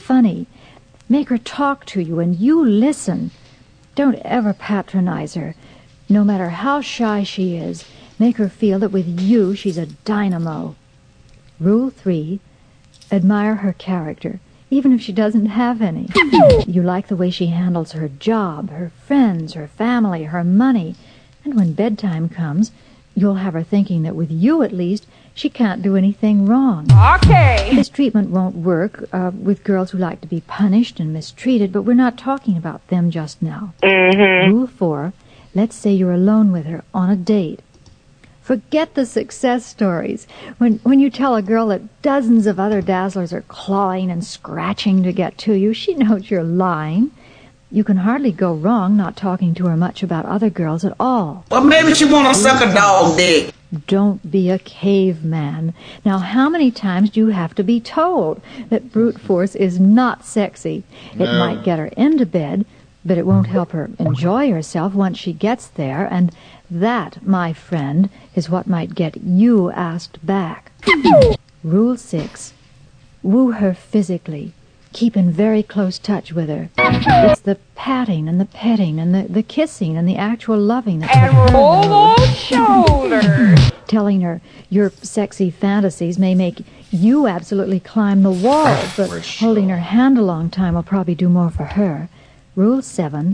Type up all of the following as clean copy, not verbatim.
funny. Make her talk to you and you listen. Don't ever patronize her. No matter how shy she is, make her feel that with you she's a dynamo. Rule 3, admire her character, even if she doesn't have any. You like the way she handles her job, her friends, her family, her money. And when bedtime comes, you'll have her thinking that with you, at least, she can't do anything wrong. Okay. This treatment won't work with girls who like to be punished and mistreated, but we're not talking about them just now. Rule 4, let's say you're alone with her on a date. Forget the success stories. When you tell a girl that dozens of other dazzlers are clawing and scratching to get to you, she knows you're lying. You can hardly go wrong not talking to her much about other girls at all. Well, maybe she want to suck a dog dick. Don't be a caveman. Now, how many times do you have to be told that brute force is not sexy? It might get her into bed, but it won't help her enjoy herself once she gets there, and that, my friend, is what might get you asked back. Rule 6. Woo her physically. Keep in very close touch with her. It's the patting and the petting and the kissing and the actual loving. And roll those shoulders. Telling her your sexy fantasies may make you absolutely climb the walls, but holding her hand a long time will probably do more for her. Rule 7,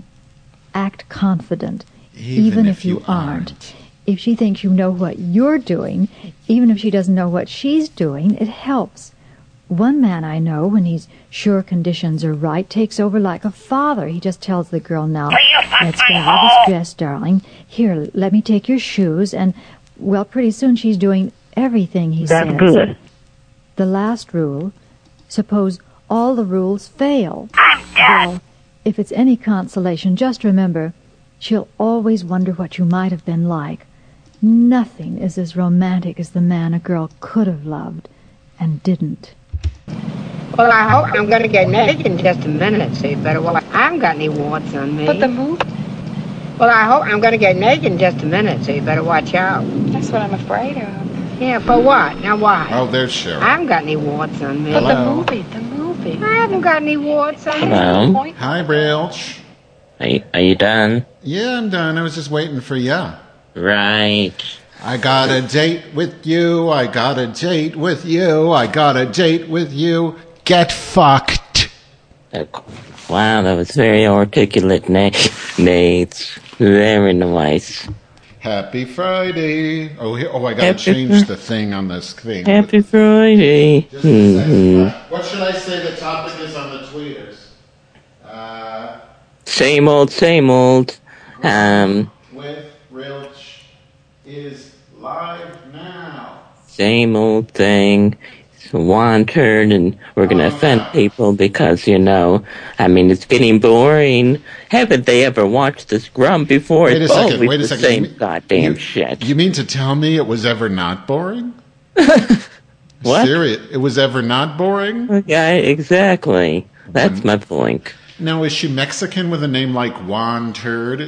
act confident, even if you aren't. If she thinks you know what you're doing, even if she doesn't know what she's doing, it helps. One man I know, when he's sure conditions are right, takes over like a father. He just tells the girl, now, let's get out of this dress, darling. Here, let me take your shoes. And, well, pretty soon she's doing everything he says. That's good. The last rule, suppose all the rules fail. Well, if it's any consolation, just remember, she'll always wonder what you might have been like. Nothing is as romantic as the man a girl could have loved and didn't. Well, I hope I'm going to get naked in just a minute, so you better watch. I haven't got any warts on me. But the movie? Well, I hope I'm going to get naked in just a minute, so you better watch out. That's what I'm afraid of. Yeah, for what? Now, why? Oh, there's Cheryl. I haven't got any warts on me. But the movie. I haven't got any warts on me. Hello? Hi, Brilch. Are you done? Yeah, I'm done. I was just waiting for you. Right. I got a date with you. I got a date with you. I got a date with you. Get fucked. Wow, that was very articulate, Nate. Very nice. Happy Friday. I gotta change the thing on this thing. Happy Friday. Just a second. What should I say the topic is on the tweeters? Same old. With Rilch is live now. Same old thing. It's wanted, and we're gonna offend people because, it's getting boring. Haven't they ever watched this Scrum before? Wait a second. The same goddamn shit. You mean to tell me it was ever not boring? What? Serious? It was ever not boring? Yeah, exactly. That's my point. Now, is she Mexican with a name like Juan Turd?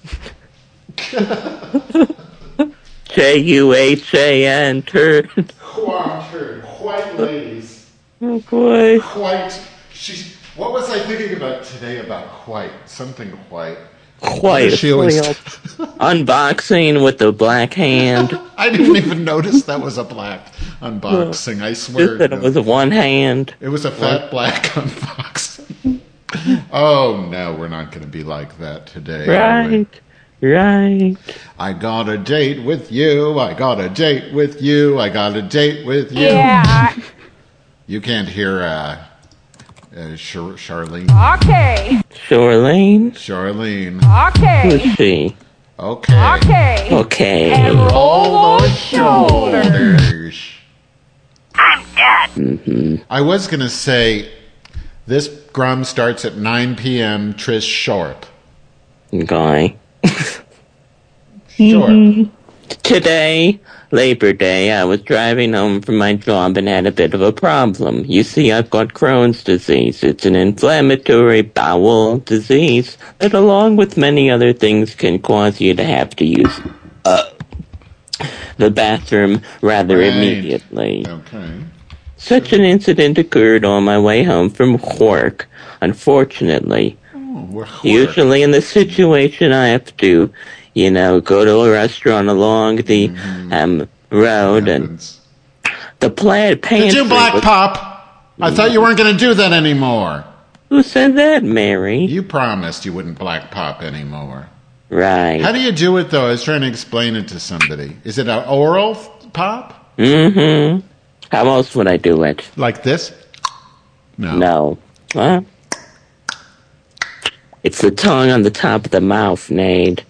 Juhan Turd. Juan Turd. White ladies. Okay. White. What was I thinking about today about white? Something white. Quite She always unboxing with the black hand. I didn't even notice that was a black unboxing. I swear. Just that it was a one hand. It was a fat black unboxing. Oh no, we're not going to be like that today. Right. I got a date with you. I got a date with you. I got a date with you. Yeah. You can't hear Charlene. Okay. Charlene. Okay. Who's she? Okay. And roll those shoulders. I'm dead. Mm-hmm. I was going to say, this Grum starts at 9 p.m. Trish Sharp. Guy. Sure. Today, Labor Day, I was driving home from my job and had a bit of a problem. You see, I've got Crohn's disease. It's an inflammatory bowel disease that, along with many other things, can cause you to have to use the bathroom rather immediately. Okay. Such an incident occurred on my way home from work. Unfortunately, usually in this situation, I have to, go to a restaurant along the road, and the plaid pantry. Did you black pop? I thought you weren't going to do that anymore. Who said that, Mary? You promised you wouldn't black pop anymore. Right. How do you do it, though? I was trying to explain it to somebody. Is it an oral pop? Mm-hmm. How else would I do it? Like this? No. No. Well, it's the tongue on the top of the mouth, Nate.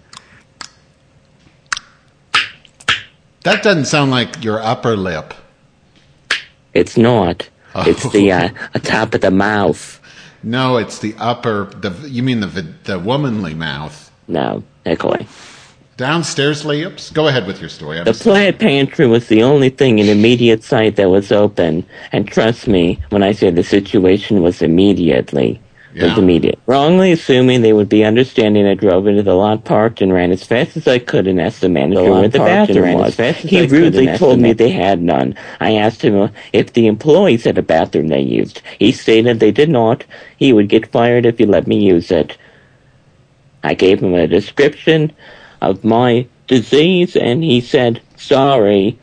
That doesn't sound like your upper lip. It's not. It's the top of the mouth. No, it's the upper. You mean the womanly mouth? No, Nikolai. Downstairs lips? Go ahead with your story. The plaid pantry was the only thing in immediate sight that was open. And trust me when I say the situation was immediately. Yeah. Was immediate. Wrongly assuming they would be understanding, I drove into the lot, parked, and ran as fast as I could and asked the manager where the bathroom was. He rudely told me they had none. I asked him if the employees had a bathroom they used. He stated they did not. He would get fired if he let me use it. I gave him a description of my disease, and he said, sorry.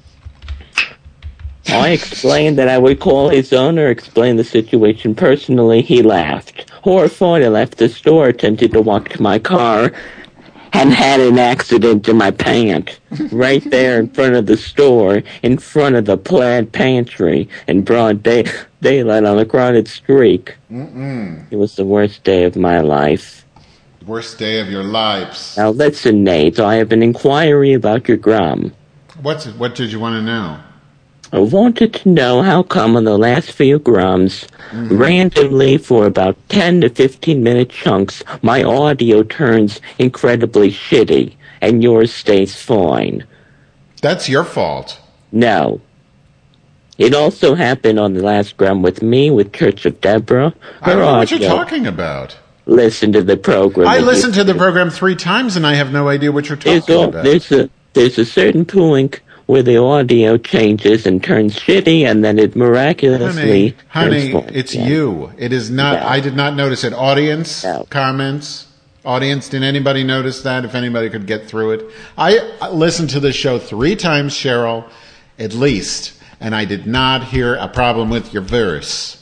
I explained that I would call his owner, explain the situation personally. He laughed. Horrified, I left the store, attempted to walk to my car, and had an accident in my pant. Right there in front of the store, in front of the plaid pantry, in broad daylight on a crowded street. It was the worst day of my life. Worst day of your lives. Now listen, Nate, I have an inquiry about your gum. What did you want to know? I wanted to know how come on the last few grams, randomly for about 10 to 15 minute chunks, my audio turns incredibly shitty, and yours stays fine. That's your fault. No. It also happened on the last gram with me, with Church of Deborah. I don't know what you're talking about. Listen to the program. I listened to the program 3 times, and I have no idea what you're talking about. There's a certain point where the audio changes and turns shitty, and then it miraculously Honey, it's you. It is not. No. I did not notice it. Audience comments. Audience, did anybody notice that? If anybody could get through it, I listened to the show 3 times, Cheryl, at least, and I did not hear a problem with your verse.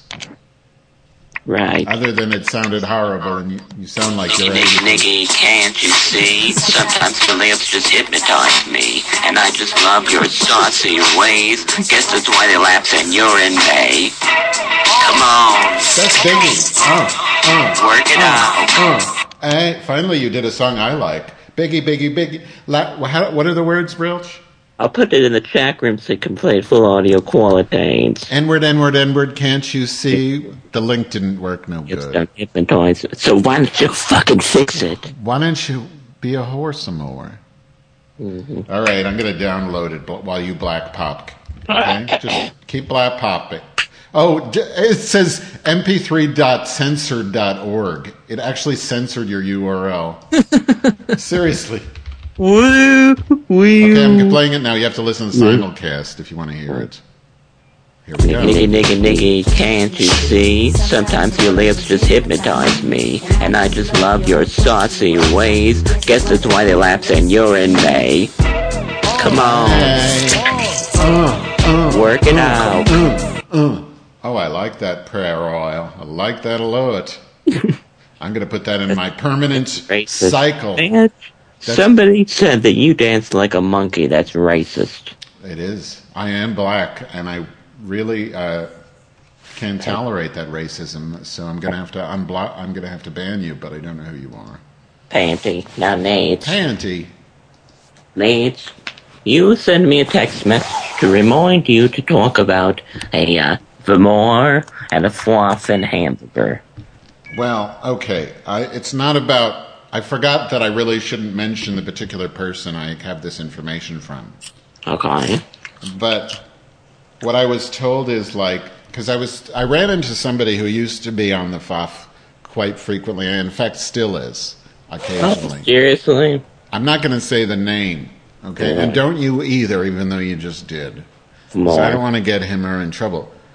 Right. Other than it sounded horrible, and you sound like you're... Niggy, can't you see? Sometimes your lips just hypnotize me, and I just love your saucy ways. Guess that's why they lapse and you're in May. Come on. That's Biggie. Work it out. Hey, finally you did a song I like. Biggie, Biggie, Biggie. What are the words, Brilch? I'll put it in the chat room so you can play it full audio quality. N-word, N-word, N-word, can't you see? The link didn't work no good. It's done hypnotize. So why don't you fucking fix it? Why don't you be a whore some more? Mm-hmm. All right, I'm going to download it while you black pop. Okay? Just keep black popping. Oh, it says mp3.censored.org. It actually censored your URL. Seriously. Woo! Okay, I'm playing it now. You have to listen to the simulcast if you want to hear it. Here we go. Niggy, can't you see? Sometimes your lips just hypnotize me, and I just love your saucy ways. Guess that's why they lapse and you're in May. Come on. Work it out. Oh, I like that prayer oil. I like that a lot. I'm going to put that in my permanent cycle. Somebody said that you danced like a monkey. That's racist. It is. I am black, and I really can't tolerate that racism. So I'm going to have to I'm going to have to ban you, but I don't know who you are. Panty. Now, Nate. Panty. Nate, you send me a text message to remind you to talk about a Vermor and a Fluffin hamburger. Well, okay. It's not about... I forgot that I really shouldn't mention the particular person I have this information from. Okay. But what I was told is because I ran into somebody who used to be on the FUF quite frequently, and in fact still is occasionally. Oh, seriously? I'm not going to say the name, okay? Yeah. And don't you either, even though you just did. More. So I don't want to get him or in trouble.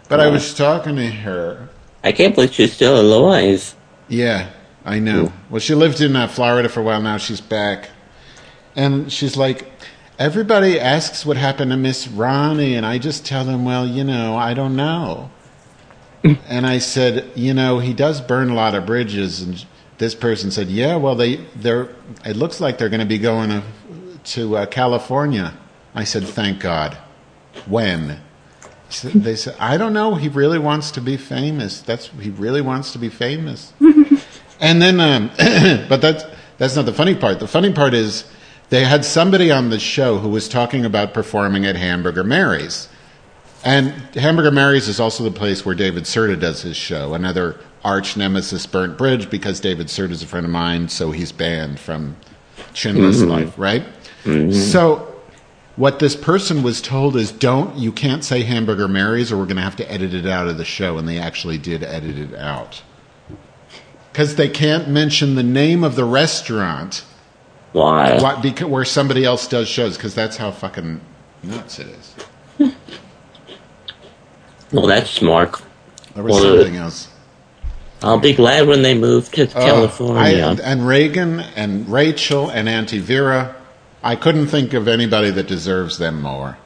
But I was talking to her. I can't believe she's still alive. Yeah, I know. Well, she lived in Florida for a while. Now she's back. And she's like, everybody asks what happened to Miss Ronnie, and I just tell them, well, I don't know. And I said, he does burn a lot of bridges. And this person said, yeah, well, it looks like they're going to be going to California. I said, thank God. When? They said, I don't know. He really wants to be famous. He really wants to be famous. And then, but that's not the funny part. The funny part is they had somebody on the show who was talking about performing at Hamburger Mary's. And Hamburger Mary's is also the place where David Serta does his show. Another arch nemesis, Burnt Bridge, because David Serta is a friend of mine, so he's banned from Chinless Life, right? Mm-hmm. So what this person was told is, you can't say Hamburger Mary's or we're going to have to edit it out of the show. And they actually did edit it out. Because they can't mention the name of the restaurant. Why? Where somebody else does shows, because that's how fucking nuts it is. Well, that's smart. There was something else. I'll be glad when they move to California. And Reagan and Rachel and Auntie Vera, I couldn't think of anybody that deserves them more.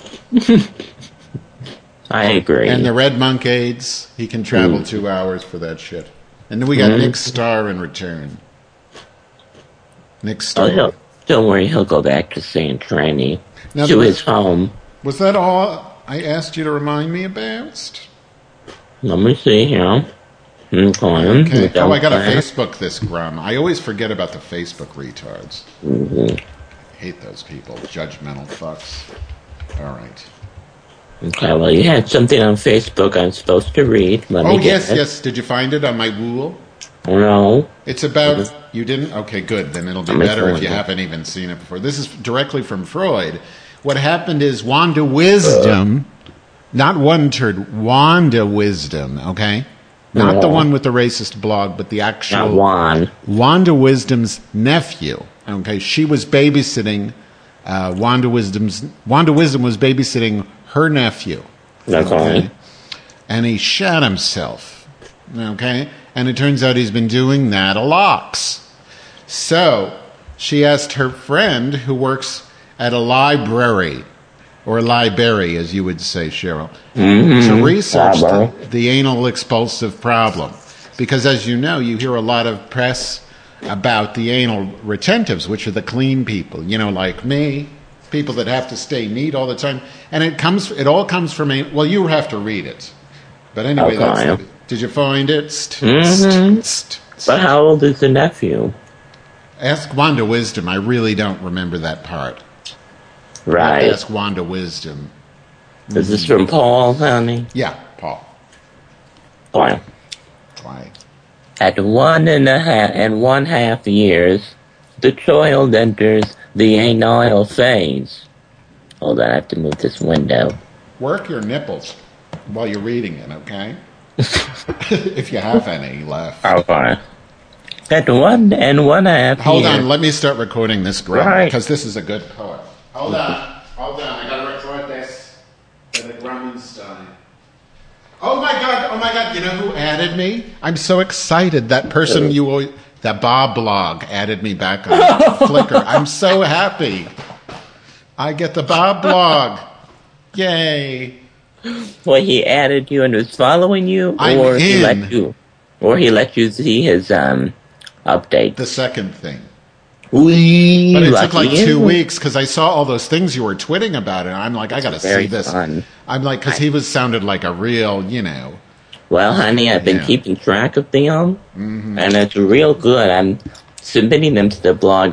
I agree. And the Red Monkades, he can travel 2 hours for that shit. And then we got Nick Starr in return. Nick Starr. Oh, don't worry, he'll go back to St. Tranny, to his home. Was that all I asked you to remind me about? Let me see here. Okay. Oh, I got to Facebook this, Grum. I always forget about the Facebook retards. I hate those people. Judgmental fucks. All right. Okay, well, you had something on Facebook I'm supposed to read. Yes. Did you find it on my Google? No. It's about... You didn't? Okay, good. Then it'll be better if you haven't even seen it before. This is directly from Freud. What happened is Wanda Wisdom, not one turd, Wanda Wisdom, okay? Not the one with the racist blog, but the actual... Wanda Wisdom's nephew, okay? She was babysitting... Wanda Wisdom was babysitting her nephew. Okay? And he shot himself, okay? And it turns out he's been doing that a lot. So she asked her friend who works at a library, or library, as you would say, Cheryl, to research the anal expulsive problem. Because as you know, you hear a lot of press about the anal retentives, which are the clean people, like me, people that have to stay neat all the time. And it all comes from, well, you have to read it. But anyway, did you find it? But how old is the nephew? Ask Wanda Wisdom. I really don't remember that part. Right. Ask Wanda Wisdom. Is this from Paul, honey? Yeah, Paul. Why? At 1.5 years, the child enters the anal phase. Hold on, I have to move this window. Work your nipples while you're reading it, okay? If you have any left. Okay. At 1.5 Hold on, let me start recording this, Grum, because this is a good poem. Hold on, I gotta record this for the Grummenstein. Oh my god, you know who added me? I'm so excited. That person that Bob blog added me back on Flickr. I'm so happy. I get the Bob blog. Yay. Well, he added you and was following you? Or he let you see his update? The second thing. But it took like 2 weeks because I saw all those things you were twitting about it. And I'm like, I got to see this. Fun. I'm like, because he sounded like a real, Well, honey, I've been keeping track of them, and it's real good. I'm submitting them to the blog,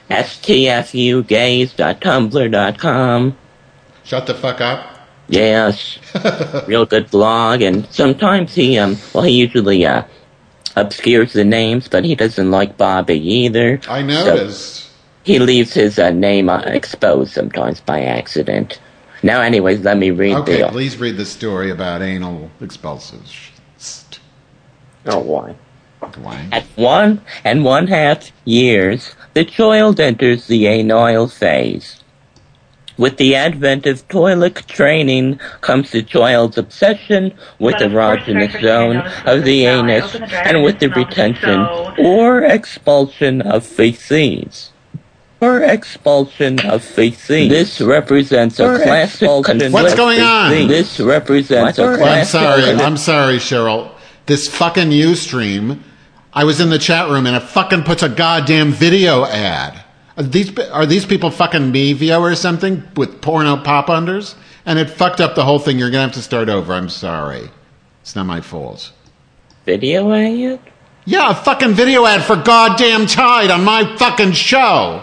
stfugays.tumblr.com. Shut the fuck up. Yes. Real good blog, and sometimes he usually obscures the names, but he doesn't like Bobby either. I noticed. So he leaves his name exposed sometimes by accident. Now, anyways, let me read please read the story about anal expulsives. Oh, why? At 1.5 years, the child enters the anal phase. With the advent of toilet training comes the child's obsession with the erogenous zone of the anus and with the retention or expulsion of feces. This represents a classic conflict. What's going on? This represents a classic... I'm sorry, Cheryl. This fucking Ustream, I was in the chat room and it fucking puts a goddamn video ad. Are these people fucking me, Vio, or something, with porno pop-unders? And it fucked up the whole thing. You're going to have to start over. I'm sorry. It's not my fault. Video ad? Yeah, a fucking video ad for goddamn Tide on my fucking show.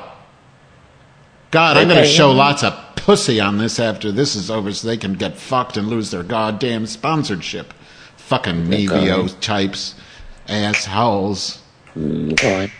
God, I'm going to show lots of pussy on this after this is over so they can get fucked and lose their goddamn sponsorship. Fucking me, Vio types. Assholes. God.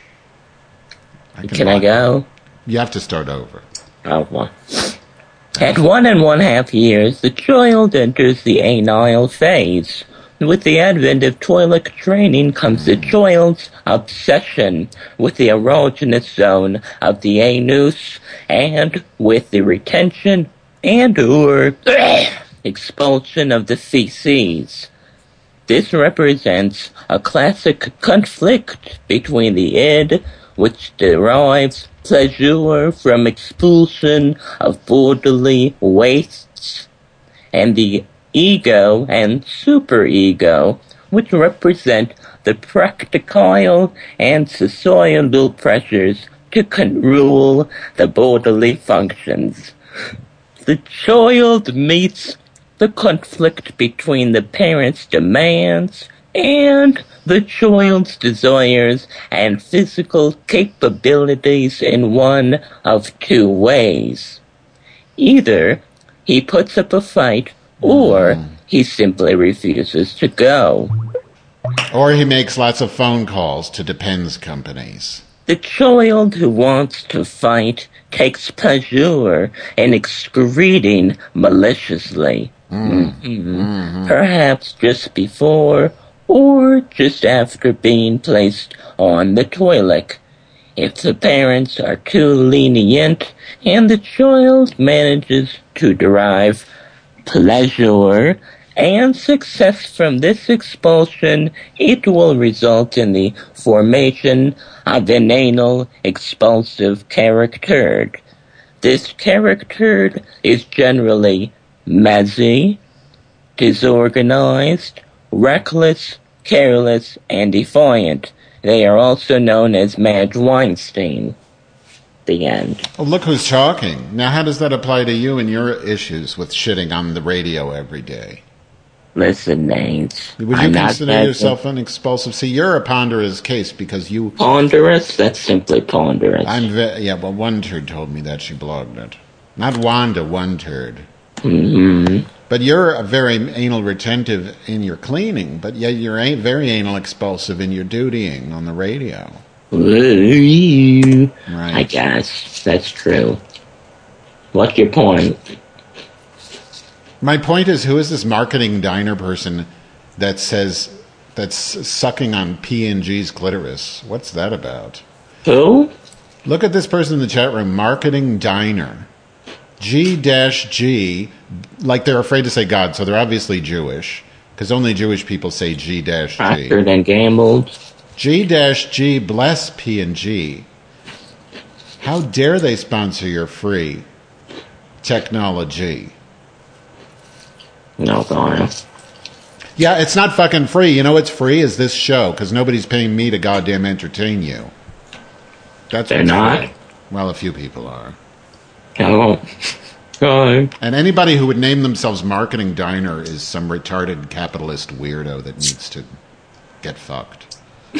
Can I go? You have to start over. Oh, well. At 1.5 years, the child enters the anal phase. With the advent of toilet training comes the child's obsession with the erogenous zone of the anus and with the retention and or expulsion of the feces. This represents a classic conflict between the id, which derives pleasure from expulsion of bodily wastes, and the ego and superego, which represent the practical and societal pressures to rule the bodily functions. The child meets the conflict between the parents' demands and the child's desires and physical capabilities in one of two ways. Either he puts up a fight or he simply refuses to go. Or he makes lots of phone calls to Depends companies. The child who wants to fight takes pleasure in excreting maliciously. Perhaps just before or just after being placed on the toilet. If the parents are too lenient and the child manages to derive pleasure and success from this expulsion, it will result in the formation of an anal expulsive character. This character is generally messy, disorganized, reckless, careless, and defiant. They are also known as Madge Weinstein. The end. Oh, look who's talking. Now, how does that apply to you and your issues with shitting on the radio every day? Listen, Nate. Would you consider yourself an expulsive? See, you're a ponderous case because you... Ponderous? That's simply ponderous. Well, One Turd told me that. She blogged it. Not Wanda, One Turd. Mm-hmm. But you're a very anal retentive in your cleaning, but yet you're very anal expulsive in your dutying on the radio. Right. I guess that's true. What's your point? My point is, who is this marketing diner person that's sucking on P&G's clitoris? What's that about? Who? Look at this person in the chat room, marketing diner. G-G, like they're afraid to say God, so they're obviously Jewish, because only Jewish people say G-G. Procter and Gamble. G-G, bless P&G. How dare they sponsor your free technology? No, God. Yeah, it's not fucking free. You know what's free is this show, because nobody's paying me to goddamn entertain you. They're not? Free. Well, a few people are. Oh. God. And anybody who would name themselves Marketing Diner is some retarded capitalist weirdo that needs to get fucked.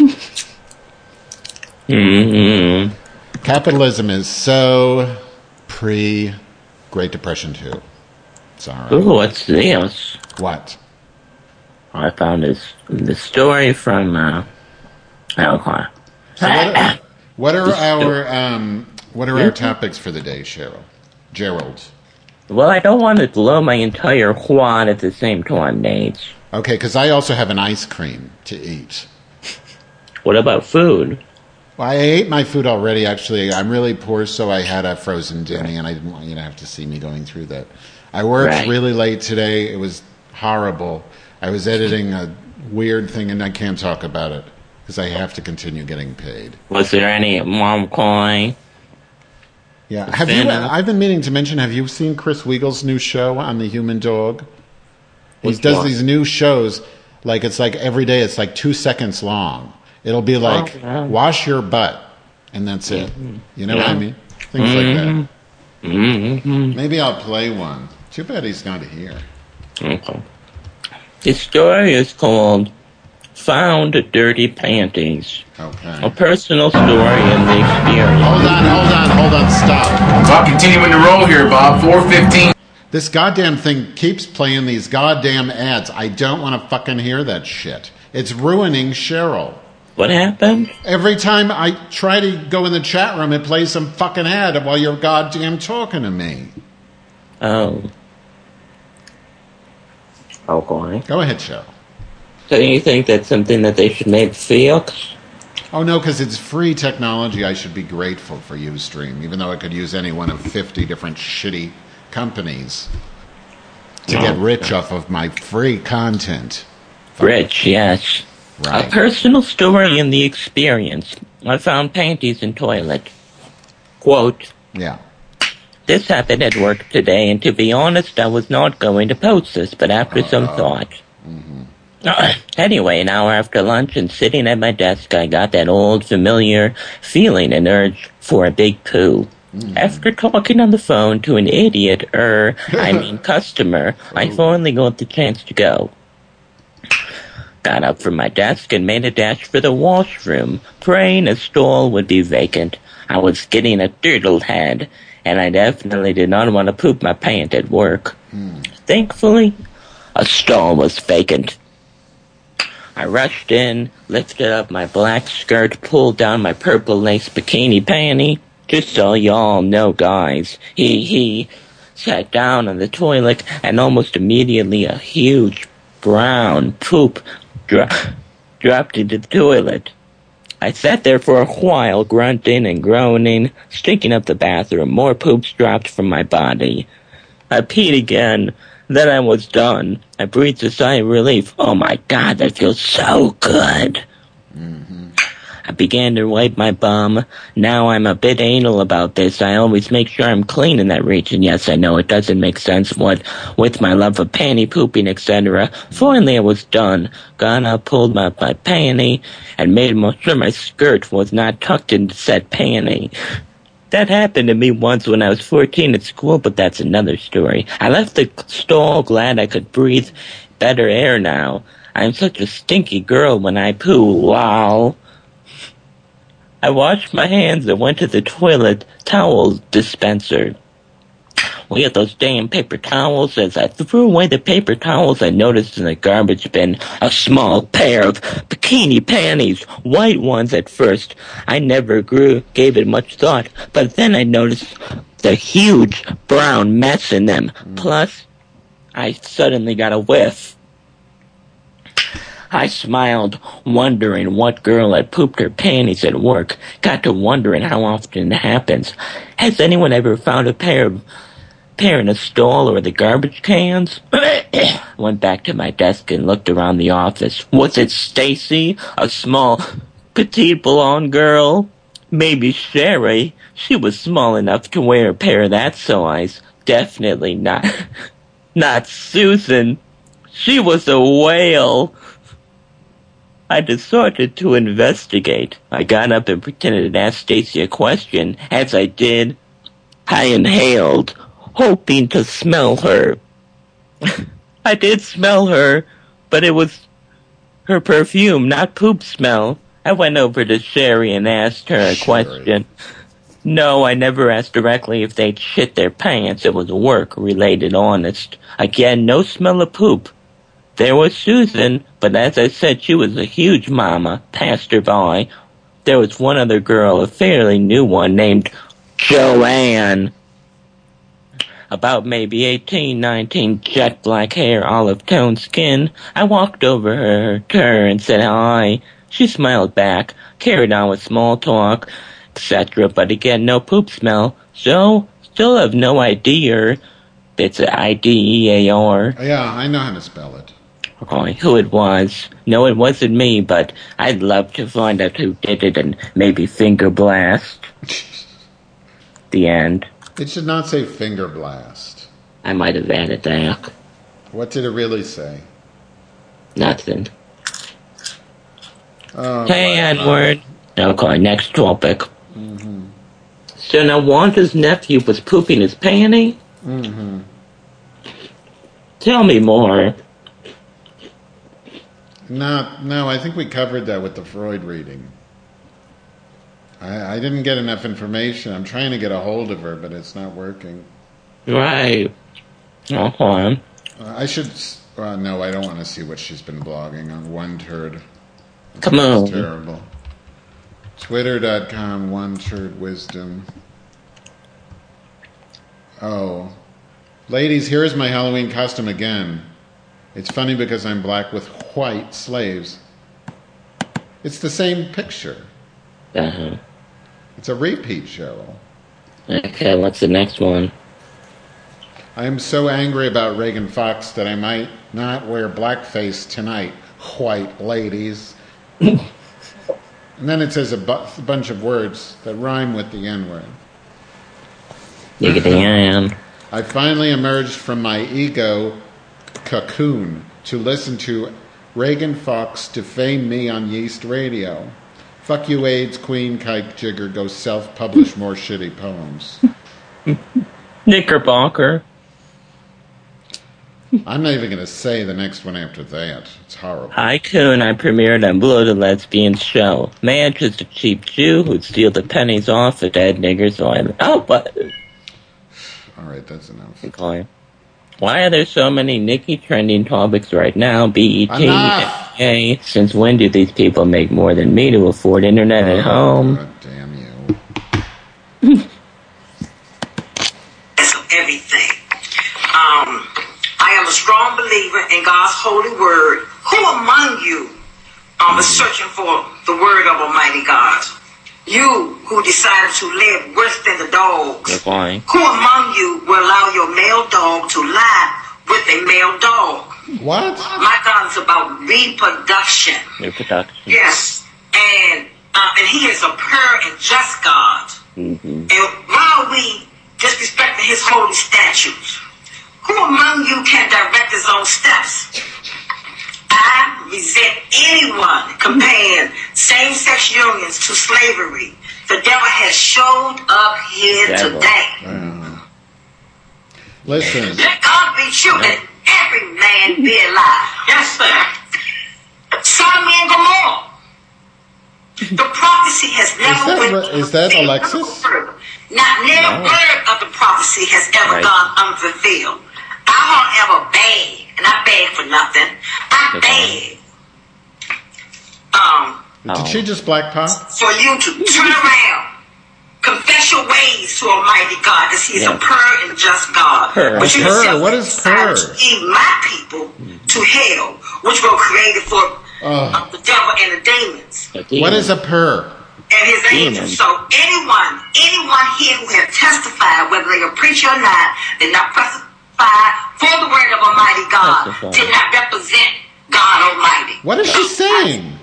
Mm-hmm. Capitalism is so pre-Great Depression too. Sorry. Ooh, what's this? What? I found the story from Alcon. What are our topics for the day, Cheryl? Gerald. Well, I don't want to blow my entire quad at the same time, Nate. Okay, because I also have an ice cream to eat. What about food? Well, I ate my food already, actually. I'm really poor, so I had a frozen Denny, and I didn't want you to have to see me going through that. I worked really late today. It was horrible. I was editing a weird thing, and I can't talk about it because I have to continue getting paid. Was there any mom coin? Yeah. I've been meaning to mention, have you seen Chris Weagle's new show on The Human Dog? He does these new shows, it's like every day, it's like 2 seconds long. It'll be like, wash your butt, and that's it. You know what I mean? Things like that. Maybe I'll play one. Too bad he's not here. Okay. The story is called Found Dirty Panties. Okay. A personal story in the experience. Hold on, stop. Bob, continuing to roll here, Bob. 4:15. This goddamn thing keeps playing these goddamn ads. I don't want to fucking hear that shit. It's ruining Cheryl. What happened? Every time I try to go in the chat room, it plays some fucking ad while you're goddamn talking to me. Oh. Okay. Go ahead, Cheryl. So you think that's something that they should make fix? Oh, no, because it's free technology. I should be grateful for Ustream, even though I could use any one of 50 different shitty companies to get rich off of my free content. Rich, yes. Right. A personal story in the experience. I found panties in toilet. Quote. Yeah. This happened at work today, and to be honest, I was not going to post this, but after some thought. Anyway, an hour after lunch and sitting at my desk, I got that old familiar feeling and urge for a big poo. After talking on the phone to an customer, I finally got the chance to go. Got up from my desk and made a dash for the washroom, praying a stall would be vacant. I was getting a turtled head, and I definitely did not want to poop my pant at work. Thankfully, a stall was vacant. I rushed in, lifted up my black skirt, pulled down my purple lace bikini panty. Just so y'all know, guys, he sat down on the toilet, and almost immediately a huge brown poop dropped into the toilet. I sat there for a while, grunting and groaning, stinking up the bathroom. More poops dropped from my body. I peed again. Then I was done. I breathed a sigh of relief. Oh my God, that feels so good. I began to wipe my bum. Now I'm a bit anal about this. I always make sure I'm clean in that region. Yes, I know it doesn't make sense with my love of panty pooping, etc. Finally, I was done. Got up, pulled up my panty, and made sure my skirt was not tucked into said panty. That happened to me once when I was 14 at school, but that's another story. I left the stall glad I could breathe better air now. I'm such a stinky girl when I poo. Wow. I washed my hands and went to the toilet towel dispenser. We had those damn paper towels. As I threw away the paper towels, I noticed in the garbage bin a small pair of bikini panties, white ones at first. I never gave it much thought, but then I noticed the huge brown mess in them. Plus, I suddenly got a whiff. I smiled, wondering what girl had pooped her panties at work. Got to wondering how often it happens. Has anyone ever found a pair in a stall or the garbage cans? Went back to my desk and looked around the office. Was it Stacy, a small, petite blonde girl? Maybe Sherry. She was small enough to wear a pair of that size. Definitely not Susan. She was a whale. I decided to investigate. I got up and pretended to ask Stacy a question. As I did, I inhaled, hoping to smell her. I did smell her, but it was her perfume, not poop smell. I went over to Sherry and asked her a question. No, I never asked directly if they'd shit their pants. It was work-related, honest. Again, no smell of poop. There was Susan, but as I said, she was a huge mama, passed her by. There was one other girl, a fairly new one, named Joanne. About maybe 18, 19, jet black hair, olive-toned skin. I walked over to her and said hi. She smiled back, carried on with small talk, etc., but again, no poop smell. So, still have no idea. It's I-D-E-A-R. Yeah, I know how to spell it. Oh, who it was. No, it wasn't me, but I'd love to find out who did it and maybe finger blast. The end. It should not say finger blast. I might have added that. What did it really say? Nothing. Oh, hey, wow. Edward. Okay, next topic. Mm-hmm. So now Wanda's nephew was pooping his panty? Mm-hmm. Tell me more. No, I think we covered that with the Freud reading. I didn't get enough information. I'm trying to get a hold of her, but it's not working. Right. Okay. I should... no, I don't want to see what she's been blogging on One Turd. Come on. It's terrible. Twitter.com, One Turd Wisdom. Oh. Ladies, here's my Halloween costume again. It's funny because I'm black with white slaves. It's the same picture. Uh-huh. It's a repeat, Cheryl. Okay, what's the next one? I am so angry about Reagan Fox that I might not wear blackface tonight, white ladies. And then it says a bunch of words that rhyme with the N-word. I finally emerged from my ego cocoon to listen to Reagan Fox defame me on Yeast Radio. Fuck you, AIDS Queen, Kike Jigger, go self-publish more shitty poems. Knickerbocker. I'm not even going to say the next one after that. It's horrible. Hi, Coon. I premiered on Below the Lesbian Show. Man, just a cheap Jew who'd steal the pennies off the dead niggers' oil. Oh, but... All right, that's enough. Okay. Why are there so many Nikki trending topics right now? BET, NA. Since when do these people make more than me to afford internet at home? God damn you. Everything. I am a strong believer in God's holy word. Who among you is searching for the word of Almighty God? You who decided to live worse than the dogs. Who among you will allow your male dog to lie with a male dog? What? My God is about reproduction. Reproduction. Yes. And he is a pure and just God. Mm-hmm. And while we disrespecting his holy statutes, who among you can direct his own steps? I resent anyone comparing same-sex unions to slavery. The devil has showed up here today. Listen. Let God be true and every man be a lie. Yes, sir. Sodom and Gomorrah. The prophecy has never went. Is that Alexis? Not never word of the prophecy has ever gone unfulfilled. I don't ever beg, and I beg for nothing. I beg. Did she just black pop? For you to turn around, confess your ways to Almighty God, because He is a pure and just God. But you What is pure? To lead my people to hell, which were created for the devil and the demons. What is a purr? And his angels. So anyone here who has testified, whether they are preacher or not, did not testify for the word of Almighty God, did not represent God Almighty. What is she saying?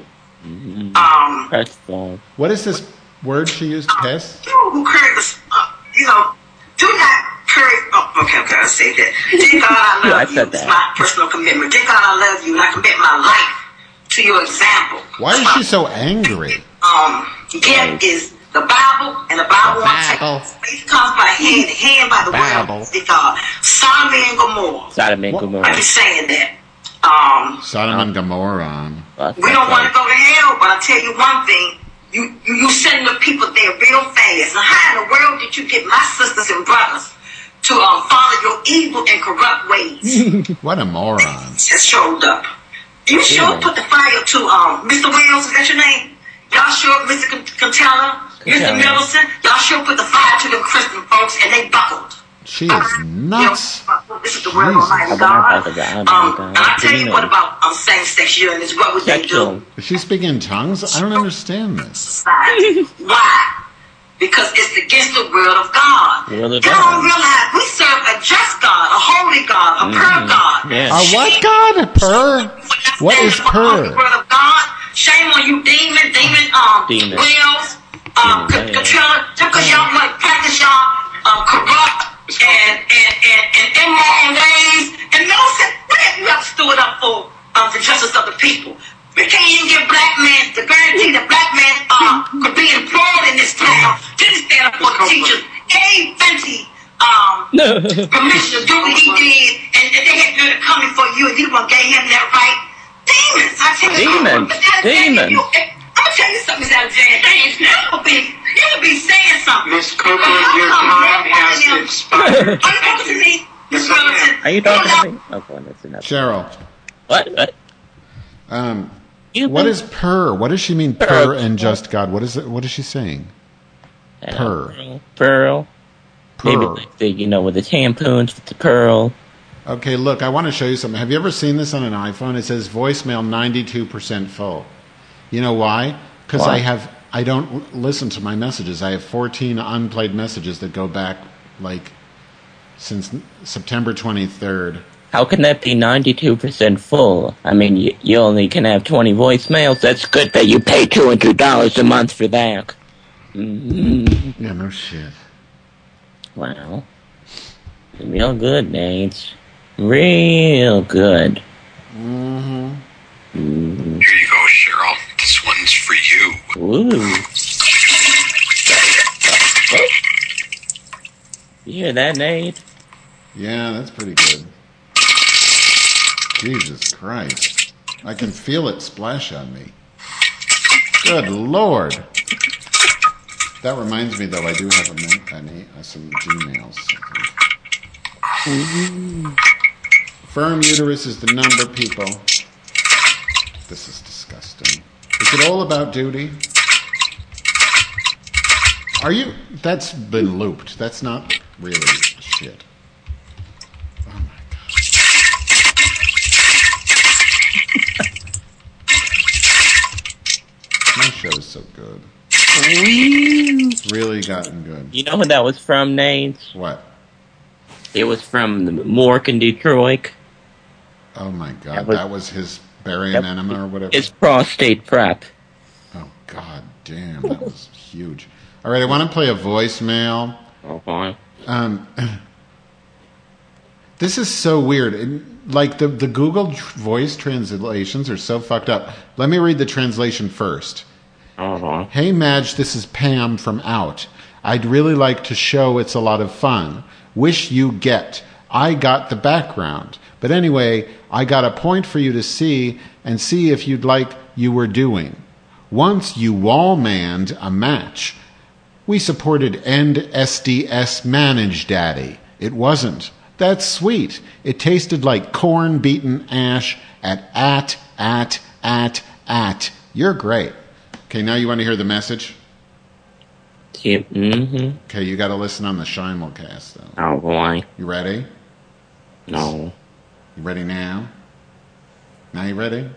What is this word she used? Pest? You who carry this, do not carry. Oh, okay, I'll say that. Dear God, I love you. It's my personal commitment. Dear God, I love you, and I commit my life to your example. Why is she so angry? Gift is the Bible, and the Bible faith comes by hand by the word of God. Sodom and Gomorrah. I be saying that. Sodom and Gomorrah. We don't want to go to hell, but I'll tell you one thing. You send the people there real fast. Now, how in the world did you get my sisters and brothers to follow your evil and corrupt ways? What a moron. Has showed up. You sure put the fire to Mr. Wells, is that your name? Y'all sure, Mr. Contella, Mr. Middleton, y'all sure put the fire to them Christian folks, and they buckled. She is nuts. This is the word of Almighty God. And I'll tell you what about same-sex union is what would they do? Is she speaking in tongues? I don't understand this. Why? Because it's against the will of God. Y'all don't realize we serve a just God, a holy God, a pure God. Yes. A what God? A purr? What is purr? The word of God. Shame on you, demon, Wills, Katrina, just because y'all like practice y'all corrupt and immoral ways. And no sense, what have you ever stood up for the justice of the people? We can't even give black men the guarantee that black men could be employed in this town. Didn't stand up for the teachers. Gave Fenty permission to do what he did, and they had to come for you, and you gave him that right. Demons, I tell you. Demons. I'm gonna tell you something, Miss Alexander. You would be saying something. Miss Copeland, your time has expired. Are you talking to me, Miss Wilson? Are you talking to me? Okay, that's enough. Cheryl. What? What is purr? What does she mean, purr and just God? What is it? What is she saying? Purr. Pearl. Maybe like with the tampons, with the pearl. Okay, look, I want to show you something. Have you ever seen this on an iPhone? It says voicemail 92% full. You know why? Because I don't listen to my messages. I have 14 unplayed messages that go back, since September 23rd. How can that be 92% full? I mean, you only can have 20 voicemails. That's good that you pay $200 a month for that. Mm-hmm. Yeah, no shit. Wow. Real good, Nate. Real good. Mm-hmm. Here you go, Cheryl. This one's for you. Ooh. You hear that, Nate? Yeah, that's pretty good. Jesus Christ. I can feel it splash on me. Good Lord. That reminds me, though, I do have some Gmails. Mm-hmm. Firm uterus is the number, people. This is disgusting. Is it all about duty? That's been looped. That's not really shit. Oh my God. My show is so good. It's really gotten good. You know who that was from, Nate? What? It was from the Mork in Detroit. Oh my God, that was his barium enema or whatever? It's prostate prep. Oh God damn, that was huge. All right, I want to play a voicemail. Okay. This is so weird. The Google voice translations are so fucked up. Let me read the translation first. Uh-huh. Hey Madge, this is Pam from Out. I'd really like to show it's a lot of fun. Wish you get. I got the background. But anyway, I got a point for you to see and see if you'd like you were doing. Once you wall-manned a match. We supported End SDS Manage Daddy. It wasn't. That's sweet. It tasted like corn-beaten ash at. You're great. Okay, now you want to hear the message? Yep. Mm-hmm. Okay, you got to listen on the Scheinmelcast, though. Oh, boy. You ready? No. You ready now? Now you ready?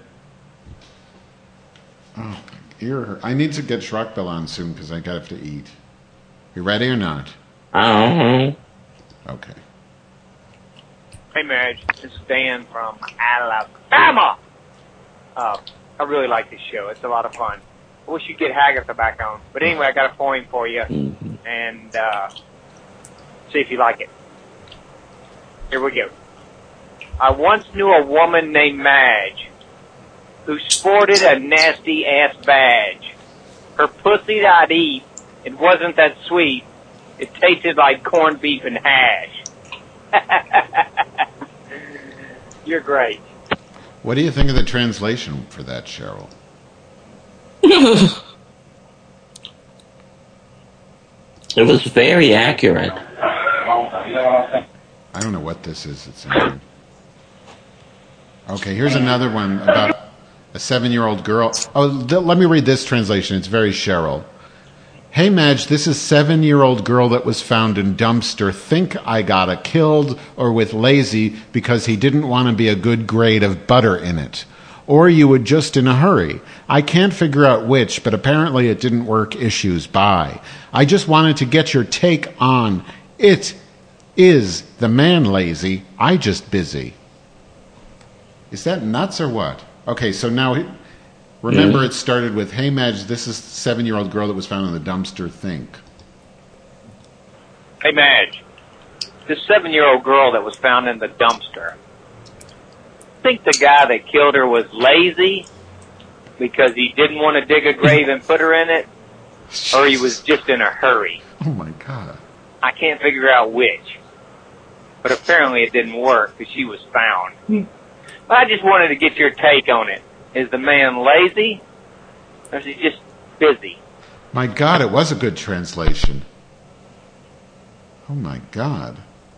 Oh, ear hurt. I need to get Schrockbill on soon because I have to eat. You ready or not? Uh-huh. Okay. Hey, Marriage. This is Dan from Alabama. I really like this show. It's a lot of fun. I wish you'd get Hagatha back on. But anyway, I got a poem for you. And see if you like it. Here we go. I once knew a woman named Madge who sported a nasty-ass badge. Her pussy I'd eat. It wasn't that sweet. It tasted like corned beef and hash. You're great. What do you think of the translation for that, Cheryl? It was very accurate. I don't know what this is. It's okay, here's another one about a 7-year-old girl. Oh, let me read this translation. It's very Cheryl. Hey, Madge, this is 7-year-old girl that was found in dumpster. Think I got a killed or with lazy because he didn't want to be a good grade of butter in it. Or you would just in a hurry. I can't figure out which, but apparently it didn't work. Issues. Bye. I just wanted to get your take on it. Is the man lazy? I just busy. Is that nuts or what? Okay, so now remember it started with, hey, Madge, this is the 7-year-old girl that was found in the dumpster. Think. Hey, Madge, this 7-year-old girl that was found in the dumpster. Think the guy that killed her was lazy because he didn't want to dig a grave and put her in it, or he was just in a hurry? Oh, my God. I can't figure out which. But apparently it didn't work because she was found. But I just wanted to get your take on it. Is the man lazy, or is he just busy? My God, it was a good translation. Oh, my God.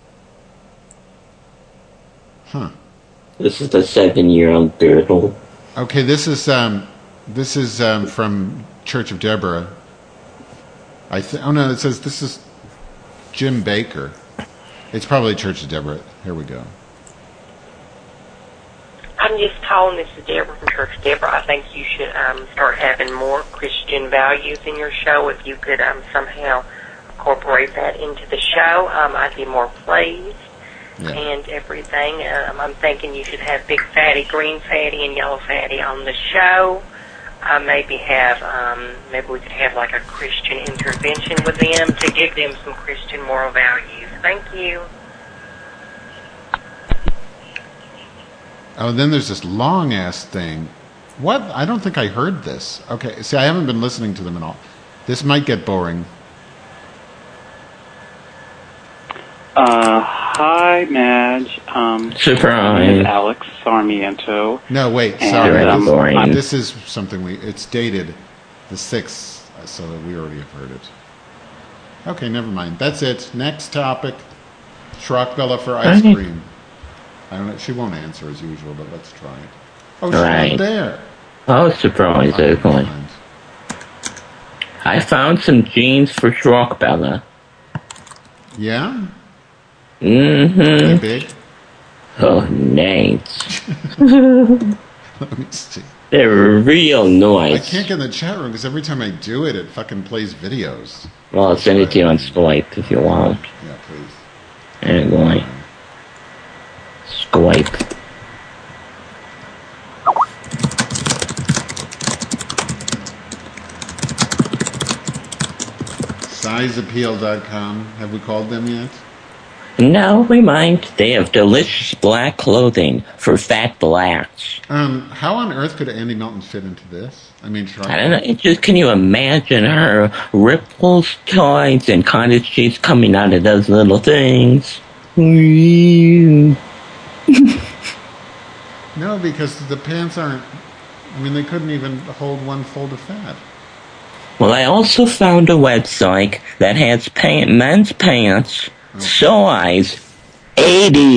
Huh. This is the 7-year-old girl. Okay, this is from Church of Deborah. Oh no, it says this is Jim Baker. It's probably Church of Deborah. Here we go. I'm just calling. This is Deborah from Church of Deborah. I think you should start having more Christian values in your show. If you could somehow incorporate that into the show, I'd be more pleased. Yeah. And everything. I'm thinking you should have Big Fatty, Green Fatty, and Yellow Fatty on the show. Maybe we could have like a Christian intervention with them to give them some Christian moral values. Thank you. Oh, then there's this long-ass thing. What? I don't think I heard this. Okay, see, I haven't been listening to them at all. This might get boring. Hi, Madge. Surprise. Alex Sarmiento. No, wait, sorry. This is something it's dated the 6th, so we already have heard it. Okay, never mind. That's it. Next topic. Schrockbella for ice cream. I don't know. She won't answer as usual, but let's try it. Oh, she's not there. Oh, surprise, everyone. I found some jeans for Schrockbella. Yeah? Mm-hmm. They're big? Oh, nice. Let me see. They're real nice. I can't get in the chat room because every time I do it, it fucking plays videos. Well, I'll send it to you on Skype if you want. Yeah, please. Anyway. Skype. Sizeappeal.com. Have we called them yet? No, we might. They have delicious black clothing for fat blacks. How on earth could Andy Milton fit into this? I mean, I don't know. It just, can you imagine her ripples, tights, and cottage cheese coming out of those little things? No, because the pants aren't. I mean, they couldn't even hold one fold of fat. Well, I also found a website that has men's pants. Size 80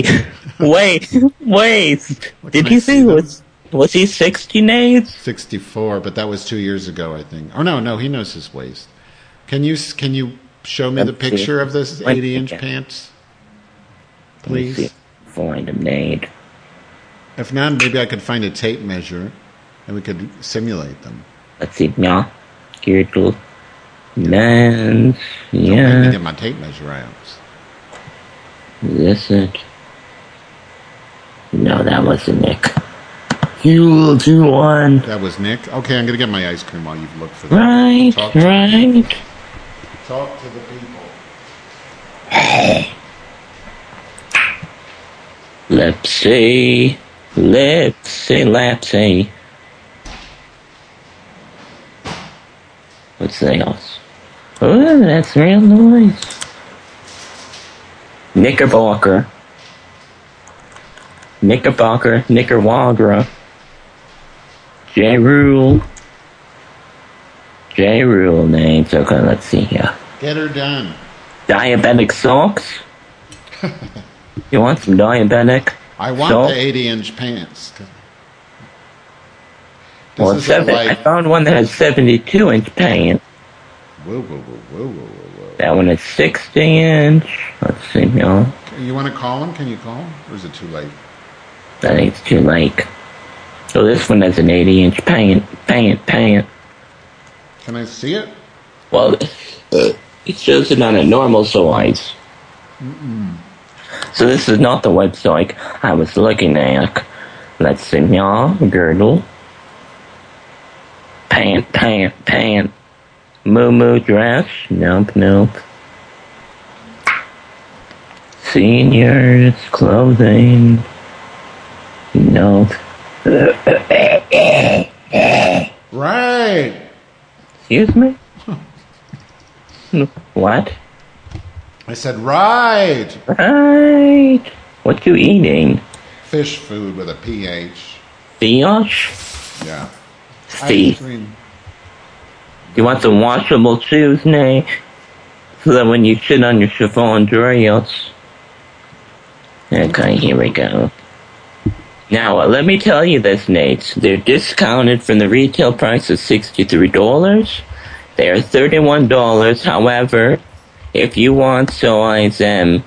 waist. Did he say was he 60 Nate? 64, but that was 2 years ago, I think. Oh no, he knows his waist. Can you show me the picture of this 80-inch pants, please? Find them, Nate. If not, maybe I could find a tape measure and we could simulate them. Let's see. Yeah, Kirtle. Men's. Don't make me get my tape measure out. Is this it? No, that wasn't Nick. You won. That was Nick? Okay, I'm going to get my ice cream while you've looked for that. Right. Talk to the people. Lipsy. What's else? Oh, that's real nice. Knickerbocker, Nicaraguara, J. Rule names. Okay, let's see here. Get her done. Diabetic socks. You want some diabetic? I want the 80-inch pants. Well, I found one that has 72-inch pants. Whoa, whoa, whoa, whoa, whoa, whoa. That one is 60-inch. Let's see, y'all. You want to call him? Can you call him? Or is it too late? I think it's too late. So this one has an 80-inch pant. Can I see it? Well, it shows it on a normal size. So this is not the website I was looking at. Let's see, y'all. Girdle. Pant. Moo dress. Nope. Seniors clothing. Nope. Right. Excuse me? What? I said right. Right. What you eating? Fish food with a PH. Fish? Yeah. Fish. You want some washable shoes, Nate? So that when you shit on your chiffon dress. Okay, here we go. Now, let me tell you this, Nate. They're discounted from the retail price of $63. They are $31. However, if you want size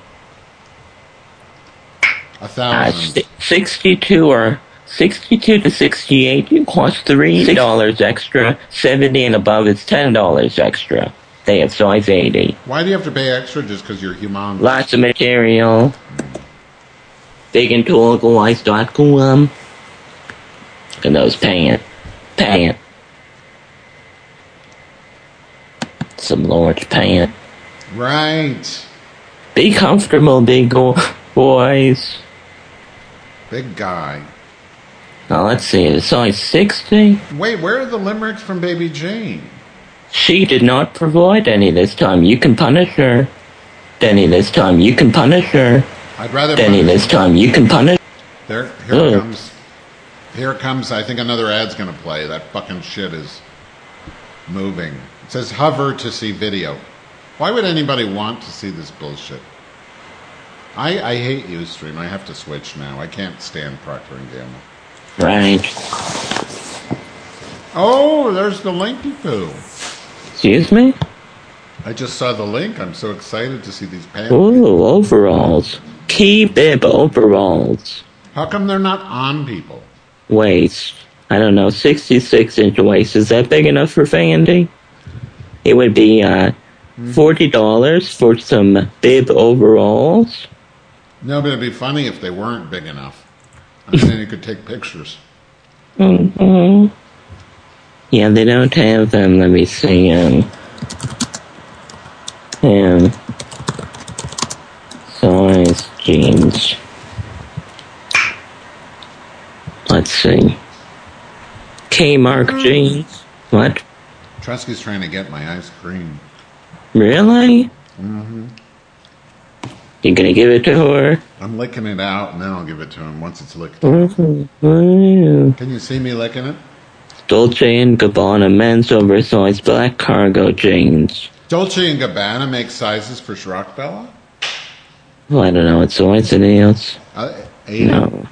62 to 68, it costs $3 extra. 70 and above is $10 extra. They have size 80. Why do you have to pay extra just because you're humongous? Lots of material. BigandTallGuys.com. Look at those pants. Some large pants. Right. Be comfortable, big boys. Big guy. Now let's see, it's size 60. Wait, where are the limericks from Baby Jane? She did not provide any this time. You can punish her. Denny, this time you can punish her. I'd rather Denny, this time you can punish. Here it comes. Here it comes. I think another ad's going to play. That fucking shit is moving. It says hover to see video. Why would anybody want to see this bullshit? I hate Ustream. I have to switch now. I can't stand Procter & Gamble. Right. Oh, there's the linky poo. Excuse me? I just saw the link. I'm so excited to see these pants. Ooh, overalls. Key bib overalls. How come they're not on people? Waist. I don't know, 66-inch waist. Is that big enough for Vandy? It would be $40 for some bib overalls. No, but it'd be funny if they weren't big enough. And then you could take pictures. Mm-hmm. Yeah, they don't have them. Let me see. Size jeans. Let's see. K-Mark jeans. What? Trusky's trying to get my ice cream. Really? Mm-hmm. You gonna give it to her? I'm licking it out, and then I'll give it to him once it's licked. Mm-hmm. Can you see me licking it? Dolce & Gabbana men's oversized black cargo jeans. Dolce & Gabbana makes sizes for Schrockbella? Well, I don't know what size it is. 80? No.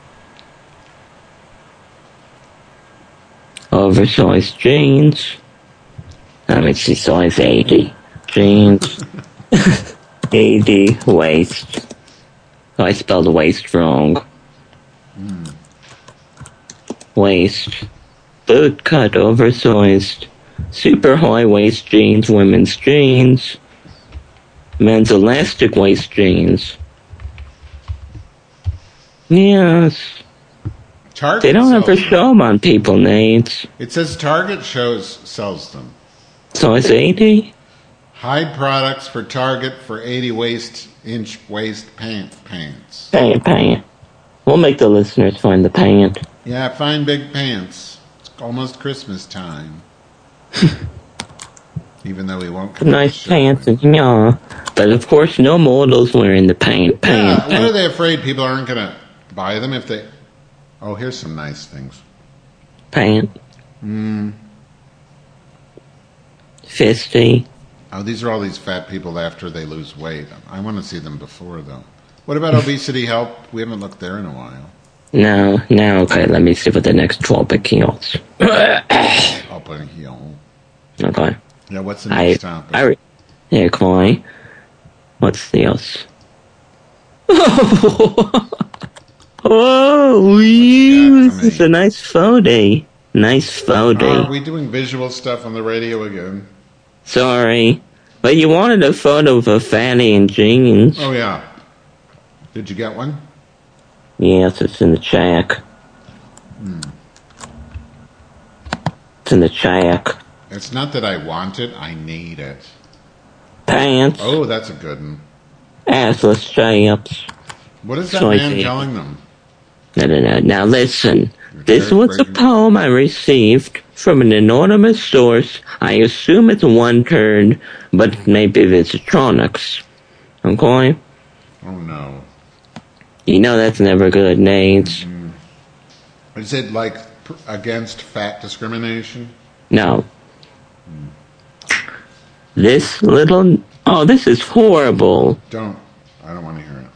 Oversized jeans. Let me see, size 80. Jeans. 80 waist. I spelled waist wrong. Waist. Boot cut, oversized. Super high waist jeans, women's jeans. Men's elastic waist jeans. Yes. Target they don't ever sells them. show them on people, Nate. It says Target sells them. Size 80? Hide products for Target for 80 inch waist pants. Pant. We'll make the listeners find the pant. Yeah, find big pants. It's almost Christmas time. Even though we won't. Nice pants, yeah. But of course, no models wearing the pant. What are they afraid people aren't going to buy them if they... Oh, here's some nice things. Pant. Fisty. Oh, these are all these fat people after they lose weight. I want to see them before, though. What about obesity help? We haven't looked there in a while. No, okay, let me see what the next topic is. I'll put a heel. Okay. Yeah, what's the next topic? Yeah, Coy. What's the else? Oh, this is a nice photo. Nice photo. Oh, are we doing visual stuff on the radio again? Sorry. But you wanted a photo of a fatty in jeans. Oh, yeah. Did you get one? Yes, it's in the shack. It's in the shack. It's not that I want it, I need it. Pants. Oh, that's a good one. Assless chaps. What is that man telling them? No. Now listen. This was a poem I received from an anonymous source. I assume it's one turn, but maybe Visitronics. Okay? Oh, no. You know that's never good, Nate. Is it like against fat discrimination? No. This little... Oh, this is horrible. I don't want to hear it.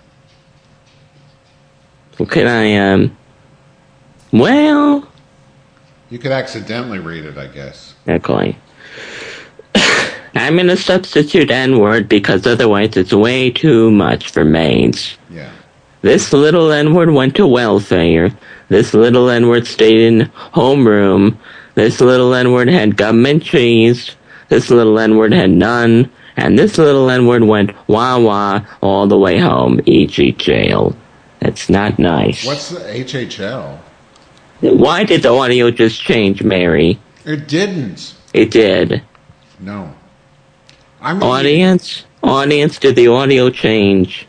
Well, can I, Well... You could accidentally read it, I guess. Okay. I'm going to substitute N-word because otherwise it's way too much for maids. Yeah. This little N-word went to welfare. This little N-word stayed in homeroom. This little N-word had government cheese. This little N-word had none. And this little N-word went wah-wah all the way home. E.G. jail. That's not nice. What's the HHL? Why did the audio just change, Mary? It didn't. It did. No. Audience, did the audio change?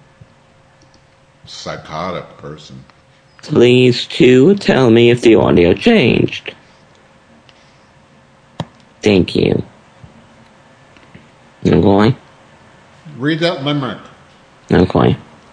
Psychotic person. Please, tell me if the audio changed. Thank you. Okay. Read that limerick. Okay.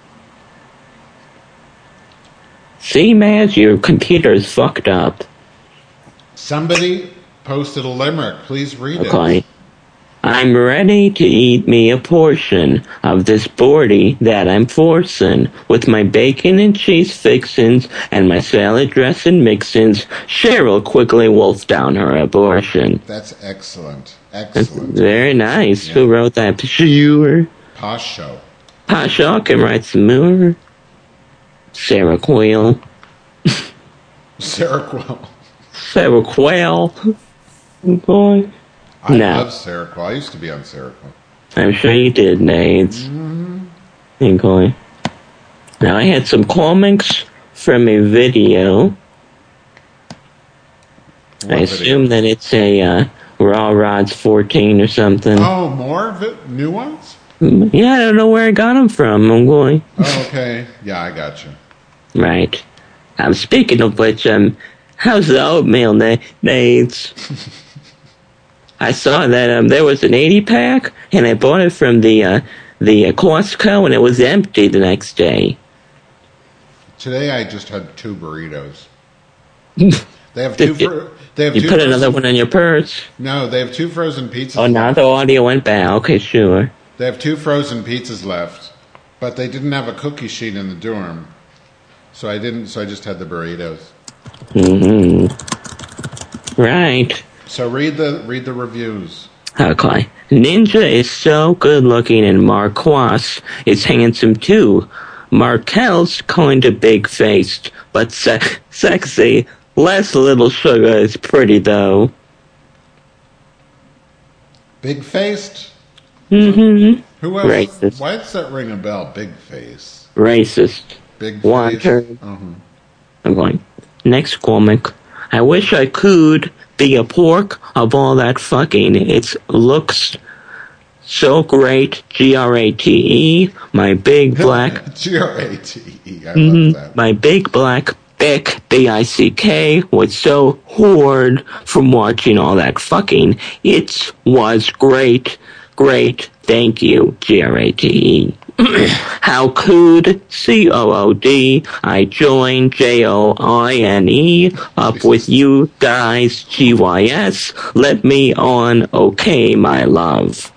See, Madge, your computer's fucked up. Somebody posted a limerick. Please read it. Okay. I'm ready to eat me a portion of this boardy that I'm forcing with my bacon and cheese fixins and my salad dressing mixins. Cheryl quickly wolfed down her abortion. That's excellent. Excellent. That's very nice. Yeah. Who wrote that? Sure. Pasho. Pasho can write some more. Sarah Quayle. Sarah Quayle. Sarah Quayle. Boy. I love Sarah Quayle. I used to be on Sarah Quayle. I'm sure you did, Nades. Okay. Now, I had some comics from a video. I assume that it's a Raw Rods 14 or something. Oh, more new ones? Yeah, I don't know where I got them from. I'm going. Oh, okay. Yeah, I got you. Right. Speaking of which, how's the oatmeal, Nades? I saw that there was an 80-pack, and I bought it from the Costco, and it was empty the next day. Today I just had 2 burritos. They have two. You put another one in your purse? No, they have 2 frozen pizzas. Oh, now the audio went back. Okay, sure. They have 2 frozen pizzas left, but they didn't have a cookie sheet in the dorm, so I just had the burritos. Right. So read the reviews. Okay. Ninja is so good looking and Marquas is handsome too. Markel's kind of big faced, but sexy. Less little sugar is pretty though. Big faced? Mm-hmm. Who else? Racist. Why does that ring a bell? Big face. Racist. Big face. Water. I'm going. Next comic. I wish I could be a pork of all that fucking. It looks so great. Grate. My big black. Grate. I love that. My big black Bick, B-I-C-K, was so horrid from watching all that fucking. It was great. Great. Thank you. Grate. How could COOD I join JOINE up with you guys GYS let me on okay my love.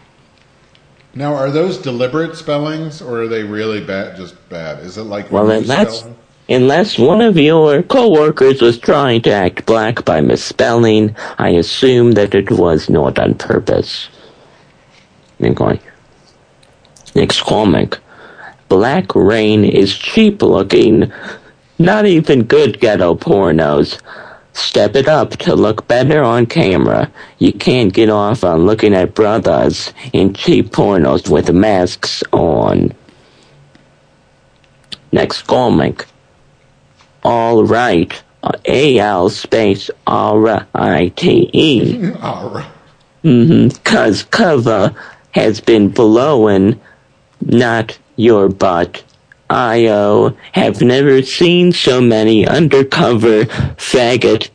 Now are those deliberate spellings or are they really bad? Just bad? Is it like well then that's spelling? Unless one of your co-workers was trying to act black by misspelling, I assume that it was not on purpose. Okay. Next comic. Black Rain is cheap looking. Not even good ghetto pornos. Step it up to look better on camera. You can't get off on looking at brothers in cheap pornos with masks on. Next comic. All right. A-L space R-I-T-E. All right. Cause cover has been blowing, not your butt. I.O. have never seen so many undercover faggot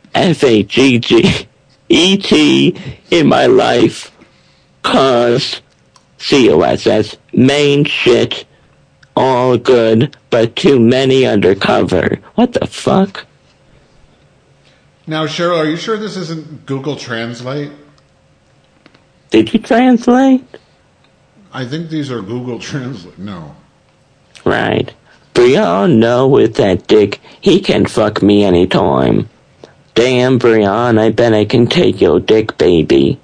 F-A-G-G-E-T in my life. Cause C-O-S-S main shit. All good, but too many undercover. What the fuck? Now, Cheryl, are you sure this isn't Google Translate? Did you translate? I think these are Google Translate. No. Right. Brian, no, with that dick, he can fuck me anytime. Damn, Brian, I bet I can take your dick, baby.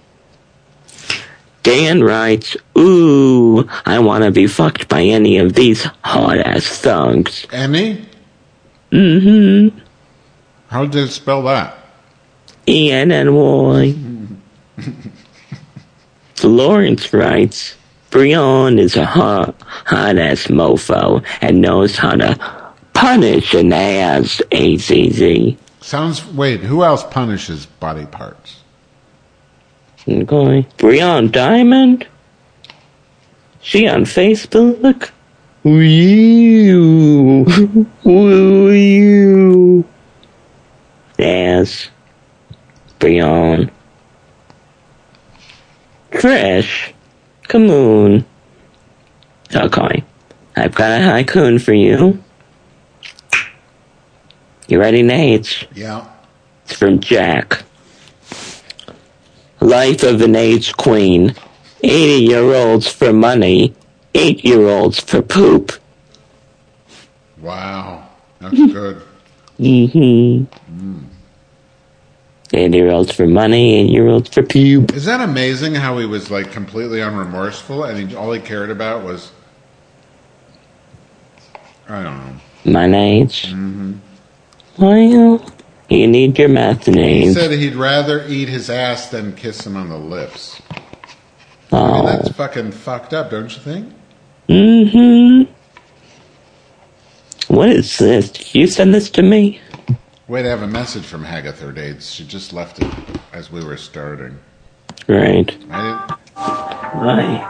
Dan writes, ooh, I want to be fucked by any of these hot-ass thugs. Any? Mm-hmm. How did it spell that? E-N-N-Y. Lawrence writes, Brian is a hot-ass mofo and knows how to punish an ass, A-Z-Z. Wait, who else punishes body parts? Okay. Brian Diamond? She on Facebook? Woo! Woo! Yes. Brian. Trish? Come on. Okay. I've got a haiku for you. You ready, Nate? Yeah. It's from Jack. Life of an aged queen. 80-year-olds for money. 8-year-olds for poop. Wow. That's good. 8-year-olds for money, 8-year-olds for poop. Is that amazing how he was like completely unremorseful and all he cared about was, I don't know. Mayonnaise? Well, you need your mayonnaise. He said he'd rather eat his ass than kiss him on the lips. Oh. I mean, that's fucking fucked up, don't you think? What is this? Did you send this to me? Wait, I have a message from Hagatha Dates. She just left it as we were starting. Right. I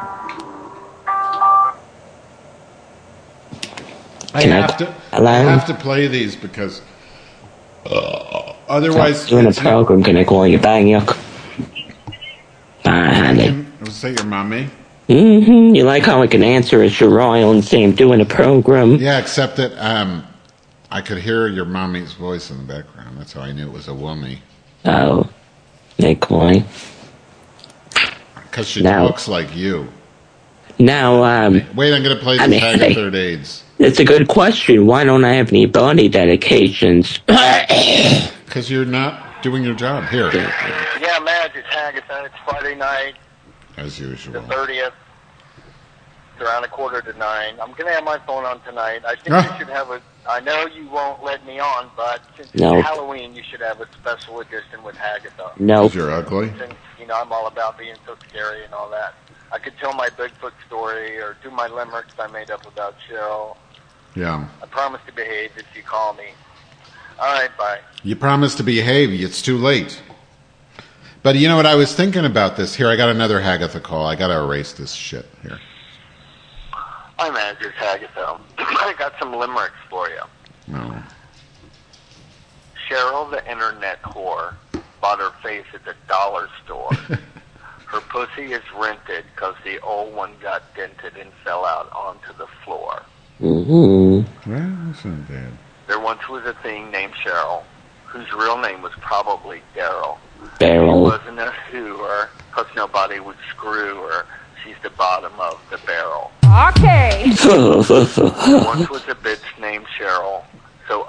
have to play these because otherwise... Doing a program, can I call you back, yuck? Bye, honey. Was that your mommy? You like how I can answer as your royal and say I'm doing a program? Yeah, except that I could hear your mommy's voice in the background. That's how I knew it was a woman. Oh, Nick boy. Because she looks like you. Now, wait, I'm going to play this Hagatha Dates. It's a good question. Why don't I have any body dedications? Because you're not doing your job. Here. Yeah, Madge, it's Hagatha. It's Friday night. As usual. The 30th. It's around 8:45. I'm going to have my phone on tonight. I think you should have a... I know you won't let me on, but since it's Halloween, you should have a special edition with Hagatha. No. Because you're ugly? Since, I'm all about being so scary and all that. I could tell my Bigfoot story or do my limericks I made up about Cheryl. Yeah. I promise to behave if you call me. All right, bye. You promised to behave. It's too late. But you know what? I was thinking about this. Here, I got another Hagatha call. I got to erase this shit here. Hi, Manager Hagatha. I got some limericks for you. No. Cheryl, the internet whore, bought her face at the dollar store. Her pussy is rented because the old one got dented and fell out onto the floor. Well, that's not bad. There once was a thing named Cheryl, whose real name was probably Daryl. Daryl. She wasn't a hooer, because nobody would screw her. She's the bottom of the barrel. Okay. There once was a bitch named Cheryl, so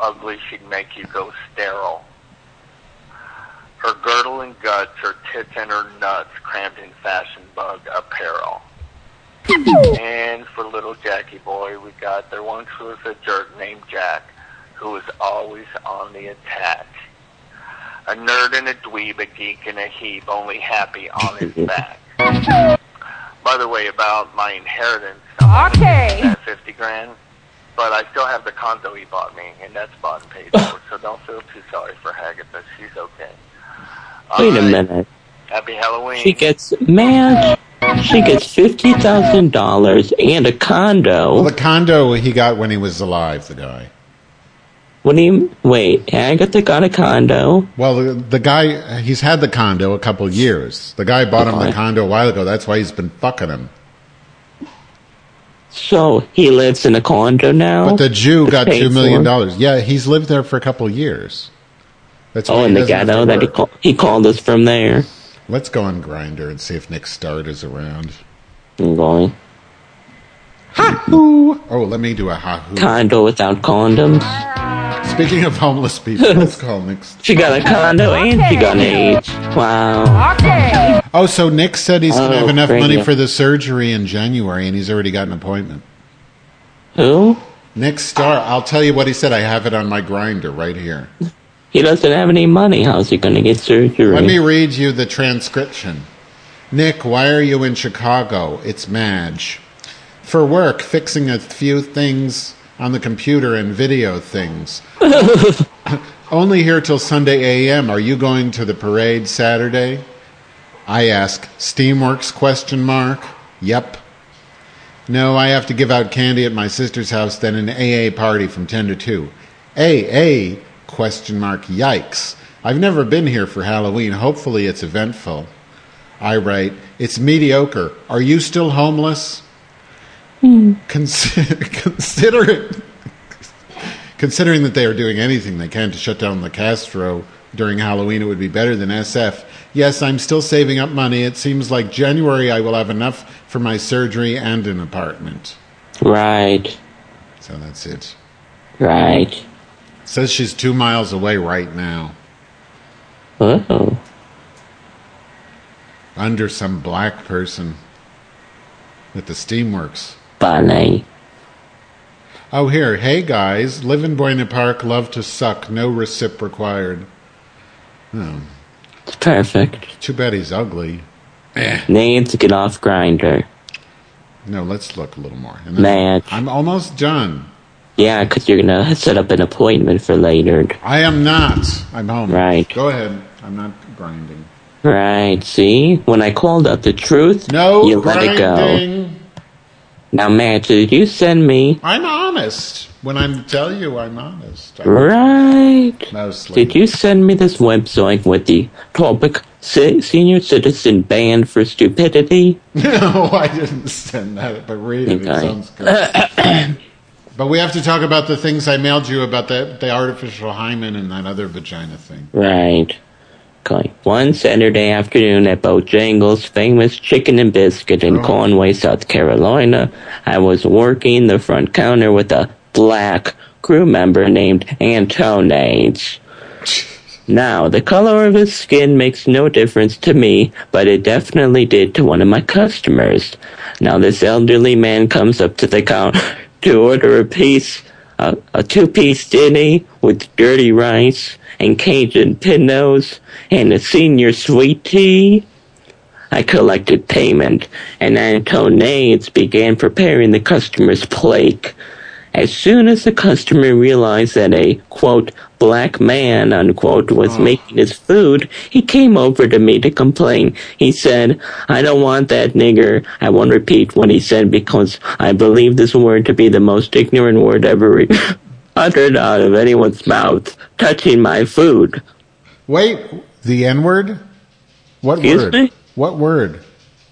she'd make you go sterile. Her girdle and guts, her tits and her nuts crammed in fashion bug apparel. And for little Jackie boy, there once was a jerk named Jack who was always on the attack. A nerd and a dweeb, a geek and a heap, only happy on his back. By the way, about my inheritance, Okay. at $50,000, but I still have the condo he bought me, and that's bought and paid for, so don't feel too sorry for Hagatha. She's okay. Wait a minute. Happy Halloween. She gets $50,000 and a condo. Well, the condo he got when he was alive, the guy. Wait, Agatha got a condo? Well, the guy, he's had the condo a couple years. The guy bought him the condo a while ago. That's why he's been fucking him. So, he lives in a condo now? But the Jew got $2 million. Yeah, he's lived there for a couple of years. That's why in the ghetto that he called us from there. Let's go on Grindr and see if Nick Start is around. I'm going. Ha-hoo! Oh, let me do a ha-hoo. Condo without condoms. Speaking of homeless people, let's call Nick. She got a condo and she got an AIDS. Wow. Okay. Oh, so Nick said he's going to have enough money for the surgery in January, and he's already got an appointment. Who? Nick Starr. I'll tell you what he said. I have it on my Grindr right here. He doesn't have any money. How's he going to get surgery? Let me read you the transcription. Nick, why are you in Chicago? It's Madge. For work, fixing a few things on the computer and video things. Only here till Sunday a.m. Are you going to the parade Saturday? I ask. Steamworks? ? Yep. No, I have to give out candy at my sister's house, then an AA party from 10 to 2. AA? ? Yikes. I've never been here for Halloween. Hopefully it's eventful. I write, it's mediocre. Are you still homeless? Considering that they are doing anything they can to shut down the Castro during Halloween, it would be better than SF. Yes, I'm still saving up money. It seems like January I will have enough for my surgery and an apartment. Right. So that's it. Right. Says she's 2 miles away right now. Uh-oh. Under some black person at the Steamworks. Funny. Oh, here. Hey, guys. Live in Buena Park. Love to suck. No recip required. Oh. It's perfect. Too bad he's ugly. Needs to get off Grindr. No, let's look a little more. Madge. I'm almost done. Yeah, because you're going to set up an appointment for later. I am not. I'm home. Right. Go ahead. I'm not grinding. Right, see? When I called out the truth, you grinding. let it go. Now, Madge, did you send me... I'm honest. When I tell you I'm honest. Right. Mostly. Did you send me this website with the topic Senior Citizen Banned for Stupidity? No, I didn't send that, but read it. Okay. It sounds good. But we have to talk about the things I mailed you about the artificial hymen and that other vagina thing. Right. Okay. One Saturday afternoon at Bojangles' famous chicken and biscuit in Conway, South Carolina, I was working the front counter with a black crew member named Antonades. Now, the color of his skin makes no difference to me, but it definitely did to one of my customers. Now, this elderly man comes up to the counter to order a two-piece dinner with dirty rice and Cajun pintos and a senior sweet tea. I collected payment, and Antonades began preparing the customer's plate. As soon as the customer realized that a, quote, black man, unquote, was making his food, he came over to me to complain. He said, I don't want that nigger. I won't repeat what he said because I believe this word to be the most ignorant word ever uttered out of anyone's mouth, touching my food. Wait, the N-word? What Excuse word? Me? What word?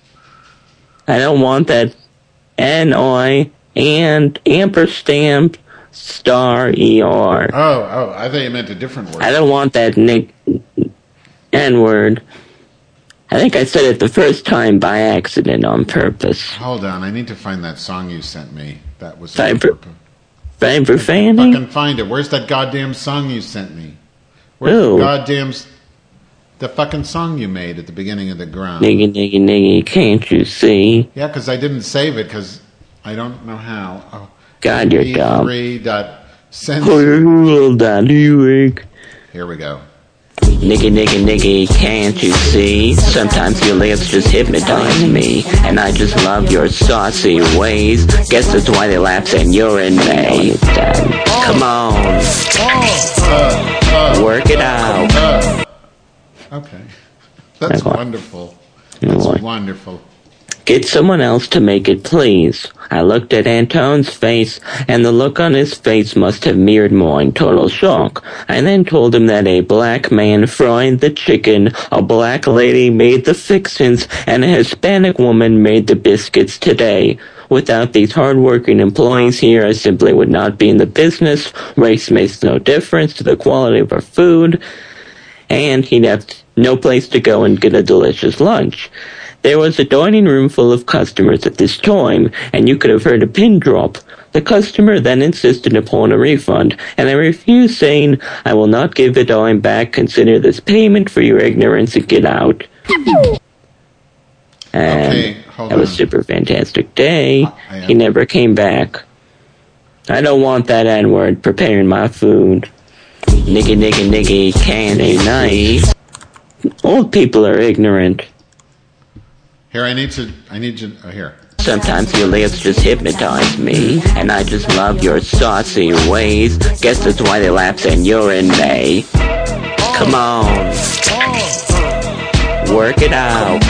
I don't want that N-I and ampersand star ER. Oh, I thought you meant a different word. I don't want that N-word. I think I said it the first time by accident on purpose. Hold on, I need to find that song you sent me. That was Favor Fanny? Fucking find it. Where's that goddamn song you sent me? Where's the fucking song you made at the beginning of the ground? Nigga, nigga, nigga, can't you see? Yeah, because I didn't save it because I don't know how. Oh, God, you're dumb. MP3.sensor. Here we go. Nigga, nigga, nigga, can't you see? Sometimes your lips just hypnotize me, and I just love your saucy ways. Guess that's why they lapse and you're in me. Come on. Work it out. Okay. That's wonderful. That's wonderful. Get someone else to make it, please. I looked at Antone's face, and the look on his face must have mirrored mine. Total shock. I then told him that a black man fried the chicken, a black lady made the fixins, and a Hispanic woman made the biscuits today. Without these hard-working employees here, I simply would not be in the business. Race makes no difference to the quality of our food, and he'd have no place to go and get a delicious lunch. There was a dining room full of customers at this time, and you could have heard a pin drop. The customer then insisted upon a refund, and I refused, saying, I will not give a dime back. Consider this payment for your ignorance and get out. And that was a super fantastic day. He never came back. I don't want that N-word preparing my food. Nigga, nigga, nigga, can't be nice. Old people are ignorant. Here, I need you, here. Sometimes your lips just hypnotize me, and I just love your saucy ways. Guess that's why they lapse and you're in me. Come on. Work it out.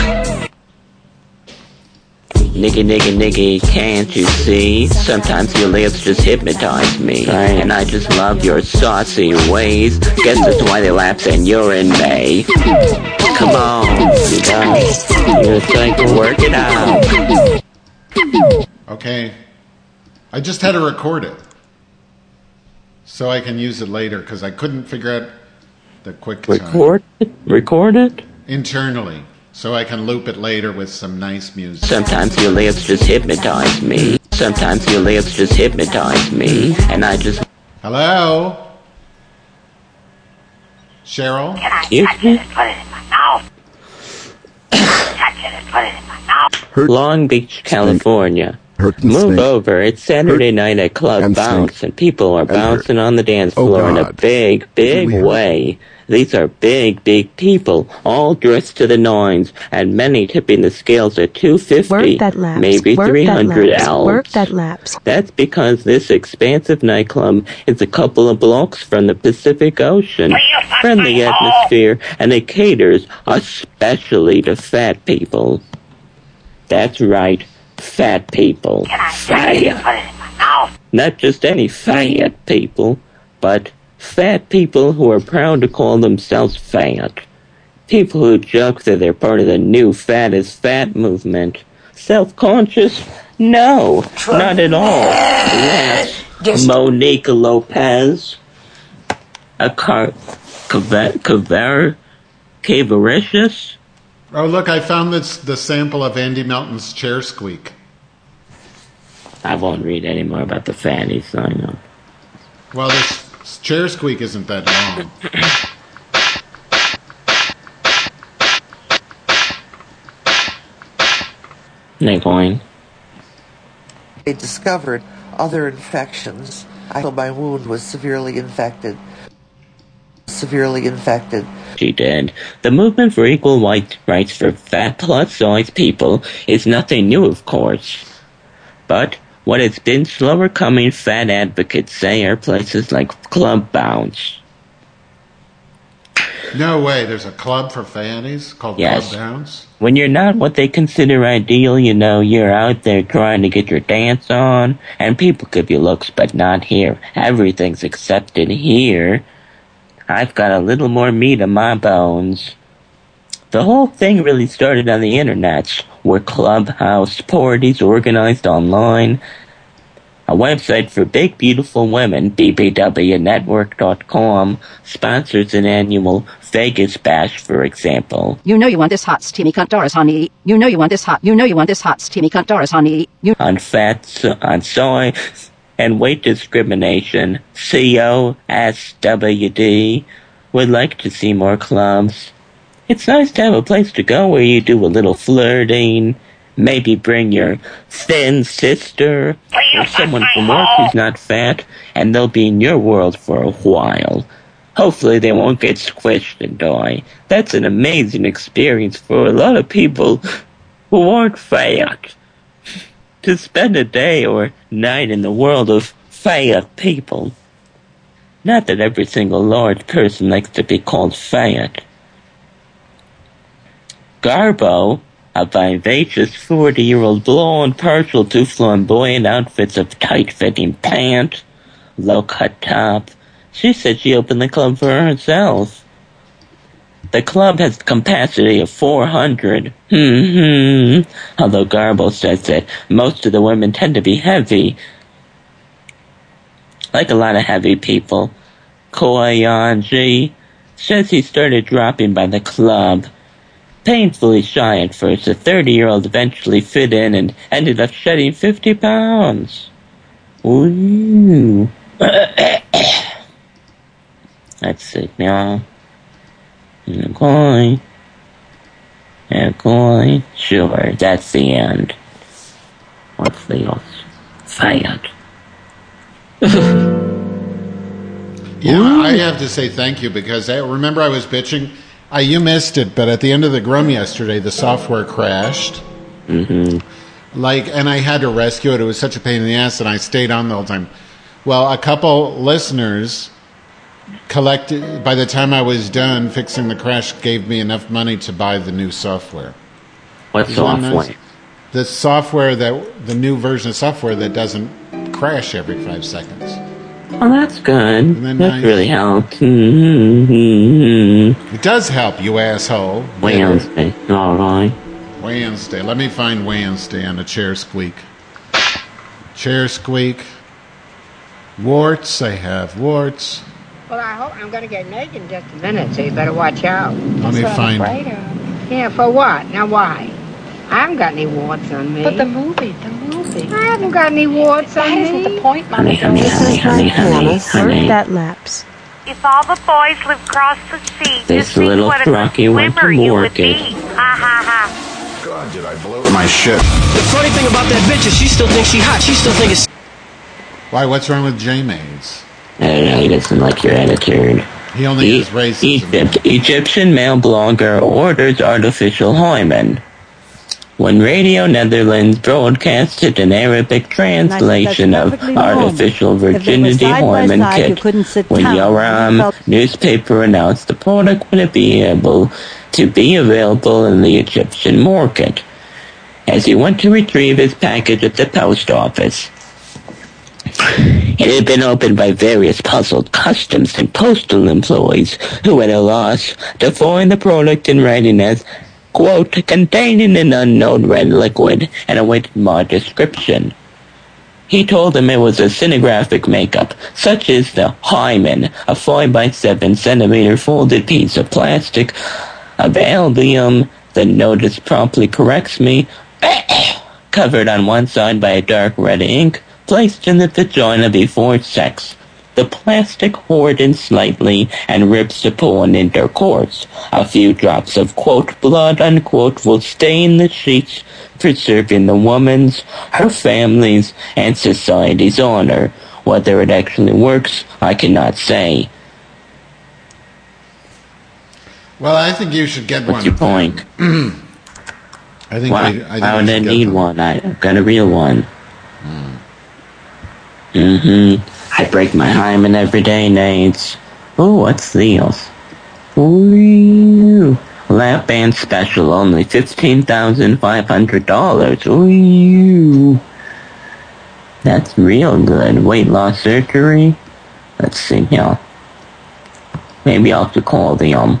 Nigga, nigga, nigga, can't you see? Sometimes your lips just hypnotize me, and I just love your saucy ways. Guess that's why they lapse and you're in me. Come on, you guys. You're trying to work it out. Okay. I just had to record it, so I can use it later, because I couldn't figure out the quick time. Record it? Internally. So I can loop it later with some nice music. Sometimes your lips just hypnotize me. Sometimes your lips just hypnotize me. And I just... Hello? Cheryl? Excuse me? Put it in my mouth. Touch it and put it in my mouth. Long Beach, California. Move over. It's Saturday night at Club Bounce, and people are bouncing on the dance floor in a big, big way. These are big, big people, all dressed to the nines, and many tipping the scales at $2.50, maybe $300. Work that laps. That's because this expansive nightclub is a couple of blocks from the Pacific Ocean. Friendly atmosphere, and it caters especially to fat people. That's right. Fat people. Fat. Not just any fat people, but fat people who are proud to call themselves fat. People who joke that they're part of the new fat is fat movement. Self-conscious? No, not at all. Yes, Monique Lopez. Cavaricious? Oh, look, I found the sample of Andy Melton's Chair Squeak. I won't read any more about the fannies, I know. Well, this Chair Squeak isn't that long. Nickling. They discovered other infections. I thought my wound was severely infected. She did. The movement for equal rights for fat plus-size people is nothing new, of course. But what has been slower coming, fat advocates say, are places like Club Bounce. No way, there's a club for fatties called Club Bounce? When you're not what they consider ideal, you know, you're out there trying to get your dance on, and people give you looks, but not here. Everything's accepted here. I've got a little more meat on my bones. The whole thing really started on the internet, where clubhouse parties organized online. A website for big, beautiful women, bbwnetwork.com, sponsors an annual Vegas bash, for example. You know you want this hot, steamy cunt Doris, honey. You know you want this hot steamy cunt Doris, honey. On fat, on soy, and weight discrimination, COSWD, would like to see more clubs. It's nice to have a place to go where you do a little flirting, maybe bring your thin sister or someone from work who's not fat, and they'll be in your world for a while. Hopefully they won't get squished and die. That's an amazing experience for a lot of people who aren't fat. To spend a day or night in the world of fat people. Not that every single large person likes to be called fat. Garbo, a vivacious 40-year-old blonde partial to flamboyant outfits of tight-fitting pants, low-cut top. She said she opened the club for herself. The club has a capacity of 400. Although Garbo says that most of the women tend to be heavy. Like a lot of heavy people. Koyanji says he started dropping by the club. Painfully shy at first, the 30-year-old eventually fit in and ended up shedding 50 pounds. Ooh. Let's see now. Okay. Sure, that's the end. What's the else? Fat. Yeah, I have to say thank you because I remember I was bitching. You missed it, but at the end of the Grum yesterday, the software crashed. And I had to rescue it. It was such a pain in the ass, and I stayed on the whole time. Well, a couple listeners collected, by the time I was done fixing the crash, gave me enough money to buy the new software. What software? The software the new version of software that doesn't crash every 5 seconds. Oh, that's good. That really helped. It does help, you asshole. Wednesday. All right. Wednesday. Let me find Wednesday on the chair squeak. Chair squeak. Warts. I have warts. Well, I hope I'm going to get naked in just a minute, so you better watch out. Let me find. Yeah, for what? Now, why? I haven't got any warts on me. But the movie. I haven't got any warts on me. That isn't the point, Mama. Honey. That lapse. If all the boys lived across the sea, This just think little what a Rocky went swimmer to you work would be. it. Ha ha ha. God, did I blow my shit. The funny thing about that bitch is she still thinks she hot. She still thinks it's... Why, what's wrong with J-Mays? I don't know, he doesn't like your attitude. He only is racist. Egyptian male blogger orders artificial hymen. When Radio Netherlands broadcasted an Arabic translation of artificial virginity hymen kit, when Yoram newspaper announced the product would be able to be available in the Egyptian market. As he went to retrieve his package at the post office, it had been opened by various puzzled customs and postal employees who were at a loss to find the product in writing as, quote, containing an unknown red liquid and awaited more description. He told them it was a cinemagraphic makeup, such as the hymen, a 5 by 7 centimeter folded piece of plastic of albium, the notice promptly corrects me, covered on one side by a dark red ink, placed in the vagina before sex. The plastic hardened slightly and rips upon intercourse. A few drops of, quote, blood, unquote, will stain the sheets, preserving the woman's, her family's, and society's honor. Whether it actually works, I cannot say. Well, I think you should get one. What's your point? I think I would need one. I've got a real one. I break my hymen every day, Nates. Ooh, what's these? Ooh, lap band special, only $15,500. Ooh, that's real good. Weight loss surgery. Let's see here. Maybe I'll have to call the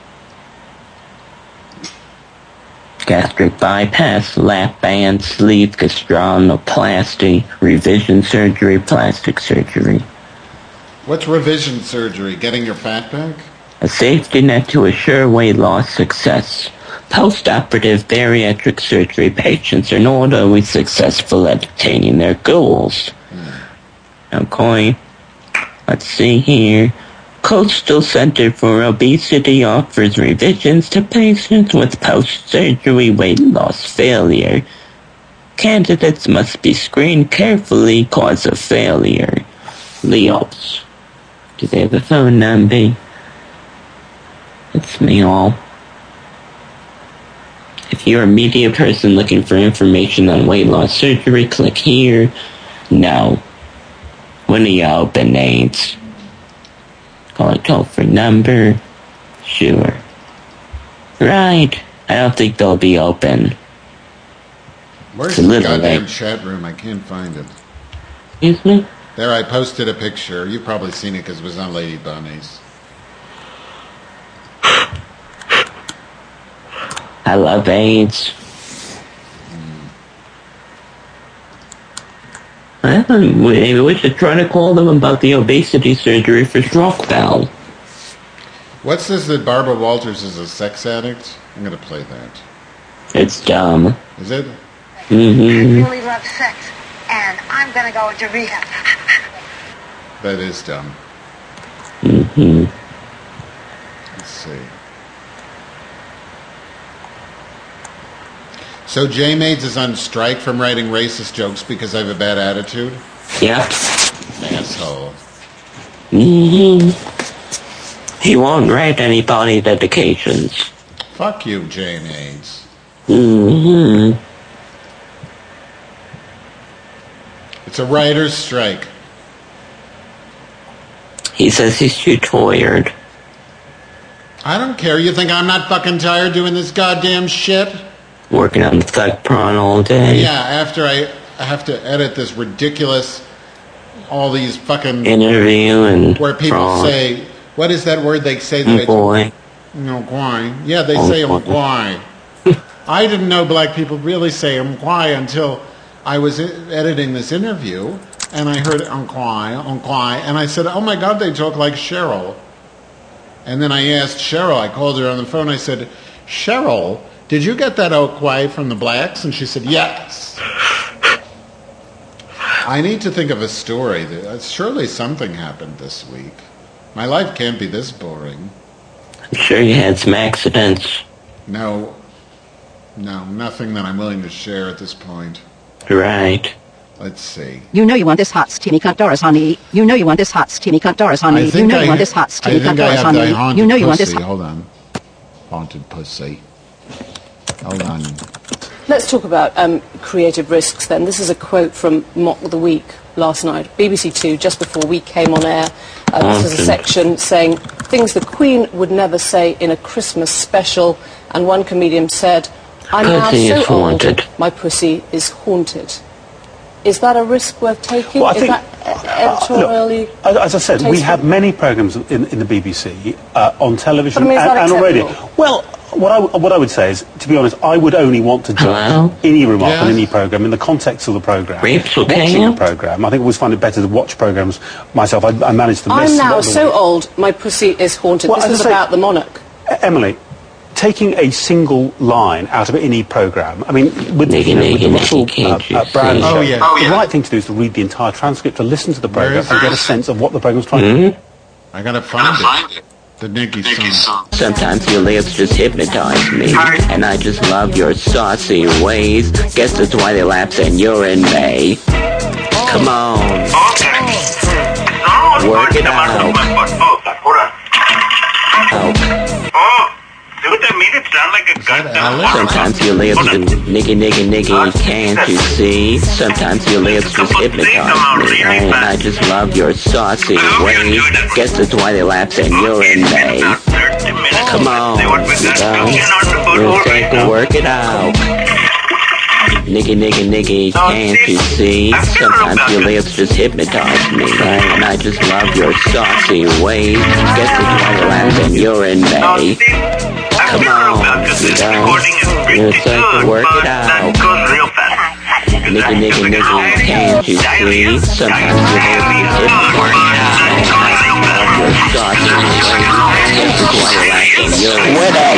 gastric bypass, lap band, sleeve gastronoplasty, revision surgery, plastic surgery. What's revision surgery? Getting your fat back? A safety net to assure weight loss success. Post-operative bariatric surgery patients are not always successful at attaining their goals. Okay. Let's see here. Coastal Center for Obesity offers revisions to patients with post-surgery weight loss failure. Candidates must be screened carefully cause of failure. Leos. Do they have a phone number? It's me all. If you're a media person looking for information on weight loss surgery, click here. No. When are you open, AIDS? Call a toll-free number? Sure. Right. I don't think they'll be open. Where's the goddamn chat room? I can't find it. Excuse me? There, I posted a picture. You've probably seen it because it was on Lady Bunnies. I love AIDS. Maybe we should try to call them about the obesity surgery for stroke valve. What's this that Barbara Walters is a sex addict? I'm going to play that. It's dumb. Is it? Mm-hmm. I really love sex, and I'm going to go into rehab. That is dumb. Mm-hmm. Let's see. So J-Maids is on strike from writing racist jokes because I have a bad attitude? Yep. Asshole. Mm-hmm. He won't write any body dedications. Fuck you, J-Maids. Mm-hmm. It's a writer's strike. He says he's too tired. I don't care. You think I'm not fucking tired doing this goddamn shit? Working on Thug Prawn all day. Yeah, after I have to edit this ridiculous, all these fucking... interview and... where people prawn. say, what is that word they say? Boy. No, guy. Yeah, they say guy. I didn't know black people really say guy until I was editing this interview, and I heard guy, and I said, oh my God, they talk like Cheryl. And then I asked Cheryl, I called her on the phone, I said, Cheryl, did you get that Okwai from the blacks? And she said, yes. I need to think of a story. Surely something happened this week. My life can't be this boring. I'm sure you had some accidents. No, nothing that I'm willing to share at this point. Right. Let's see. You know you want this hot steamy cunt Doris, honey. You know you want this hot steamy cunt Doris, honey. You know you want this hot steamy cunt Doris, honey. You know you want this. Hold on. Haunted pussy. Hold on. Let's talk about creative risks then. This is a quote from Mock the Week last night, BBC Two, just before we came on air. This is a section saying things the Queen would never say in a Christmas special, and one comedian said, I'm now so old, my pussy is haunted. Is that a risk worth taking? Well, I think, is that editorially look, as I said, tasteful? we have many programmes in the BBC, on television but I mean, and on radio. Well, what I would say is, to be honest, I would only want to judge any remark on any programme in the context of the programme. Watching the programme, I think I always find it better to watch programmes myself. I manage to miss... I'm now so old, my pussy is haunted. Well, this was about the monarch. Emily, taking a single line out of any programme, I mean, with the Russell Brand show, the right thing to do is to read the entire transcript, to listen to the programme and get a sense of what the programme's trying to do. I gotta find it. The Nicky song. Sometimes your lips just hypnotize me, and I just love your saucy ways. Guess that's why they lapse and you're in May. Come on. Work it out. Sometimes your lips just niggy, can't you see? Sometimes your lips just hypnotize me, and I just love your saucy ways. Guess that's why they lapse and you're in May. Come on, you'll take to work it out. Niggy, can't you see? Sometimes your lips just hypnotize me, and I just love your saucy ways. Guess that's why they lapse and you're in May. Come on, you'll take to work it out. Niggy, can't you see? Sometimes your lips just hypnotize me, and I just love your saucy ways. Guess that's why they lapse and you're in May.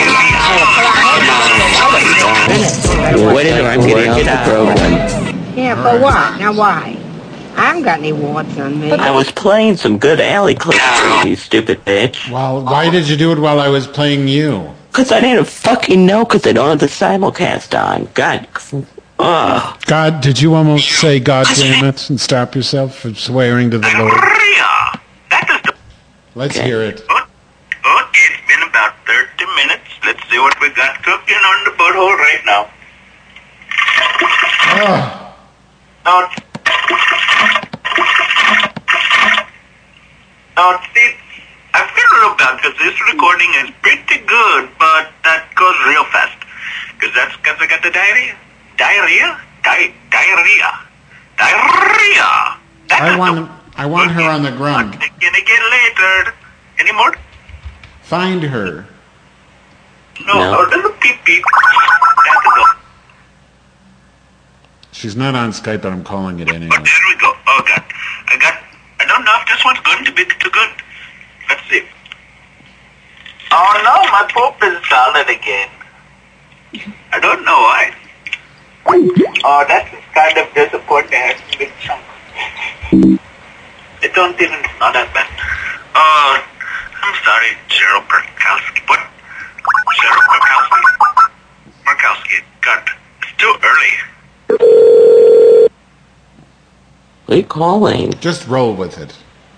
What is it? I'm getting off the program. Yeah, but what? Now why? I haven't got any warts on me. I was playing some good alley clips for you, you stupid bitch. Well, why did you do it while I was playing you? Because I didn't fucking know, because I don't have the simulcast on. God. Ugh. God, did you almost say God damn it and stop yourself from swearing to the Lord? Let's hear it. It's been about 30 minutes. Let's see what we got cooking on the butthole right now. Now, Steve, I feel a little bad because this recording is pretty good, but that goes real fast. Because that's because I got the diarrhea. Diarrhea. I want her on the ground. Taking again later. Any more? Find her. No. A little pee-pee. That's a go. She's not on Skype, but I'm calling it anyway. Oh, there we go. Oh, God. I don't know if this one's going to be too good. Let's see. Oh, no, my poop is solid again. I don't know why. Oh, that's kind of disappointing. It's a big chunk. It don't even, it's not that bad. I'm sorry, Cheryl Perkowski. What? Cheryl Perkowski? Perkowski. God, it's too early. What are you calling? Just roll with it.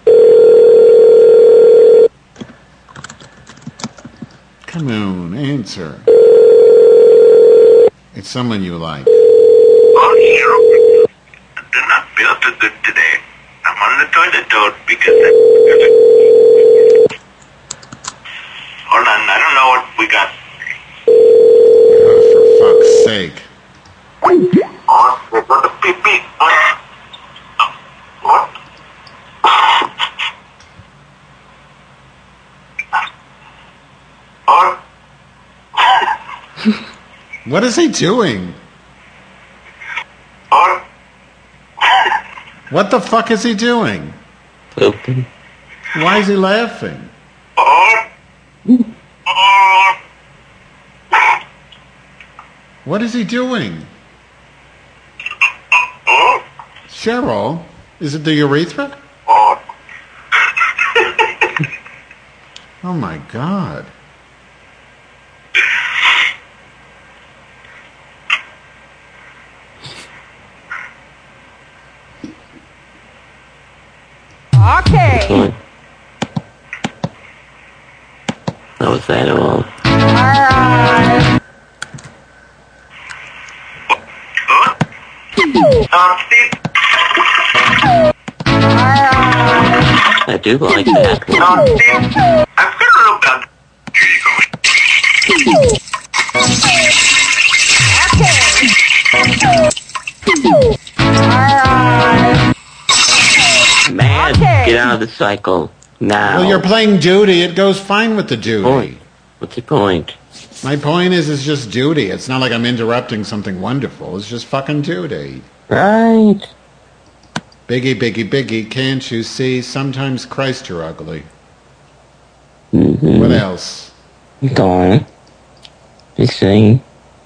Come on, answer. It's someone you like. Oh, Cheryl, I did not feel too good today. I'm on the toilet door because hold on, I don't know what we got. Oh, for fuck's sake. Oh, we got the pee-pee. What? What is he doing? What the fuck is he doing? Open. Why is he laughing? What is he doing? Cheryl, is it the urethra? Oh my God. Okay. That was that all. Alright. I do like that one. I've got a little bad. Here you go. Man, get out of the cycle now. Well, you're playing duty. It goes fine with the duty. Point. What's the point? My point is, it's just duty. It's not like I'm interrupting something wonderful. It's just fucking duty. Right. Biggie, biggie, biggie, can't you see? Sometimes Christ, you're ugly. Mm-hmm. What else? Go on. You see?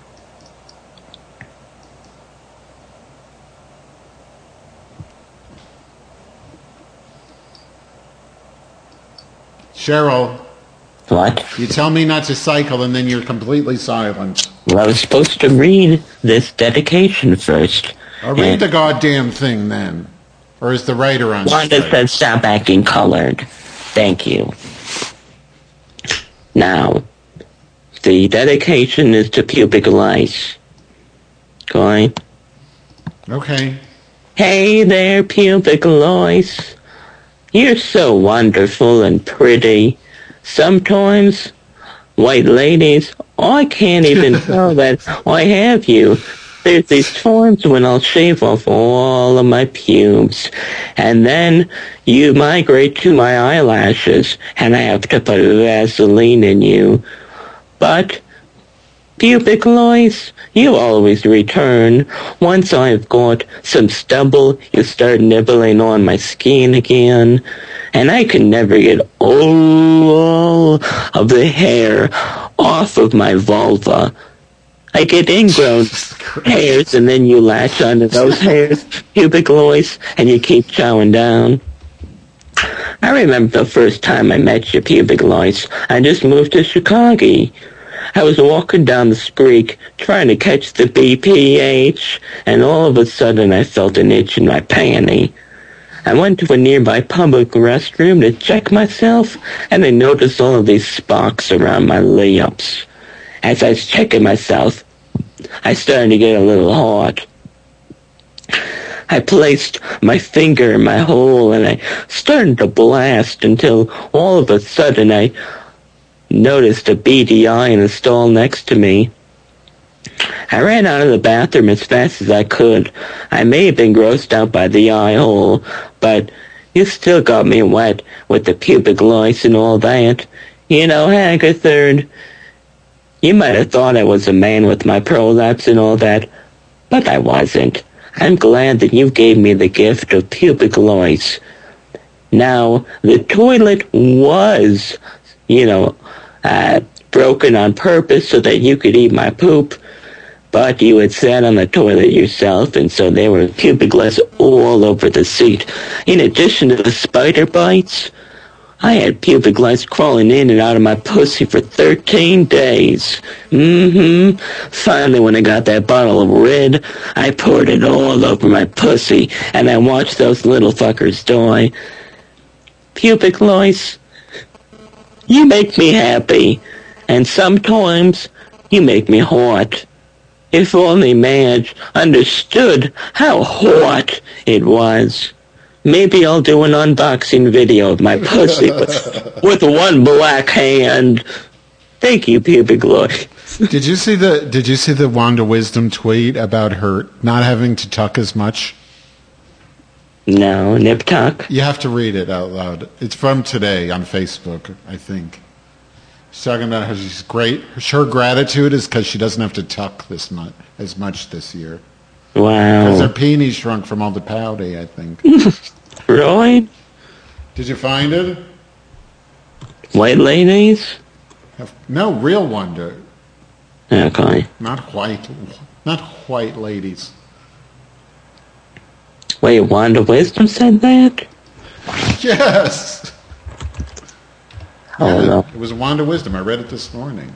Cheryl. What? You tell me not to cycle and then you're completely silent. Well, I was supposed to read this dedication first. I'll read the goddamn thing then. Or is the writer on Wanda said stop acting colored. Thank you. Now, the dedication is to pubic lice. Go on. Okay. Hey there, pubic lice. You're so wonderful and pretty. Sometimes, white ladies, I can't even tell that I have you. There's these times when I'll shave off all of my pubes, and then you migrate to my eyelashes, and I have to put Vaseline in you. But, pubic lice, you always return. Once I've got some stubble, you start nibbling on my skin again, and I can never get all of the hair off of my vulva. I get ingrown hairs, and then you latch onto those hairs, pubic lois, and you keep chowing down. I remember the first time I met you, pubic lois. I just moved to Chicago. I was walking down the street trying to catch the BPH, and all of a sudden I felt an itch in my panty. I went to a nearby public restroom to check myself, and I noticed all of these sparks around my lips. As I was checking myself, I started to get a little hot. I placed my finger in my hole, and I started to blast until all of a sudden I noticed a beady eye in the stall next to me. I ran out of the bathroom as fast as I could. I may have been grossed out by the eye hole, but you still got me wet with the pubic lois and all that. You know, Haggerthird, you might have thought I was a man with my prolapse and all that, but I wasn't. I'm glad that you gave me the gift of pubic lois. Now, the toilet was, broken on purpose so that you could eat my poop, but you had sat on the toilet yourself, and so there were pubic lois all over the seat. In addition to the spider bites, I had pubic lois crawling in and out of my pussy for 13 days. Finally, when I got that bottle of red, I poured it all over my pussy, and I watched those little fuckers die. Pubic lois, you make me happy, and sometimes you make me hot. If only Madge understood how hot it was. Maybe I'll do an unboxing video of my pussy with one black hand. Thank you, pubic lois. Did you see the Wanda Wisdom tweet about her not having to tuck as much? No, nip tuck. You have to read it out loud. It's from today on Facebook, I think. She's talking about how she's great. Her gratitude is because she doesn't have to tuck as much this year. Wow. Because her peenie shrunk from all the pouty, I think. Really? Did you find it? White ladies? No, real Wanda. Okay. Not white ladies. Wait, Wanda Wisdom said that? Yes. Oh, no. It was Wanda Wisdom. I read it this morning.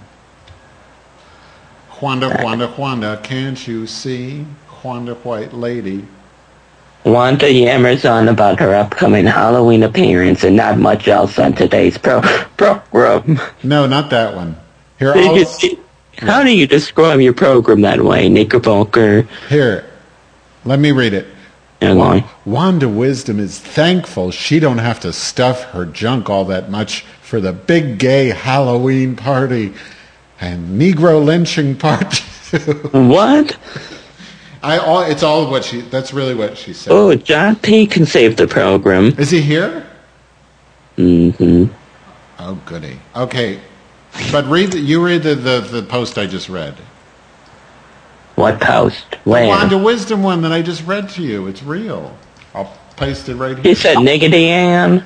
Wanda, can't you see? Wanda White Lady. Wanda yammers on about her upcoming Halloween appearance and not much else on today's program. No, not that one. How do you describe your program that way, Knickerbocker? Here, let me read it. Okay. Wanda Wisdom is thankful she don't have to stuff her junk all that much for the big gay Halloween party and Negro lynching part 2. What? It's all what that's really what she said. Oh, John P. can save the program. Is he here? Mm-hmm. Oh, goody. Okay. But you read the post I just read. What post? Where? The Wanda Wisdom one that I just read to you. It's real. I'll paste it right here. You said niggity Ann?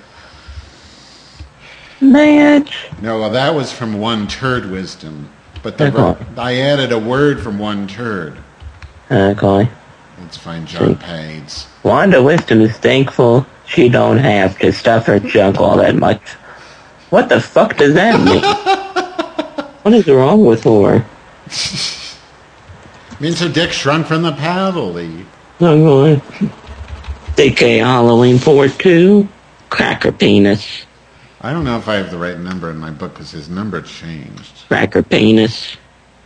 Madge? No, well, that was from One Turd Wisdom. But I added a word from One Turd. Okay. Let's find John Pades. Wanda Wisdom is thankful she don't have to stuff her junk all that much. What the fuck does that mean? What is wrong with her? Means her dick shrunk from the paddle. Okay. DK Halloween 4-2. Cracker penis. I don't know if I have the right number in my book because his number changed. Cracker penis.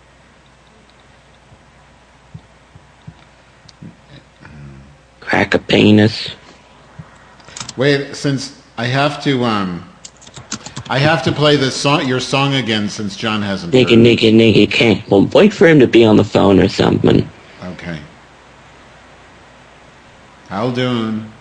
Crack a penis. Wait, since I have to play this song, your song again, since John hasn't. Nigga, can't. Well, wait for him to be on the phone or something. Okay. How doing?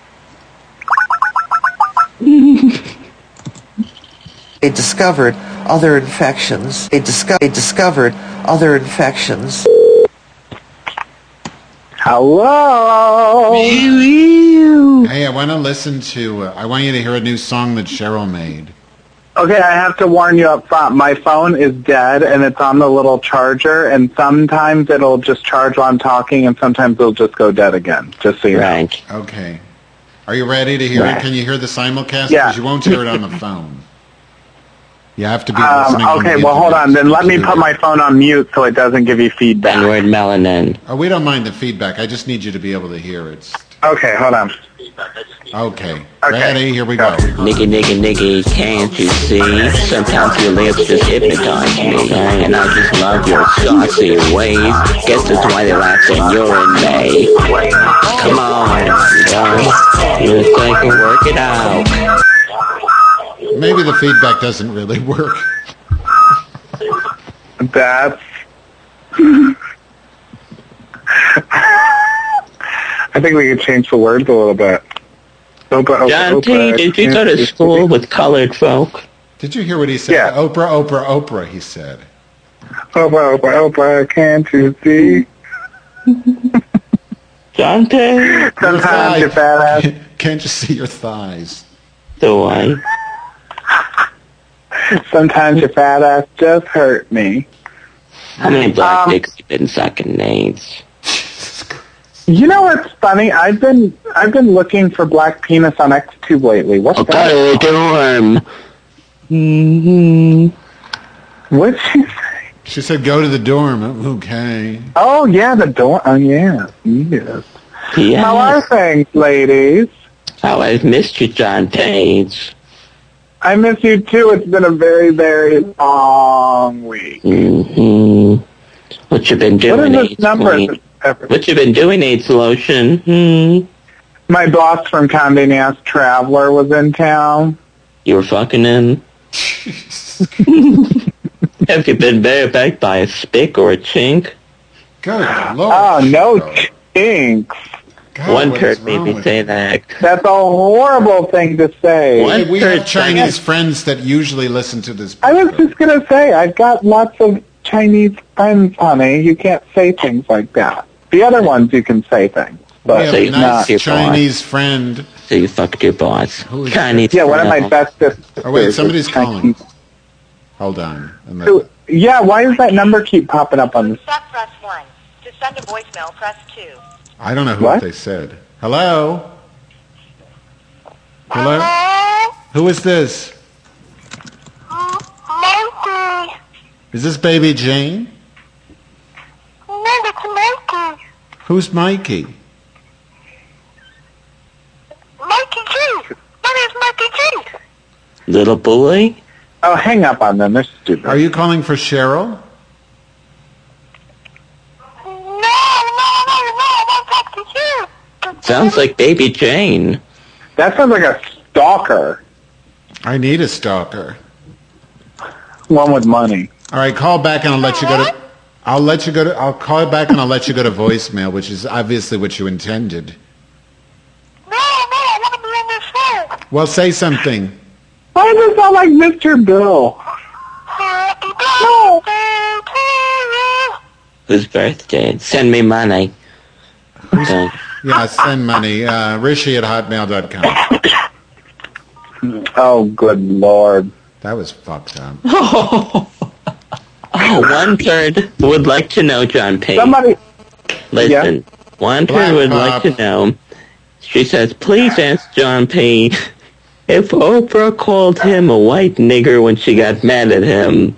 They discovered other infections. They discovered other infections. Hello. Hey, I want to listen to. I want you to hear a new song that Cheryl made. Okay, I have to warn you up front. My phone is dead, and it's on the little charger, and sometimes it'll just charge while I'm talking, and sometimes it'll just go dead again, just so you know. Okay. Are you ready to hear it? Can you hear the simulcast? Yeah. Because you won't hear it on the phone. You have to be listening. Okay, well, hold on. Then let me put my phone on mute so it doesn't give you feedback. N-word melanin. Oh, we don't mind the feedback. I just need you to be able to hear it. Okay, hold on. Okay. Ready? Here we go. Nigga, can't you see? Sometimes your lips just hypnotize me. And I just love your saucy ways. Guess that's why they laugh when you're in May. Come on, you think I can work it out. Maybe the feedback doesn't really work. That's... I think we could change the words a little bit. John T., did you go to school with colored folk? Did you hear what he said? Yeah. Oprah, he said. Oprah, can't you see? John T. Sometimes you're fat ass. Can't you see your thighs? Do I? Sometimes your fat ass just hurt me. How many black dicks you been sucking, Nates? You know what's funny? I've been looking for black penis on XTube lately. What's that? Dorm. What'd she say? She said, "Go to the dorm." Okay. Oh yeah, the dorm. Oh yeah, yes. Yes. How are things, ladies? Oh, I've missed you, John Page. I miss you too. It's been a very, very long week. What you been doing? What is this number? What you been doing, AIDS Lotion? My boss from Condé Nast Traveler was in town. You were fucking him? Have you been barebacked by a spick or a chink? Good Lord. Oh, no chinks. God, one turd made me say that. That's a horrible thing to say. We have Chinese friends that usually listen to this program. I was just going to say, I've got lots of Chinese friends, honey. You can't say things like that. The other ones, you can say things. But we have a nice Chinese friend. So you fucked your boss. Chinese one of my bestest. Oh, wait, somebody's calling. Hold on. Yeah, why does that number keep popping up on this? Press 1. To send a voicemail, press 2. I don't know who they said. Hello? Hello? Who is this? Mikey. Is this Baby Jane? No, it's Mikey. Who's Mikey? Mikey G. That is Mikey G. Little boy? Oh, hang up on them. They're stupid. Are you calling for Cheryl? Sounds like Baby Jane. That sounds like a stalker. I need a stalker. One with money. All right, call back and I'll let you go to... I'll call back and I'll let you go to voicemail, which is obviously what you intended. No, I want to be on this show. Well, say something. Why does it sound like Mr. Bill? Happy birthday to you. Whose birthday? Send me money. Yeah, send money. Rishi@hotmail.com. Oh, good Lord. That was fucked up. One third would like to know, John Payne. Somebody... Listen, yeah? One third would like to know. She says, please ask John Payne if Oprah called him a white nigger when she got mad at him.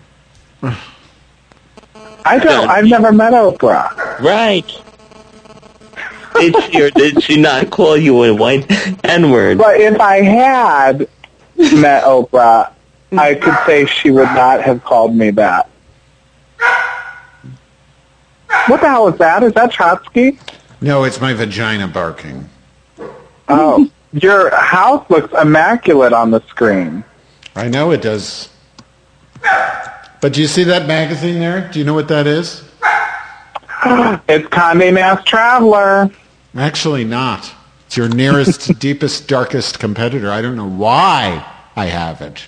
I've never met Oprah. Right. Did she or did she not call you a white N-word? But if I had met Oprah, I could say she would not have called me that. What the hell is that? Is that Trotsky? No, it's my vagina barking. Oh, your house looks immaculate on the screen. I know it does. But do you see that magazine there? Do you know what that is? It's Condé Nast Traveler. Actually not. It's your nearest, deepest, darkest competitor. I don't know why I have it.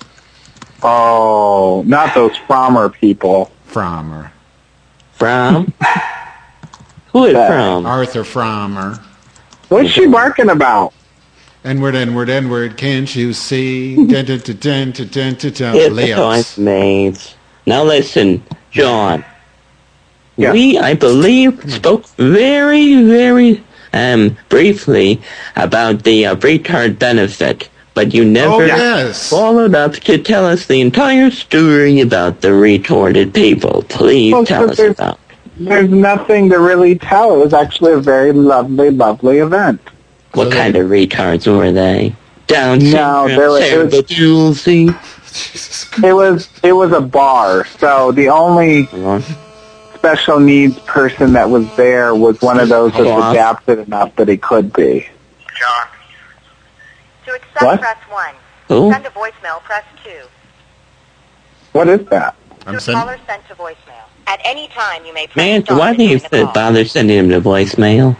Oh, not those Frommer people. Frommer. From? Who is from? Arthur Frommer. What's she barking about? N-word, N-word, N-word, can't you see? It's the choice made. Now listen, John. Yeah. We, I believe, spoke very, very briefly about the retard benefit, but you never followed up to tell us the entire story about the retarded people. Please tell us about it. There's nothing to really tell. It was actually a very lovely, lovely event. What kind of retards were they? Down No, syndrome, it was a bar, so the only special needs person that was there was one of those that's adapted enough that he could be. John. To accept, What? press 1. Who? Send a voicemail, press 2. What is that? Your caller sent to voicemail. At any time, you may press Man, star why to do you join the call. bother sending him to voicemail?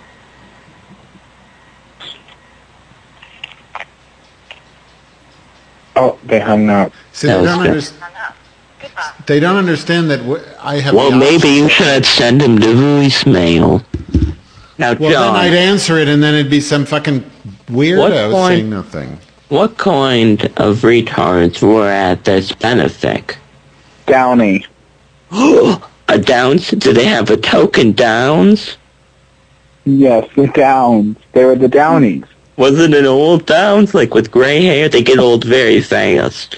Oh, they hung up. See, they don't understand that I have. Well, maybe you should send him to voicemail. Now, Well, John, then I'd answer it, and then it'd be some fucking weirdo saying nothing. what kind of retards were at this benefit? Downey. A Downs? Do they have a token Downs? Yes, the Downs. They were the Downies. Was it an old Downs, like with gray hair? They get old very fast.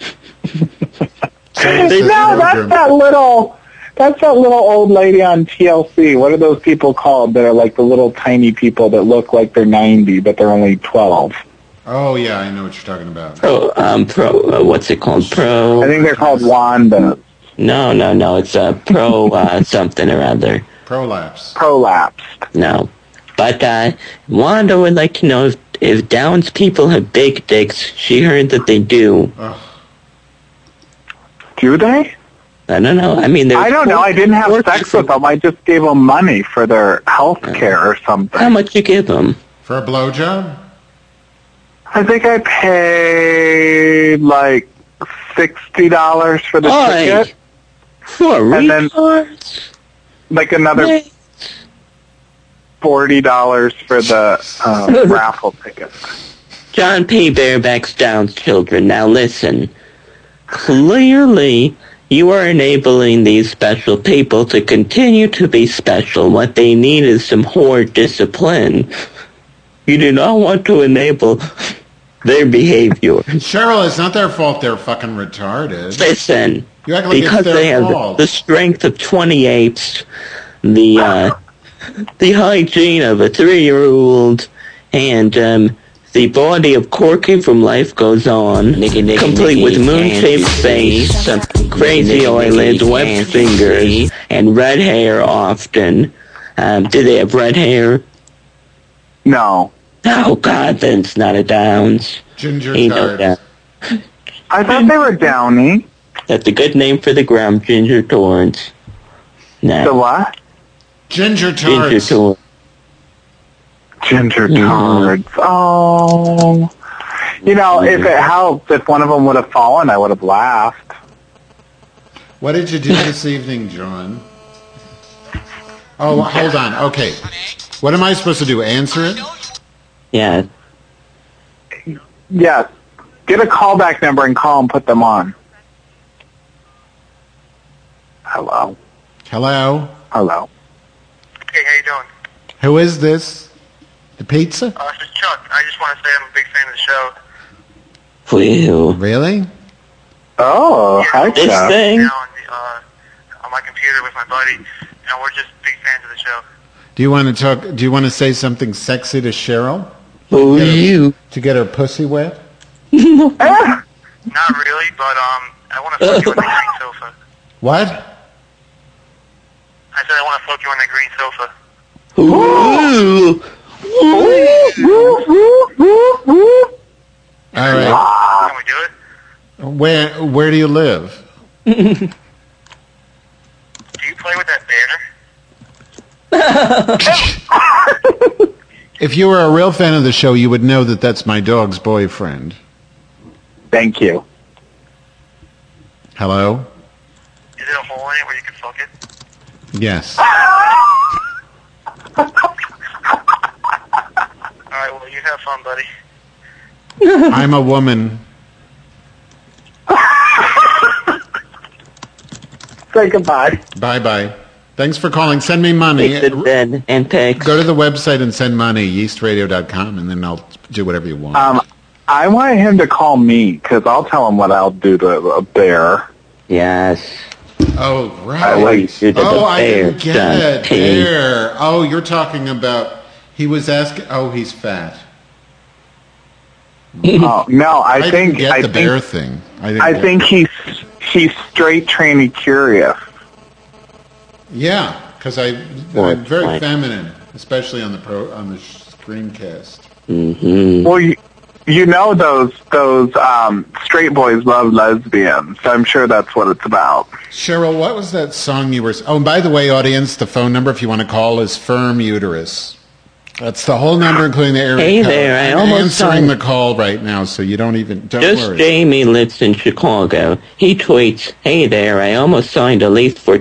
No, that's that little old lady on TLC. What are those people called that are like the little tiny people that look like they're 90 but they're only 12? Oh yeah, I know what you're talking about. What's it called? Pro. I think they're called Wanda. No, it's a pro something or other. Prolapsed. No, but Wanda would like to know if Downs people have big dicks. She heard that they do. Do they? I don't know. I mean, I don't know. I didn't have sex with them. I just gave them money for their health care or something. How much you give them? For a blowjob? I think I paid like $60 for the ticket. For and then like another $40 for the raffle ticket. John P. Bareback's Downs children. Now listen. Clearly, you are enabling these special people to continue to be special. What they need is some whore discipline. You do not want to enable their behavior. Cheryl, it's not their fault they're fucking retarded. Listen, you act like because it's their they have fault. the strength of 20 apes, the hygiene of a 3-year-old, and the body of Corky from Life Goes On, complete with moon-shaped face, some crazy eyelids, webbed fingers, and red hair often. Do they have red hair? No. Oh, God, then it's not a Downs. Ginger Tards. I thought they were Downey. That's a good name for the ground, Ginger Tards. No. The what? Ginger Ginger Tards. Tards. Ginger Tards. Oh. You know, if it helped, if one of them would have fallen, I would have laughed. What did you do this evening, John? Oh, hold on. Okay. What am I supposed to do? Answer it? Yeah. Yes. Get a callback number and call and put them on. Hello. Hello? Hello. Hey, how you doing? Who is this? The pizza? This is Chuck. I just want to say I'm a big fan of the show. For you. Really? Oh, hi, This Chuck. thing? On my computer with my buddy, and we're just big fans of the show. Do you want to talk? Do you want to say something sexy to Cheryl? Who are you? To get her pussy wet? Not really, but I want to fuck you on the green sofa. What? I said I want to fuck you on the green sofa. Ooh. All right. Can we do it? Where do you live? Do you play with that banner? If you were a real fan of the show, you would know that that's my dog's boyfriend. Thank you. Hello? Is it a hole in it where you can fuck it? Yes. Alright, well, you have fun, buddy. I'm a woman. Say goodbye. Bye-bye. Thanks for calling. Send me money. And pics. Go to the website and send money, yeastradio.com, and then I'll do whatever you want. I want him to call me, because I'll tell him what I'll do to a bear. Yes. Oh, right. I didn't get it. Bear. Oh, you're talking about, he was asking, he's fat. No, I think didn't get the bear thing. I think he's straight tranny curious. Yeah, because I'm very feminine, especially on the screencast. Mm-hmm. Well, you know those straight boys love lesbians. So I'm sure that's what it's about. Cheryl, what was that song you were? Oh, and by the way, audience, the phone number if you want to call is Firm Uterus. That's the whole number, including the area code. Hey there, I'm answering the call right now, so you don't worry. Jamie lives in Chicago. He tweets, "Hey there, I almost signed a lease for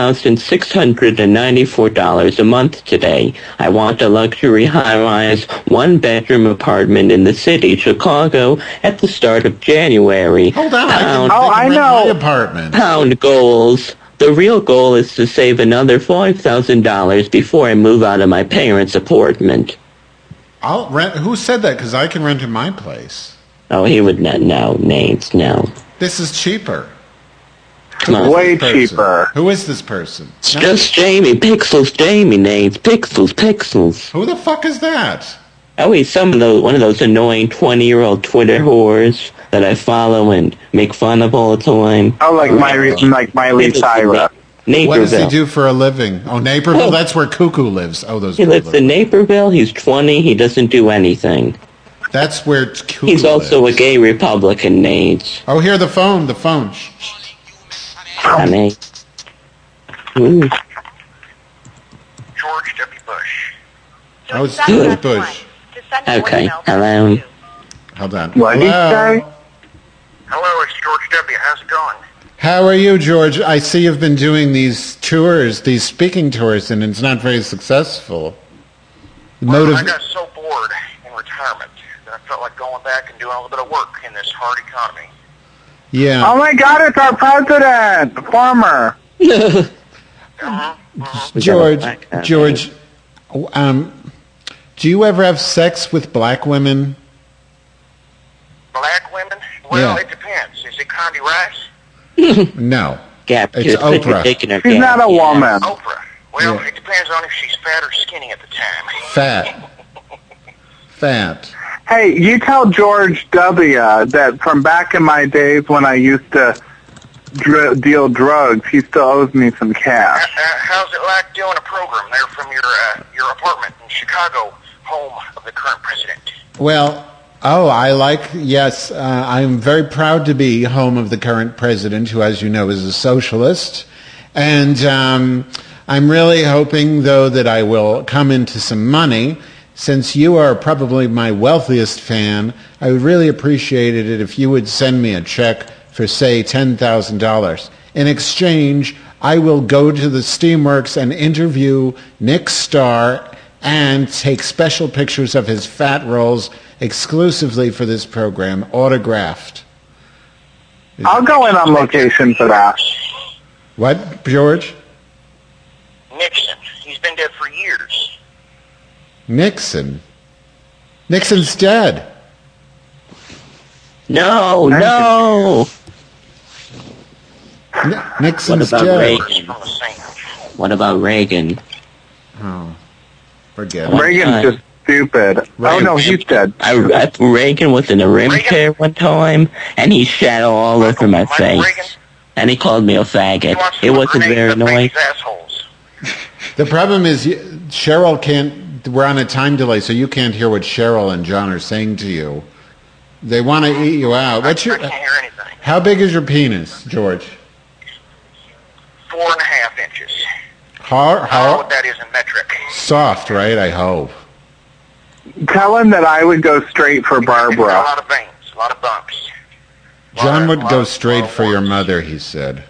$2,694 a month today. I want a luxury high-rise, one-bedroom apartment in the city, Chicago, at the start of January. Hold on, I know. My apartment. Pound goals. The real goal is to save another $5,000 before I move out of my parents' apartment." I'll rent. Who said that? Because I can rent in my place. Oh, he would not know names. No. This is cheaper. Come on. Way cheaper. Who is this person? It's just Jamie. Pixels. Jamie names. Pixels. Who the fuck is that? Oh, he's one of those annoying 20-year-old Twitter whores that I follow and make fun of all the time. Oh, like Miley Cyrus. Naperville. What does he do for a living? Oh, Naperville? That's where Cuckoo lives. Oh, those. He lives in Naperville. He's 20. He doesn't do anything. That's where Cuckoo He's also a gay Republican, Nate. Oh, here, the phone. Honey. George W. Bush. Oh, it's George Bush. Okay, hello. Hold on. What did he say? Hello, it's George W. How's it going? How are you, George? I see you've been doing these tours, these speaking tours, and it's not very successful. Well, I got so bored in retirement that I felt like going back and doing a little bit of work in this hard economy. Yeah. Oh my God, it's our president, Farmer. George, do you ever have sex with black women? Black women? Well, It depends. Is it Condi Rice? No. It's Oprah. She's not a woman. Oprah. Well, It depends on if she's fat or skinny at the time. Fat. Hey, you tell George W. that from back in my days when I used to deal drugs, he still owes me some cash. How's it like doing a program there from your apartment in Chicago, home of the current president? Well, I'm very proud to be home of the current president, who, as you know, is a socialist. And I'm really hoping, though, that I will come into some money. Since you are probably my wealthiest fan, I would really appreciate it if you would send me a check for, say, $10,000. In exchange, I will go to the Steamworks and interview Nick Starr and take special pictures of his fat rolls exclusively for this program, autographed. I'll go in on location for that. What, George? Nixon. He's been dead for years. Nixon's dead. No. Nixon's dead. What about Reagan? Oh, forget it. Reagan's just stupid. Oh, no, he's dead. Reagan was in a rim chair one time, and he shat all over my face. And he called me a faggot. It wasn't very annoying. The problem is, Cheryl can't... We're on a time delay, so you can't hear what Cheryl and John are saying to you. They want to eat you out. I can't hear anything. How big is your penis, George? 4.5 inches. How? I don't know what that is in metric. Soft, right? I hope. Tell him that I would go straight for Barbara. A lot of veins, a lot of bumps. John would go straight for your mother, he said.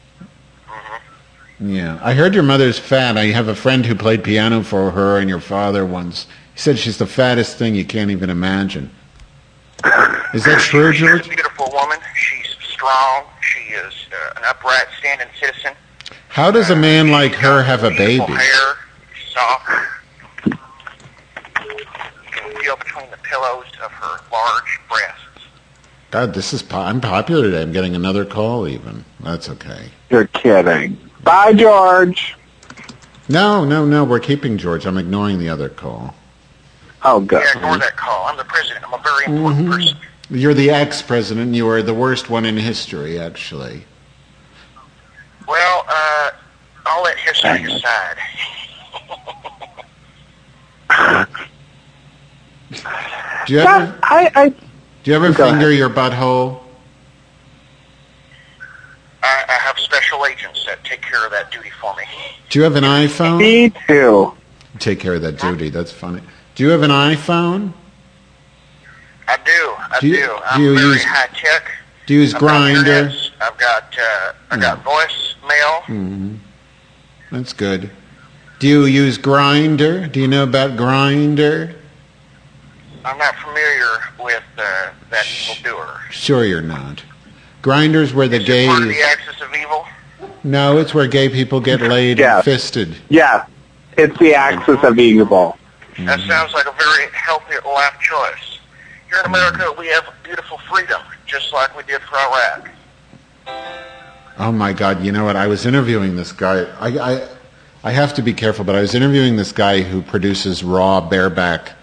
Yeah. I heard your mother's fat. I have a friend who played piano for her and your father once. He said she's the fattest thing you can't even imagine. Is that true, George? She's a beautiful woman. She's strong. She is an upright, standing citizen. How does a man like her have a baby? Hair, soft. You can feel between the pillows of her large breasts. God, I'm popular today. I'm getting another call even. That's okay. You're kidding. Bye, George. No. We're keeping George. I'm ignoring the other call. Oh, good. Yeah, ignore that call. I'm the president. I'm a very important person. You're the ex-president. You are the worst one in history, actually. Well, I'll let history decide. Do you ever finger your butthole? I have special agents that take care of that duty for me. Do you have an iPhone? Me too. Take care of that duty. That's funny. Do you have an iPhone? I do. I'm very high tech. Do you use Grindr? I've got voicemail. Mm-hmm. That's good. Do you use Grindr? Do you know about Grindr? I'm not familiar with that evil doer. Sure you're not. Grindr's where the gays... Is it part of the axis of evil? No, it's where gay people get laid and fisted. Yeah, it's the axis of evil. That sounds like a very healthy life choice. Here in America, we have beautiful freedom, just like we did for Iraq. Oh my God! You know what? I was interviewing this guy. I have to be careful, but I was interviewing this guy who produces raw bareback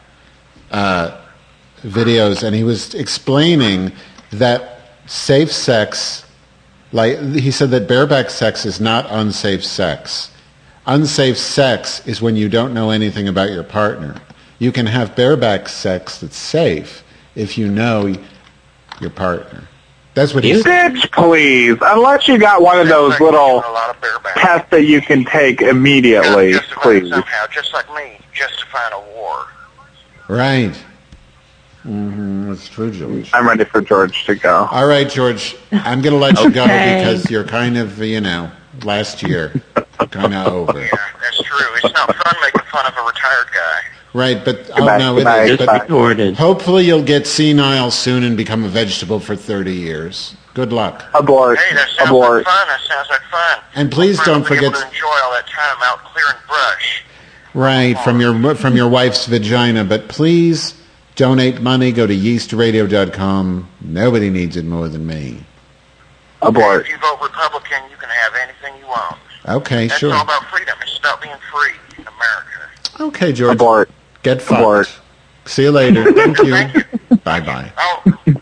videos, and he was explaining that safe sex, like he said that bareback sex is not unsafe sex. Unsafe sex is when you don't know anything about your partner. You can have bareback sex that's safe if you know your partner. That's what he said. Bitch, please. Unless you got one of those little tests that you can take immediately, please. Somehow, just like me, justifying a war. Right. That's true, George. I'm ready for George to go. All right, George. I'm going to let you go because you're kind of, last year, kind of over. Yeah, that's true. It's not fun making fun of a retired guy. Right, but goodbye. It is. But hopefully you'll get senile soon and become a vegetable for 30 years. Good luck. Abort. Hey, that sounds like fun. That sounds like fun. And please don't forget to enjoy all that time out clearing brush. Right, from your wife's vagina. But please donate money. Go to yeastradio.com. Nobody needs it more than me. Abort. If you vote Republican, you can have anything you want. Okay, That's sure. It's all about freedom. It's about being free in America. Okay, George. Abort. Get fucked. Abort. See you later. Thank you. Bye-bye. Oh.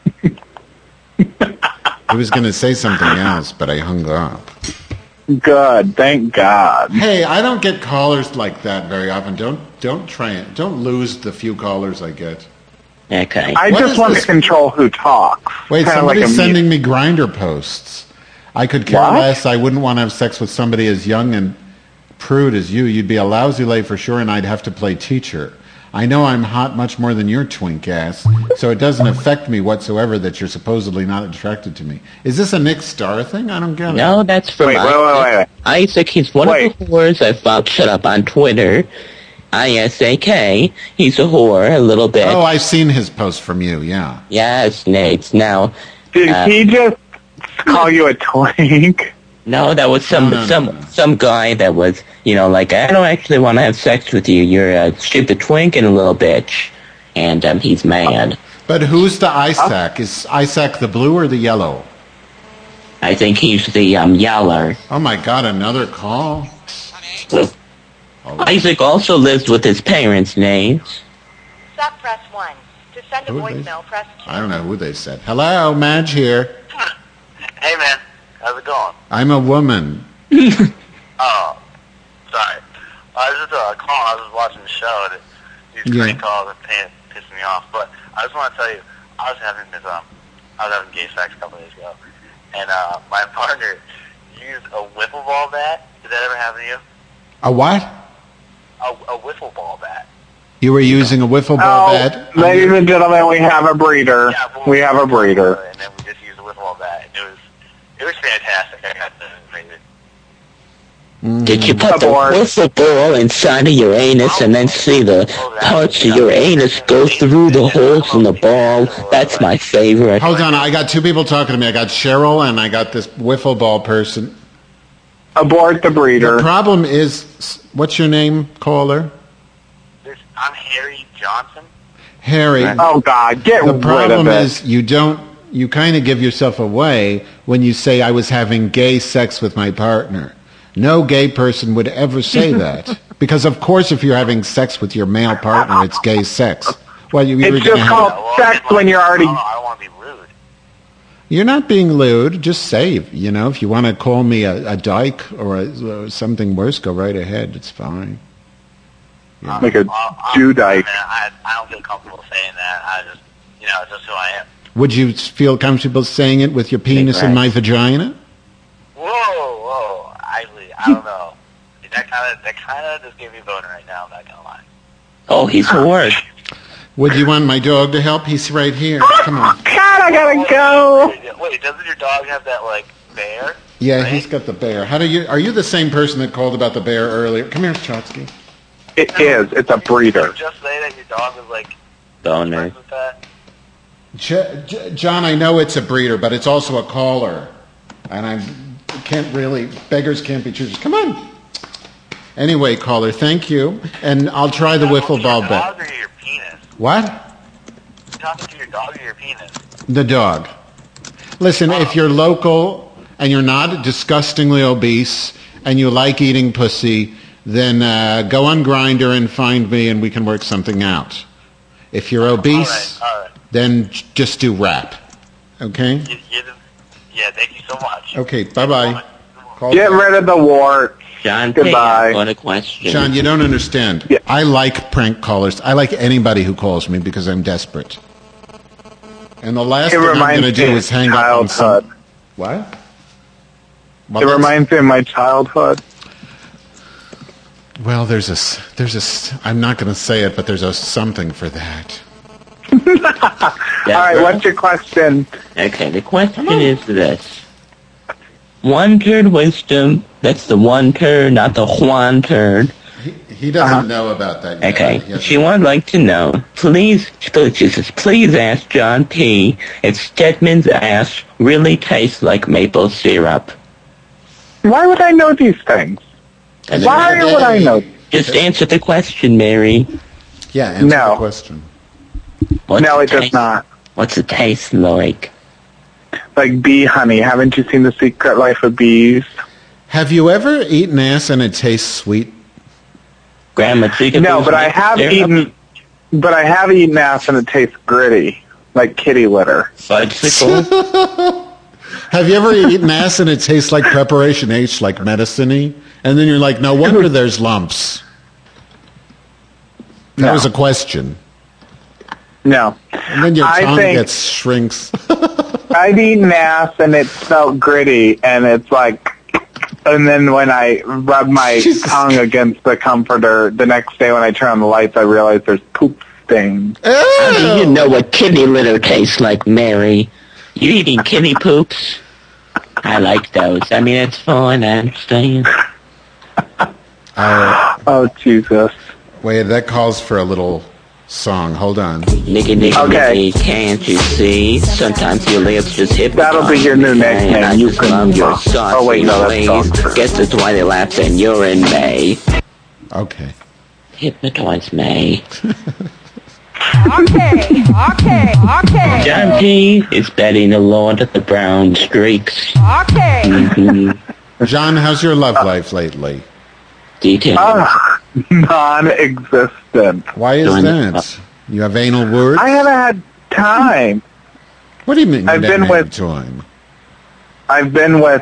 I was going to say something else, but I hung up. Good. Thank God. Hey, I don't get callers like that very often. Don't try it. Don't lose the few callers I get. Okay. I just want to control who talks. Wait, Kinda somebody's like sending me Grindr posts. I could care less. I wouldn't want to have sex with somebody as young and prude as you. You'd be a lousy lay for sure, and I'd have to play teacher. I know I'm hot much more than your twink ass, so it doesn't affect me whatsoever that you're supposedly not attracted to me. Is this a Nick Starr thing? I don't get it. No, that's from wait. Isaac. He's one of the whores I fucked. Shut up on Twitter. ISAK. He's a whore, a little bit. Oh, I've seen his post from you, yeah. Yes, Nate. Now, did he just call you a twink? No, that was some guy that was, like, I don't actually want to have sex with you. You're a stupid twink and a little bitch. And he's mad. But who's the Isaac? Is Isaac the blue or the yellow? I think he's the yeller. Oh my God, another call? Isaac also lives with his parents' names. Suck, press 1. To send a voicemail, press 2. I don't know who they said. Hello, Madge here. Hey, man. How's it going? I'm a woman. Oh, sorry. I was just calling. I was watching the show. And these crank calls are pissing me off. But I just want to tell you, I was having gay sex a couple days ago, and my partner used a wiffle ball bat. Did that ever happen to you? A what? A wiffle ball bat. You were using a wiffle ball bat? Ladies and gentlemen, we have a breeder. We have a breeder. And then we just used a wiffle ball bat. It was fantastic. I got to admit it. Did you put the wiffle ball inside of your anus and then see the parts of your anus go through the holes in the ball? That's my favorite. Hold on, I got two people talking to me. I got Cheryl and I got this wiffle ball person. Abort the breeder. The problem is, what's your name, caller? I'm Harry Johnson. Harry. Oh, God, get rid of it. The problem is you kind of give yourself away when you say I was having gay sex with my partner. No gay person would ever say that. Because, of course, if you're having sex with your male partner, it's gay sex. Well, it's just called sex when you're already... I don't want to be rude. You're not being lewd. Just say, if you want to call me a dyke or something worse, go right ahead. It's fine. Like a Jew dyke. I don't feel comfortable saying that. I just, it's just who I am. Would you feel comfortable saying it with your penis in my vagina? Whoa. I don't know. That kind of just gave me a boner right now, I'm not going to lie. Oh, he's a word. Would you want my dog to help? He's right here. Come on. God, I gotta go. Wait, doesn't your dog have that, bear? Yeah, right? He's got the bear. Are you the same person that called about the bear earlier? Come here, Chotsky. It is. It's a breeder. Did you just say that your dog was, boner? John, I know it's a breeder, but it's also a caller. And beggars can't be choosers. Come on. Anyway, caller, thank you. And I'll try the wiffle ball bet. Dog or your penis? What? You talking to your dog or your penis? The dog. Listen, if you're local and you're not disgustingly obese and you like eating pussy, then go on Grindr and find me and we can work something out. If you're obese, all right. Then just do rap. Okay? Yeah, thank you so much. Okay, bye-bye. Get rid of the wart. John, goodbye. What a question. John, you don't understand. Yeah. I like prank callers. I like anybody who calls me because I'm desperate. And the last thing I'm going to do is hang up on some... What? Well, it reminds me of my childhood. Well, there's a... I'm not going to say it, but there's a something for that. All right, what's your question? Okay, the question is this. One-turd wisdom, that's the one-turd, not the one-turd. He doesn't know about that yet. Okay, she would like to know, please ask John P. if Stedman's ass really tastes like maple syrup. Why would I know these things? Why would I know? Just answer the question, Mary. Yeah, answer the question. No, it does not. What's it taste like? Like bee honey. Haven't you seen The Secret Life of Bees? Have you ever eaten ass and it tastes sweet? Grandma, no, but I have eaten. But I have eaten ass and it tastes gritty, like kitty litter. Fudgesicle. Have you ever eaten ass and it tastes like Preparation H, like medicine-y? And then you're like, no wonder there's lumps. That was a question. No. And then your tongue shrinks. I've eaten ass and it felt gritty, and it's like, and then when I rub my tongue against the comforter, the next day when I turn on the lights, I realize there's poop stains. How do you know what kitty litter tastes like, Mary? You eating kitty poops? I like those. I mean, it's fine, I understand. Oh, Jesus. Wait, that calls for a little song. Hold on. Nicky, can't you see? Sometimes your lips just hypnotize. That'll be your new nickname. I just love your saucy ways. Guess that's why they laughed and you're in May. Okay. Hypnotize May. Okay. John P. is betting the Lord of the Brown Streaks. Okay. Mm-hmm. John, how's your love life lately? Details. Non-existent. Why is that? You have anal words? I haven't had time. What do you mean I've been with time? I've been with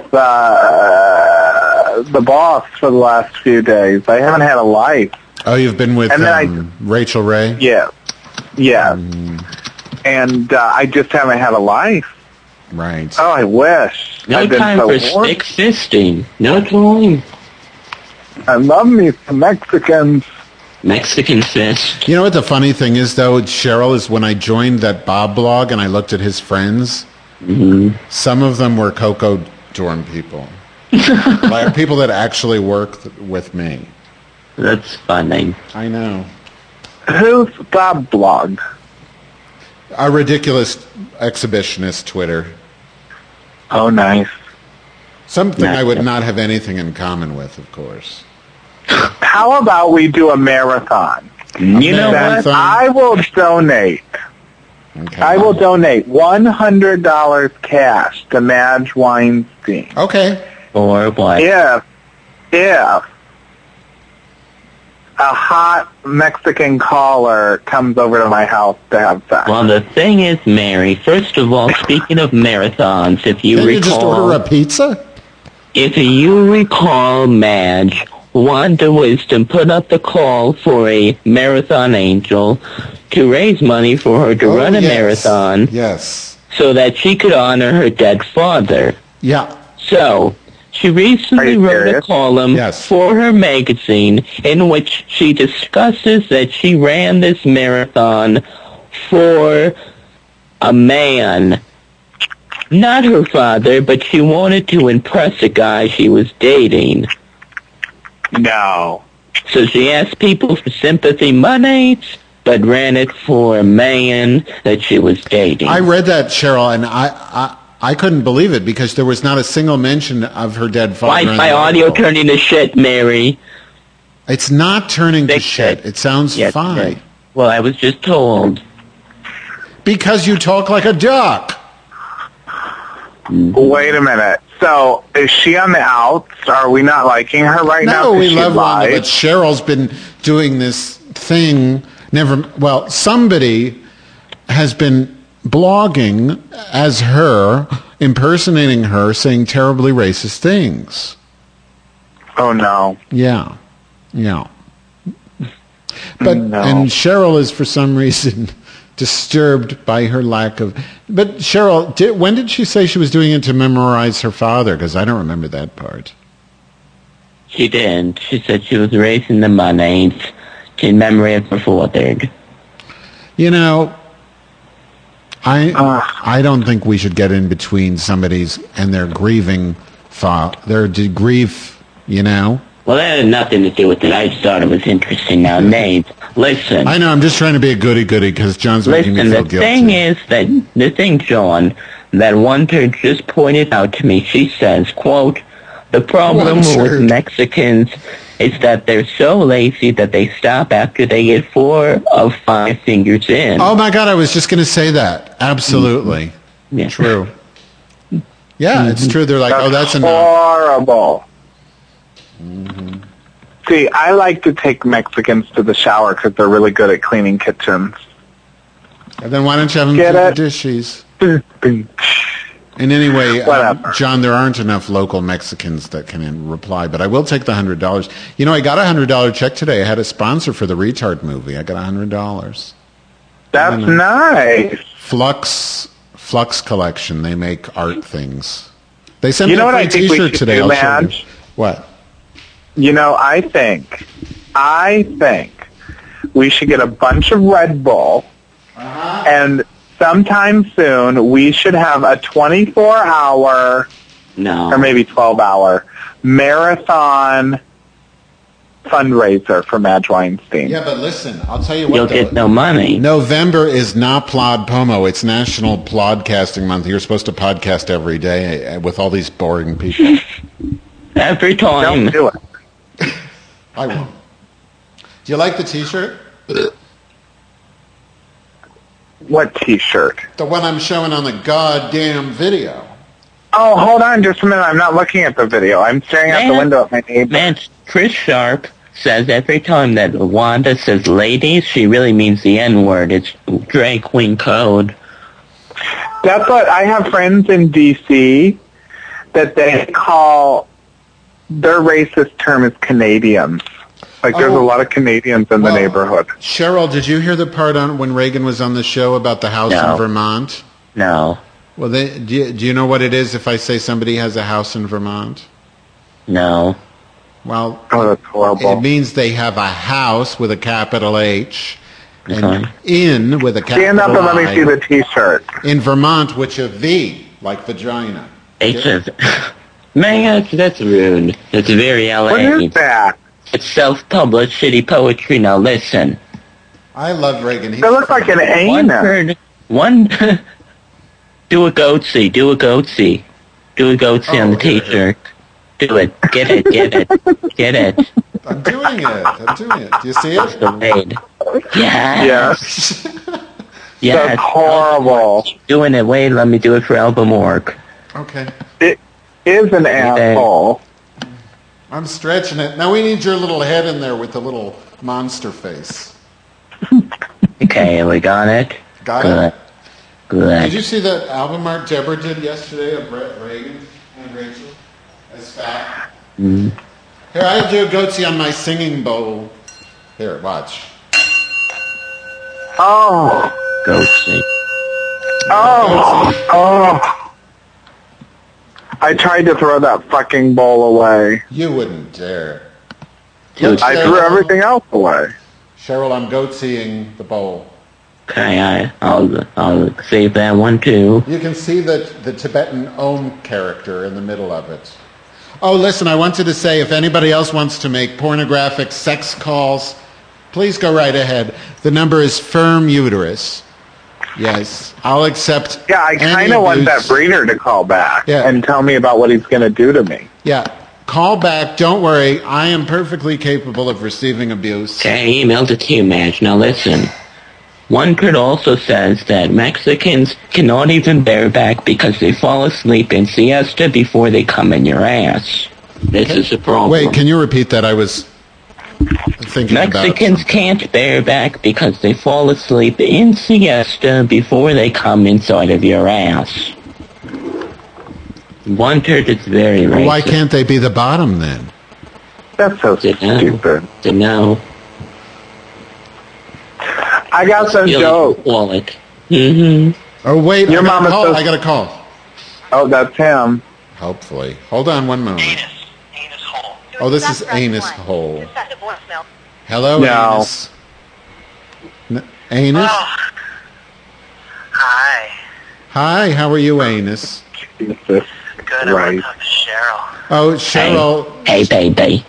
the boss for the last few days. I haven't had a life. Oh, you've been with Rachel Ray? Yeah. Yeah. And I just haven't had a life. Right. Oh, I wish. No time for stick fisting. No time. I love me some Mexicans. Mexican fist. You know what the funny thing is, though, Cheryl, is when I joined that Bob blog and I looked at his friends, some of them were Coco Dorm people. Like people that actually work with me. That's funny. I know. Who's Bob Blog? A ridiculous exhibitionist Twitter. Oh, nice. Something I would not have anything in common with, of course. How about we do a marathon? You know what? I will donate. Okay. I will donate $100 cash to Madge Weinstein. Okay. For what? If a hot Mexican caller comes over to my house to have sex. Well, the thing is, Mary, first of all, speaking of marathons, if you Can recall... you just order a pizza? If you recall, Madge, Wanda Wisdom put up the call for a marathon angel to raise money for her to run a marathon. Yes. So that she could honor her dead father. Yeah. So... she recently wrote a column for her magazine in which she discusses that she ran this marathon for a man. Not her father, but she wanted to impress a guy she was dating. No. So she asked people for sympathy money, but ran it for a man that she was dating. I read that, Cheryl, and I couldn't believe it because there was not a single mention of her dead father. Why is my audio turning to shit, Mary? It's not turning to shit. It sounds fine. Well, I was just told. Because you talk like a duck. Wait a minute. So, is she on the outs? Are we not liking her right now? No, we love Wanda, but Cheryl's been doing this thing. Somebody has been blogging as her, impersonating her, saying terribly racist things. Oh, no. Yeah. But and Cheryl is, for some reason, disturbed by her lack of... But Cheryl, when did she say she was doing it to memorize her father? Because I don't remember that part. She didn't. She said she was raising the money in memory of her father. You know... I don't think we should get in between somebody's and their grieving their grief, you know? Well, that had nothing to do with it. I just thought it was interesting. Now, Nate, listen. I know, I'm just trying to be a goody-goody because John's making me feel guilty. The thing, John, that Wonder just pointed out to me, she says, quote, the problem with Mexicans is that they're so lazy that they stop after they get 4 of 5 fingers in. Oh, my God, I was just going to say that. Absolutely. Mm-hmm. Yeah. True. Yeah, it's true. They're like, that's enough. Horrible. Mm-hmm. See, I like to take Mexicans to the shower because they're really good at cleaning kitchens. And then why don't you have them do the dishes? And anyway, John, there aren't enough local Mexicans that can reply, but I will take the $100. You know, I got a $100 check today. I had a sponsor for the Retard movie. I got $100. That's nice. Flux Collection. They make art things. They sent me a free T-shirt today. Do, Madge? What? You know, I think we should get a bunch of Red Bull and sometime soon we should have a 24-hour or maybe 12-hour marathon fundraiser for Madge Weinstein. Yeah, but listen, I'll tell you what. You'll get no money. November is not Plod Pomo. It's National Plodcasting Month. You're supposed to podcast every day with all these boring people. Every time. Don't do it. I won't. Do you like the T-shirt? What T-shirt? The one I'm showing on the goddamn video. Oh, hold on just a minute. I'm not looking at the video. I'm staring out the window at my neighbor. Man, Chris Sharp says every time that Wanda says ladies, she really means the N-word. It's drag queen code. That's what I have friends in D.C. that they call... Their racist term is Canadians. Like, there's a lot of Canadians in the neighborhood. Cheryl, did you hear the part on when Reagan was on the show about the house in Vermont? No. Well, do you know what it is if I say somebody has a house in Vermont? No. Well, that's horrible. It means they have a house with a capital H and in with a capital Stand up and I, let me see the T-shirt. In Vermont, which a V, like vagina. Man, that's rude. That's very LA. What is that? It's self-published shitty poetry. Now listen. I love Reagan. It looks like an anus. Do a goatsy. Do a goatsy on the t-shirt. Do it. Get it. Get it. I'm doing it. Do you see it? Yes. Yes. That's horrible. Keep doing it. Wait, let me do it for album work. Okay. It is an asshole. I'm stretching it. Now we need your little head in there with the little monster face. Okay, we got it. Got it? Good. Did you see that album art Deborah did yesterday of Brett Reagan and Rachel as fat? Mm. Here, I'll do a goatee on my singing bowl. Here, watch. Oh. Goatee. Oh. I tried to throw that fucking bowl away. You wouldn't dare. Look, I threw everything else away. Cheryl, I'm goateeing the bowl. Okay, I'll save that one too. You can see the Tibetan Om character in the middle of it. Oh, listen, I wanted to say, if anybody else wants to make pornographic sex calls, please go right ahead. The number is Firm Uterus. Yes, I'll accept. Yeah, I kind of want that breeder to call back and tell me about what he's going to do to me. Yeah, call back. Don't worry. I am perfectly capable of receiving abuse. Okay, I emailed it to you, Madge. Now listen. One could also says that Mexicans cannot even bear back because they fall asleep in siesta before they come in your ass. This is a problem. Wait, can you repeat that? I was thinking Mexicans can't bear back because they fall asleep in siesta before they come inside of your ass. One third is very racist. Why can't they be the bottom then? That's so stupid. No. I got some joke. Wallet. Mm-hmm. Oh, wait. Your mama I got a call. Oh, that's him. Hopefully. Hold on one moment. Anus hole. Oh, this is Anus Hole. Hello, No. Anus. Anus? Oh. Hi. Hi, how are you, Anus? Good, I want to talk to Cheryl. Oh, Cheryl. Hey, baby.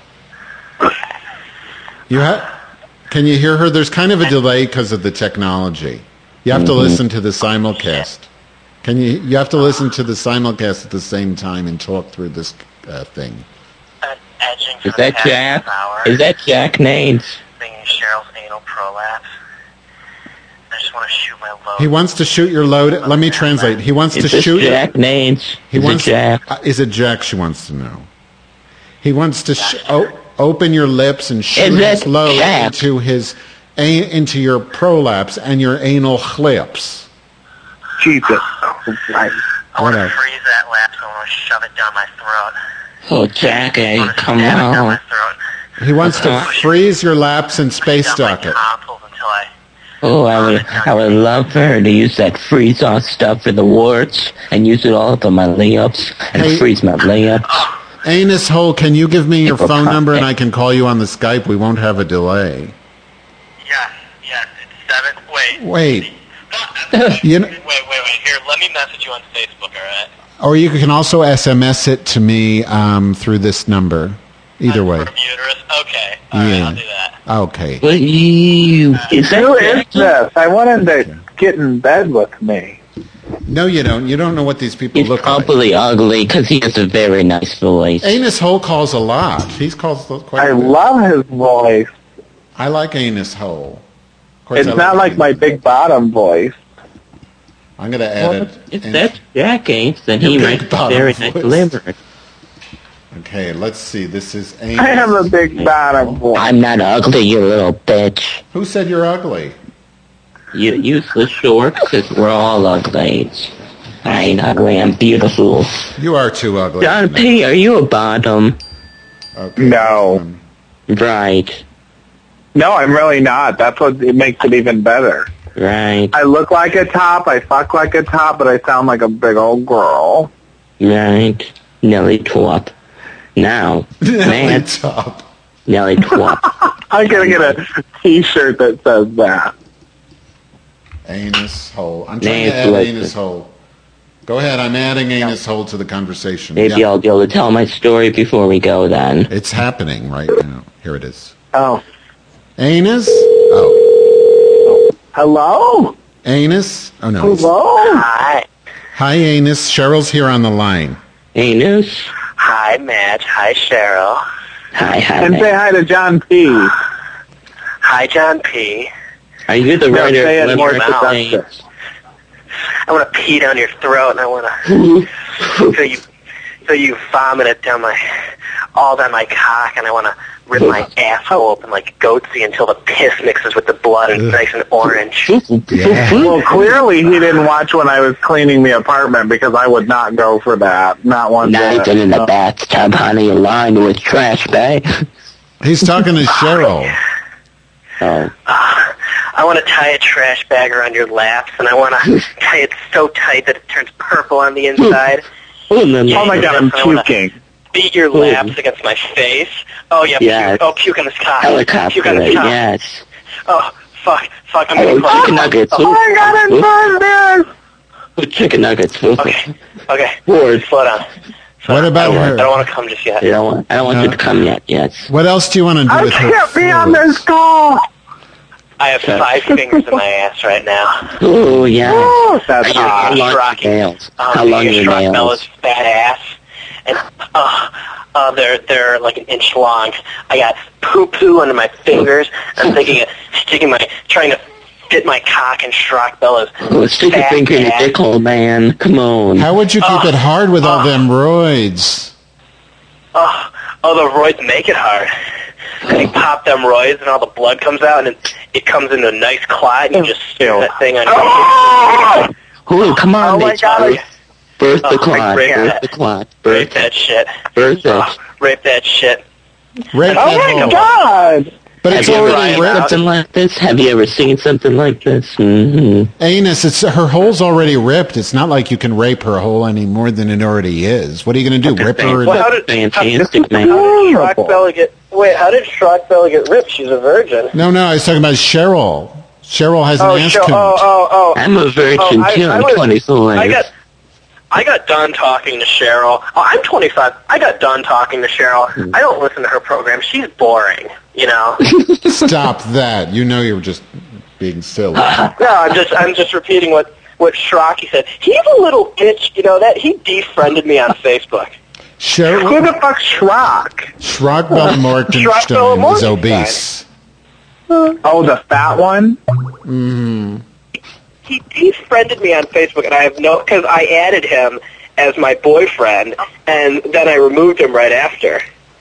Can you hear her? There's kind of a delay because of the technology. You have to listen to the simulcast. You have to listen to the simulcast at the same time and talk through this thing. Is that Jack? Is that Jack Nanes? Thinking Cheryl's anal prolapse. I just want to shoot my load. He wants to shoot your load. Let me translate. He wants to shoot Jack Nanes. Is it Jack she wants to know? He wants to open your lips and shoot his load into your prolapse and your anal clips. Jesus. I want to freeze that lapse and I want to shove it down my throat. Oh, Jackie, come on. He wants to freeze your laps and space dock it. Oh, I would love for her to use that freeze-off stuff for the warts and use it all up on my layups and freeze my layups. Anus Hole, can you give me your phone number and I can call you on the Skype? We won't have a delay. Yes, it's 7. Wait. Wait, here, let me message you on Facebook, alright? Or you can also SMS it to me through this number. Either way. Okay, alright, I'll do that. Okay. Who is this? I want him to get in bed with me. No, you don't. You don't know what these people look like. He's probably ugly because he has a very nice voice. Anus Hole calls a lot. He's called quite a bit. I love his voice. I like Anus Hole. It's not like my big bottom voice. I'm going to add it. If that's Jack Ames, then he writes very nice liver. Okay, let's see. This is Anus. I have a big bottom voice. I'm not ugly, you little bitch. Who said you're ugly? You useless short, because we're all ugly. I ain't ugly, I'm beautiful. You are too ugly. John P., are you a bottom? Okay. No. Right. No, I'm really not. That's what it makes it even better. Right. I look like a top, I fuck like a top, but I sound like a big old girl. Right. Nelly Twop. Now, Nelly Twop. Nelly Twop. I'm going to get a t-shirt that says that. Anus Hole. I'm trying to add Anus Hole. Go ahead. I'm adding Anus Hole to the conversation. Maybe I'll be able to tell my story before we go then. It's happening right now. Here it is. Oh. Anus? Oh. Hello? Anus? Oh, no. Hello? Hi. Hi, Anus. Cheryl's here on the line. Anus? Hi, Madge. Hi, Cheryl. Hi. And say hi to John P. Hi, John P. Are you the writer say of it more Lemon? I want to pee down your throat, and I want to so you vomit it all down my cock, and I want to rip my asshole open like Goatsy until the piss mixes with the blood and it's nice and orange. Yeah. Well, clearly he didn't watch when I was cleaning the apartment because I would not go for that. Not one bit. Not even in the bathtub, honey, lined with trash bag. He's talking to Cheryl. Oh. I want to tie a trash bag around your laps, and I want to tie it so tight that it turns purple on the inside. Oh my God, I'm puking. Beat your laps against my face. Oh, yeah, yes. Puke on this cock. Helicopter, puke on this cock. yes. Oh, fuck, I'm Oh, gonna chicken nuggets. Oh my God, I'm burned. Oh, chicken nuggets. Okay, Ward. slow down. What about her? I don't want to come just yet. I don't want you to come yet, yes. What else do you want to do with her? I can't be on this call. I have 5 fingers in my ass right now. Oh, yeah. Oh, that's How long are your nails? How long are your nails? Bella's fat ass. And they're like an inch long. I got poo-poo under my fingers. I'm thinking of trying to fit my cock in Schrock Bella's Oh, stick your finger in your dick hole, man. Come on. How would you keep it hard with all them roids? Oh, the roids make it hard. You pop them roids and all the blood comes out and it comes into a nice clot and you just stick that thing on your Oh, come on, my God. Birth the clot. Birth the clot. Rape that shit. Birth it. Rape that shit. Rape Oh my God. But it's already ripped. Something like this? Have you ever seen something like this? Mm-hmm. Anus, her hole's already ripped. It's not like you can rape her hole any more than it already is. What are you going to do? Rip her? Well, how did Schrock Bella get ripped? She's a virgin. No, I was talking about Cheryl. Cheryl has an ass coon. I'm a virgin too. I'm 24. I got done talking to Cheryl. Oh, I'm 25. I got done talking to Cheryl. I don't listen to her program. She's boring, you know. Stop that. You know you're just being silly. No, I'm just repeating what Schrocky said. He's a little bitch, you know, that he defriended me on Facebook. Cheryl, who the fuck's Schrock? Schrock Bella Mortenstein is obese. Oh, the fat one? Mm-hmm. He defriended me on Facebook, and I have because I added him as my boyfriend, and then I removed him right after.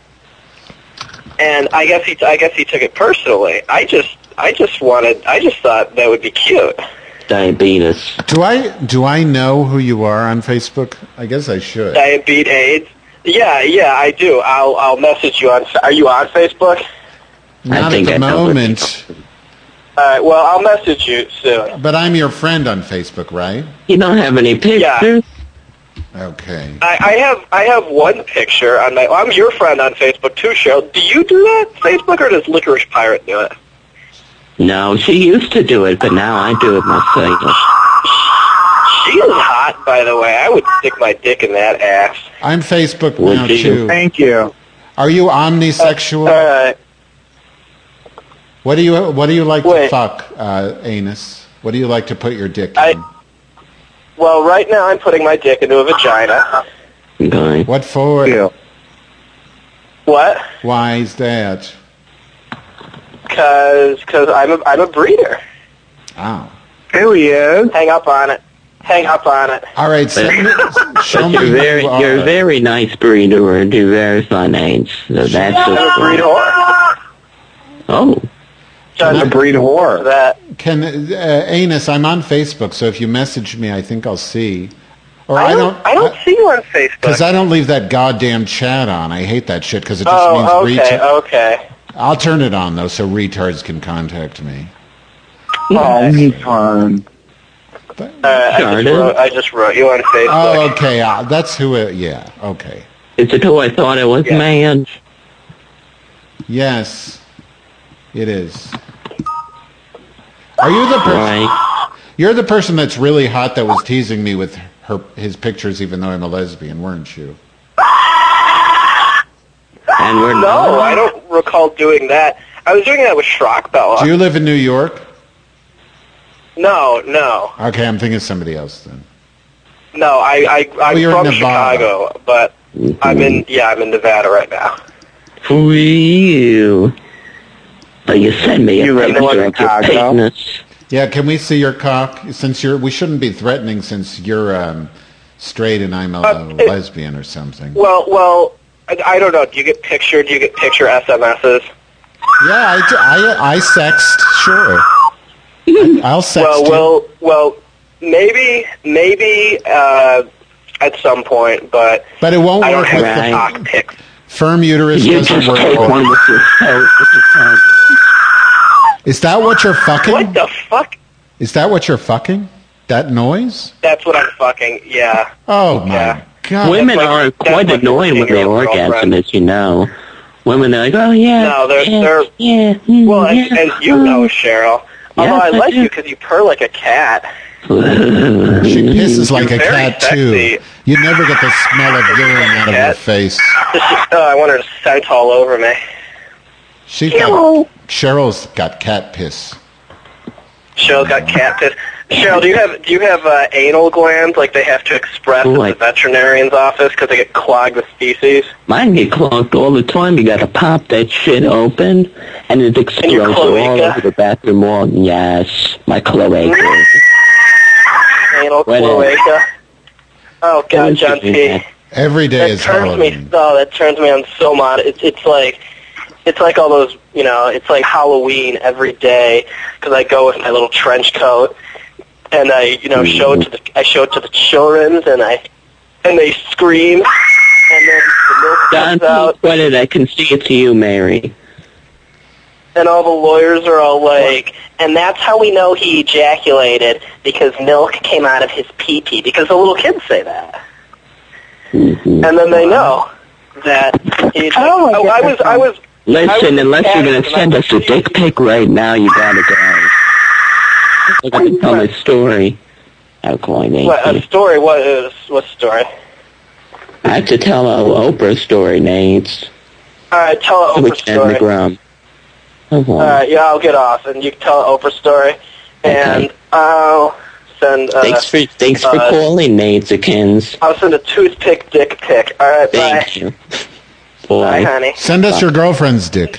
And I guess he took it personally. I just thought that would be cute. Diabetes. Do I know who you are on Facebook? I guess I should. Diabetes AIDS. Yeah, I do. I'll message you on. Are you on Facebook? Not at the moment. All right, well, I'll message you soon. But I'm your friend on Facebook, right? You don't have any pictures? Yeah. Okay. I have one picture on my... I'm your friend on Facebook, too, Cheryl. Do you do that, Facebook, or does Licorice Pirate do it? No, she used to do it, but now I do it myself. She is hot, by the way. I would stick my dick in that ass. I'm Facebook now, too. Thank you. Are you omnisexual? What do you like to fuck, Anus? What do you like to put your dick in? Well, right now I'm putting my dick into a vagina. Okay. What for? What? Why is that? Because I'm a breeder. Oh. Here he is. Hang up on it. All right, show me. You're a very nice breeder and do very fun age. So that's I'm a breed whore. Oh. I'm a breed whore. Anus, I'm on Facebook, so if you message me, I think I'll see. Or I don't see you on Facebook. Because I don't leave that goddamn chat on. I hate that shit because it just means okay. I'll turn it on, though, so retards can contact me. Oh, he's fun. I just wrote you on Facebook. Oh, okay. That's who it... Yeah, okay. Is it who I thought it was, man? Yes, it is. Are you the person... Right. You're the person that's really hot that was teasing me with his pictures, even though I'm a lesbian, weren't you? And no, I don't recall doing that. I was doing that with Schrockbella. Do you live in New York? No. Okay, I'm thinking of somebody else then. No, I'm from Chicago, but I'm in Nevada right now. For you. But you send me a picture of your penis. Yeah, can we see your cock? Since we shouldn't be threatening since you're straight and I'm a lesbian or something. Well, I don't know. Do you get picture SMSs? Yeah, I sext. Sure, I'll sext. Well, maybe at some point, but it won't I don't work have with the cock pics. Firm uterus doesn't work. Take one with your thumb. Is that what you're fucking? What the fuck? Is that what you're fucking? That noise? That's what I'm fucking. Yeah. Oh my God. Women are quite annoying with their orgasm, as you know. Women are like, oh yeah. No, they're well, and you know, Cheryl. Although I like you because you purr like a cat. She pisses like a cat too. You never get the smell of urine out of her face. I want her to scent all over me. Cheryl's got cat piss. Cheryl's got cat piss. Cheryl, do you have anal glands like they have to express at the veterinarian's office because they get clogged with feces? Mine get clogged all the time. You got to pop that shit open, and it explodes all over the bathroom wall. Yes, my cloaca. Anal cloaca. Oh God, John P. Every day is Halloween. That turns me on so much. It's like all those, it's like Halloween every day because I go with my little trench coat and I, show it to the children and they scream and then the milk comes out. I can see it to you, Mary. And all the lawyers are all like, and that's how we know he ejaculated because milk came out of his pee-pee because the little kids say that. Mm-hmm. And then they know that I was. Listen, unless you're going to send us a dick pic right now, you gotta go. I'm going to tell a story. A story? What story? I have to tell an Oprah story, Nate. All right, tell an Oprah story. All right, yeah, I'll get off, and you can tell an Oprah story, and I'll send. Thanks for calling, Nate Zickens. I'll send a toothpick dick pic. All right, bye. Thank you. Boy. Bye, honey. Send us your girlfriend's dick.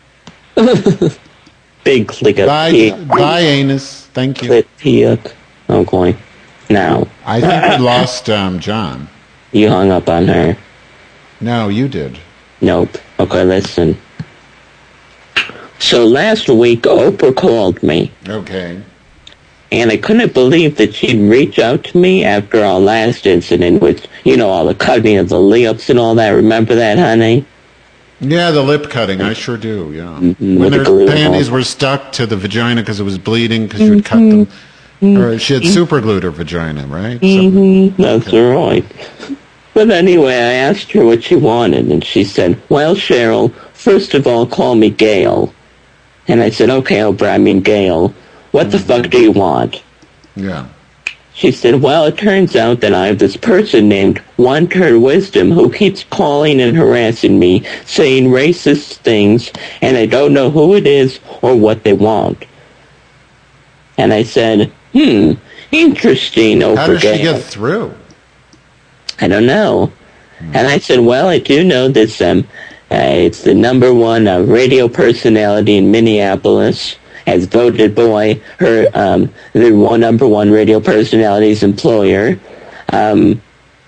Big click of Bye, anus. Thank you. Okay. Now. I think we lost John. You hung up on her. No, you did. Nope. Okay, listen. So last week, Oprah called me. Okay. And I couldn't believe that she'd reach out to me after our last incident with, all the cutting of the lips and all that. Remember that, honey? Yeah, the lip cutting. I sure do, yeah. Mm-hmm. When her panties were stuck to the vagina because it was bleeding because you had cut them. She had super glued her vagina, right? Mm-hmm. That's right. But anyway, I asked her what she wanted, and she said, well, Cheryl, first of all, call me Gail. And I said, okay, Oprah, I mean Gail. What the fuck do you want? Yeah. She said, well, it turns out that I have this person named One Turn Wisdom who keeps calling and harassing me, saying racist things, and I don't know who it is or what they want. And I said, interesting, Oprah. How does she get through? I don't know. And I said, well, I do know this, it's the number one radio personality in Minneapolis, as voted by her, the number one radio personality's employer. And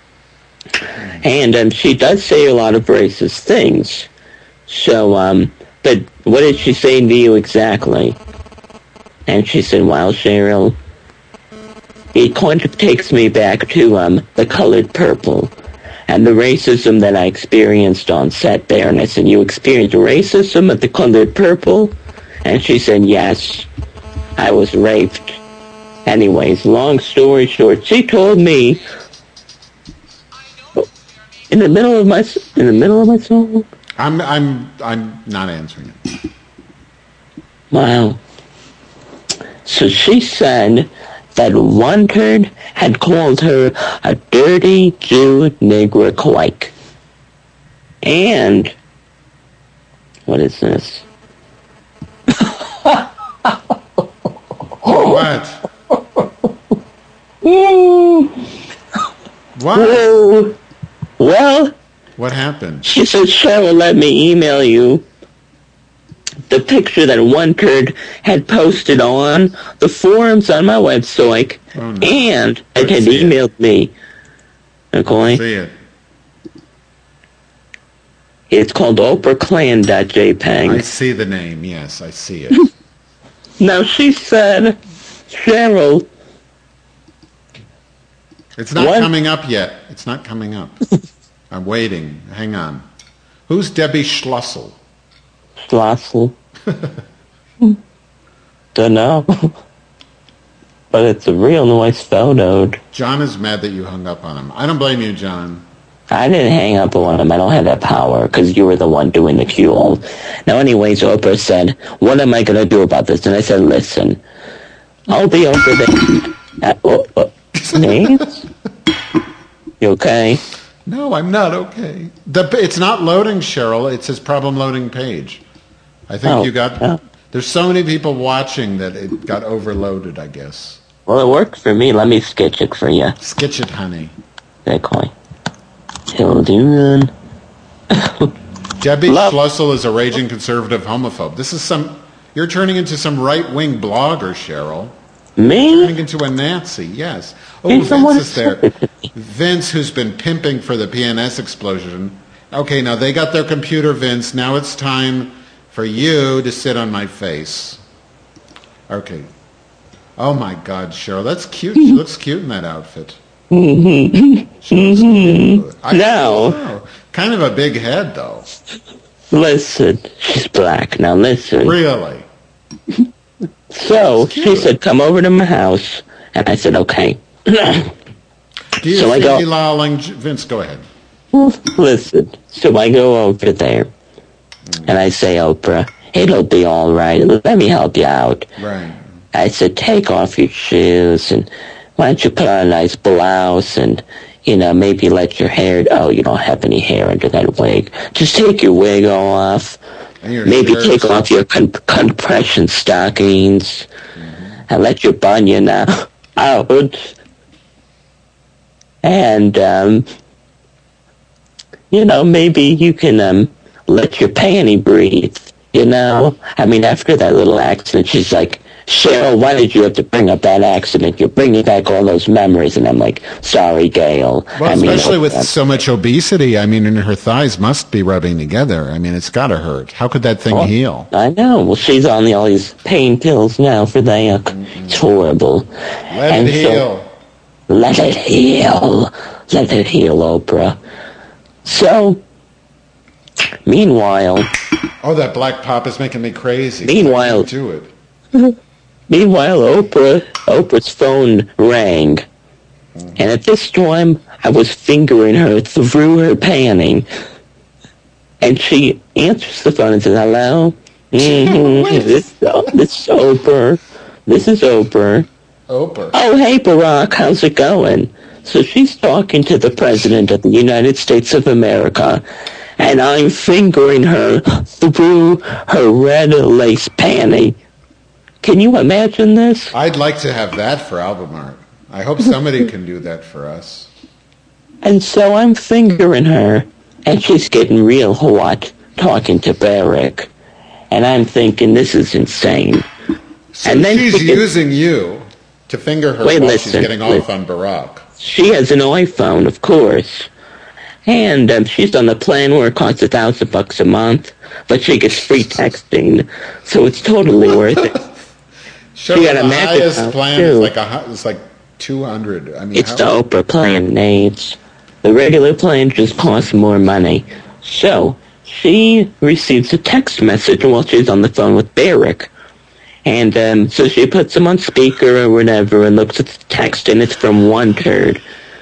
she does say a lot of racist things. So, but what did she say to you exactly? And she said, well, Cheryl, it kind of takes me back to The Colored Purple and the racism that I experienced on set there. And I said, you experienced racism at The Colored Purple? And she said, yes, I was raped. Anyways, long story short, she told me in the middle of my song. I'm not answering it. Wow. So she said that one turd had called her a dirty Jew nigger quake. And, what is this? What? What? Well, what happened? She said, Cheryl, let me email you the picture that one turd had posted on the forums on my website, and it had emailed me. Okay? See it. It's called oprahclan.jpg. I see the name, yes, I see it. Now, she said, Cheryl... It's not coming up yet. It's not coming up. I'm waiting. Hang on. Who's Debbie Schlussel? Schlussel? Don't know. But it's a real nice photo. John is mad that you hung up on him. I don't blame you, John. I didn't hang up on him. I don't have that power, because you were the one doing the cue. Now, anyways, Oprah said, what am I going to do about this? And I said, listen, I'll be over there. Nate? You okay? No, I'm not okay. It's not loading, Cheryl. It says problem loading page. I think you got... There's so many people watching that it got overloaded, I guess. Well, it worked for me. Let me sketch it for you. Sketch it, honey. Okay. Hold on. Debbie Schlussel is a raging conservative homophobe. This is you're turning into some right-wing blogger, Cheryl. Me? Turning into a Nazi, yes. Oh, Vince is there. Vince, who's been pimping for the PNS explosion. Okay, now they got their computer, Vince. Now it's time for you to sit on my face. Okay. Oh, my God, Cheryl. That's cute. She looks cute in that outfit. She looks cute. No. Kind of a big head, though. Listen, she's black. Now listen. Really? So, she said, come over to my house. And I said, okay. Do you so Vince, go ahead. Listen, so I go over there. And I say, Oprah, it'll be all right. Let me help you out. Right. I said, take off your shoes. And why don't you put on a nice blouse and, maybe let your hair... Oh, you don't have any hair under that wig. Just take your wig off. Maybe take off your compression stockings. And let your bunion out. And, maybe you can let your panty breathe, I mean, after that little accident, she's like, Cheryl, why did you have to bring up that accident? You're bringing back all those memories. And I'm like, sorry, Gail. Well, especially with so much obesity, I mean, and her thighs must be rubbing together. I mean, it's got to hurt. How could that thing heal? I know. Well, she's on all these pain pills now for that. It's horrible. Let it heal. Let it heal. Let it heal, Oprah. So, meanwhile... Oh, that black pop is making me crazy. Meanwhile... Do it. Meanwhile, Oprah's phone rang. And at this time, I was fingering her through her panning. And she answers the phone and says, hello? This is Oprah. This is Oprah. Oprah. Oh, hey, Barack, how's it going? So she's talking to the President of the United States of America. And I'm fingering her through her red lace panty. Can you imagine this? I'd like to have that for album art. I hope somebody can do that for us. And so I'm fingering her, and she's getting real hot talking to Barrick. And I'm thinking, this is insane. So and then she's using you to finger her while she's getting off on Barack. She has an iPhone, of course. And she's on the plan where it costs $1,000 a month, but she gets free texting, so it's totally worth it. Sure, the highest plan is like 200. I mean, it's the Oprah plan, Nate. The regular plan just costs more money. So she receives a text message while she's on the phone with Barrick. And so she puts him on speaker or whatever and looks at the text, and it's from one turd.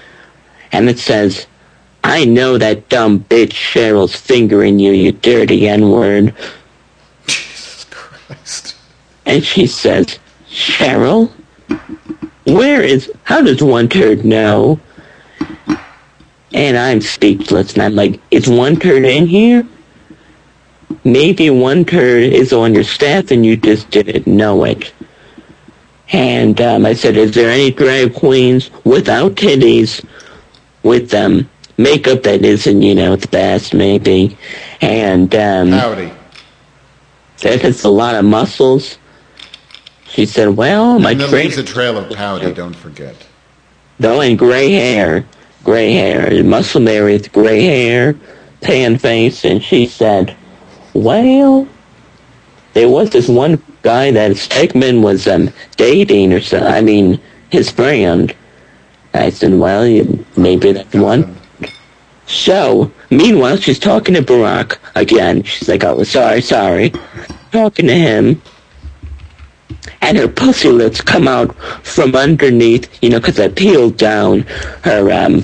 And it says, I know that dumb bitch Cheryl's fingering you, you dirty N-word. Jesus Christ. And she says, Cheryl? how does one turd know? And I'm speechless, and I'm like, is one turd in here? Maybe one turd is on your staff and you just didn't know it. And I said, is there any drag queens without titties, with makeup that isn't, the best, maybe? And howdy. That has a lot of muscles. She said, well, my and leaves a trail of pouty, don't forget. No, and gray hair. Muscle Mary with gray hair, tan face, and she said, well, there was this one guy that Stegman was dating or so. I mean, his friend. I said, well, maybe that's one. So, meanwhile, she's talking to Barack again. She's like, oh, sorry. Talking to him. And her pussy lips come out from underneath, because I peeled down her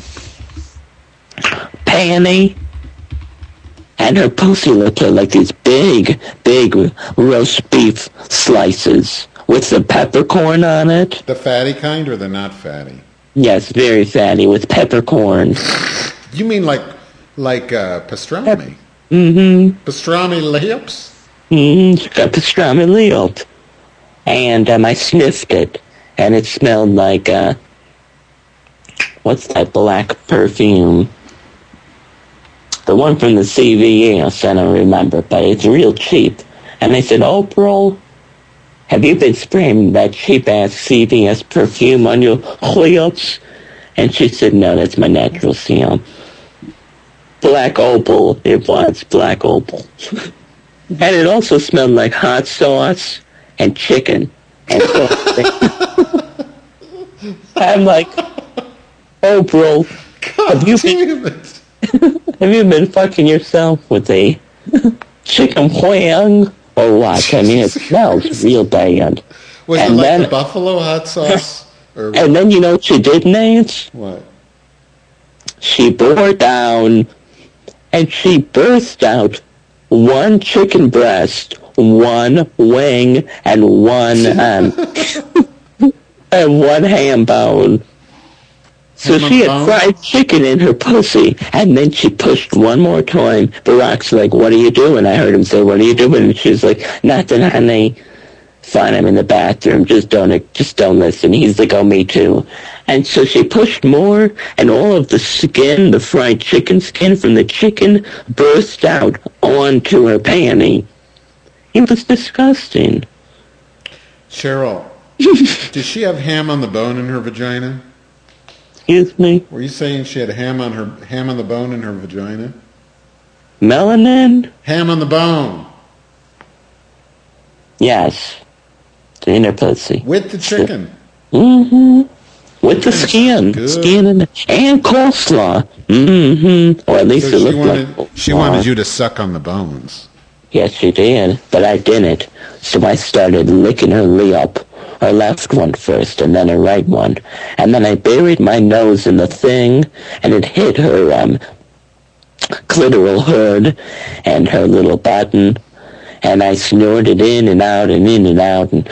panty. And her pussy lips are like these big roast beef slices with some peppercorn on it. The fatty kind or the not fatty? Yes, very fatty with peppercorn. You mean like pastrami? Mm-hmm. Pastrami lips? Mm-hmm. She got pastrami lips. And I sniffed it, and it smelled like, what's that black perfume? The one from the CVS, I don't remember, but it's real cheap. And I said, Oprah, have you been spraying that cheap-ass CVS perfume on your lips? And she said, no, that's my natural serum. Black Opal, it was Black Opal. And it also smelled like hot sauce and chicken. And I'm like, Oprah, have you been fucking yourself with a chicken wing or what? I mean, it smells real bad. Was it like the buffalo hot sauce? And then you know what she did, Nance? What? She bore down and she burst out one chicken breast, one wing, and one and one ham bone. So she had fried chicken in her pussy, and then she pushed one more time. Barack's like, what are you doing? I heard him say, what are you doing? And she's like, nothing, honey. Fine, I'm in the bathroom. Just don't listen. He's like, oh, me too. And so she pushed more, and all of the skin, the fried chicken skin from the chicken, burst out onto her panty. It was disgusting. Cheryl, did she have ham on the bone in her vagina? Excuse me? Were you saying she had ham on the bone in her vagina? Melanin? Ham on the bone. Yes. In her pussy. With the chicken. Mm-hmm. With the skin. Skin and coleslaw. Mm-hmm. Or at least so it looked like she wanted you to suck on the bones. Yes, she did. But I didn't. So I started licking her lip. Her left one first, and then her right one. And then I buried my nose in the thing, and it hit her clitoral hood and her little button. And I snorted in and out and in and out and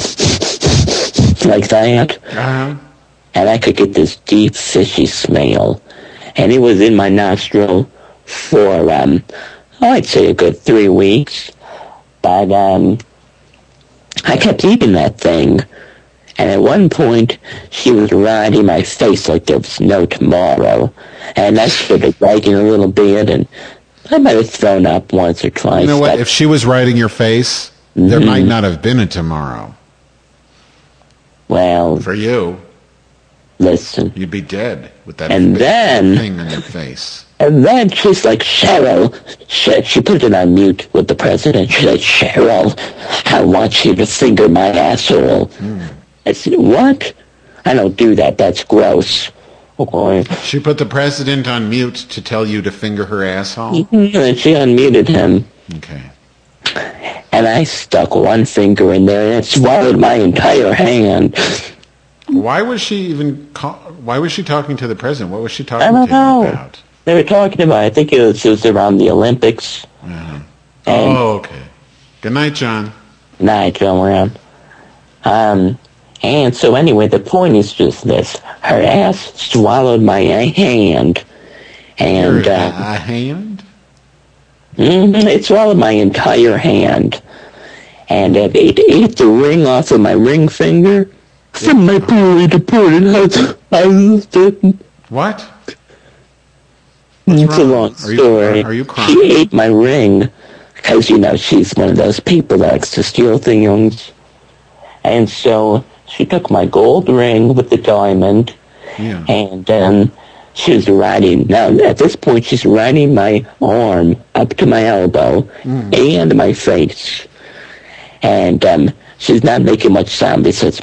like that. Uh-huh. And I could get this deep, fishy smell. And it was in my nostril for, I'd say a good 3 weeks. But, I kept eating that thing. And at one point, she was riding my face like there was no tomorrow. And I started biting a little bit, and I might have thrown up once or twice. You know what? If she was riding your face, there might not have been a tomorrow. Well, for you, listen, you'd be dead with that thing on your face. And then she's like, Cheryl, she put it on mute with the president. She's like, Cheryl, I want you to finger my asshole. I said, what? I don't do that. That's gross. She put the president on mute to tell you to finger her asshole? And she unmuted him. Okay. And I stuck one finger in there, and it swallowed my entire hand. Why was she talking to the president? What was she talking to him about? They were talking about, I think it was around the Olympics. Uh-huh. Oh, okay. Good night, John. Night, John. And so anyway, the point is just this. Her ass swallowed my hand. And, a hand? It swallowed my entire hand. And it ate the ring off of my ring finger from my poorly deported husband. What? It's a long story. Are you crying? She ate my ring because, she's one of those people that likes to steal things. And so she took my gold ring with the diamond, and she was riding. Now, at this point, she's riding my arm up to my elbow and my face. And she's not making much sound besides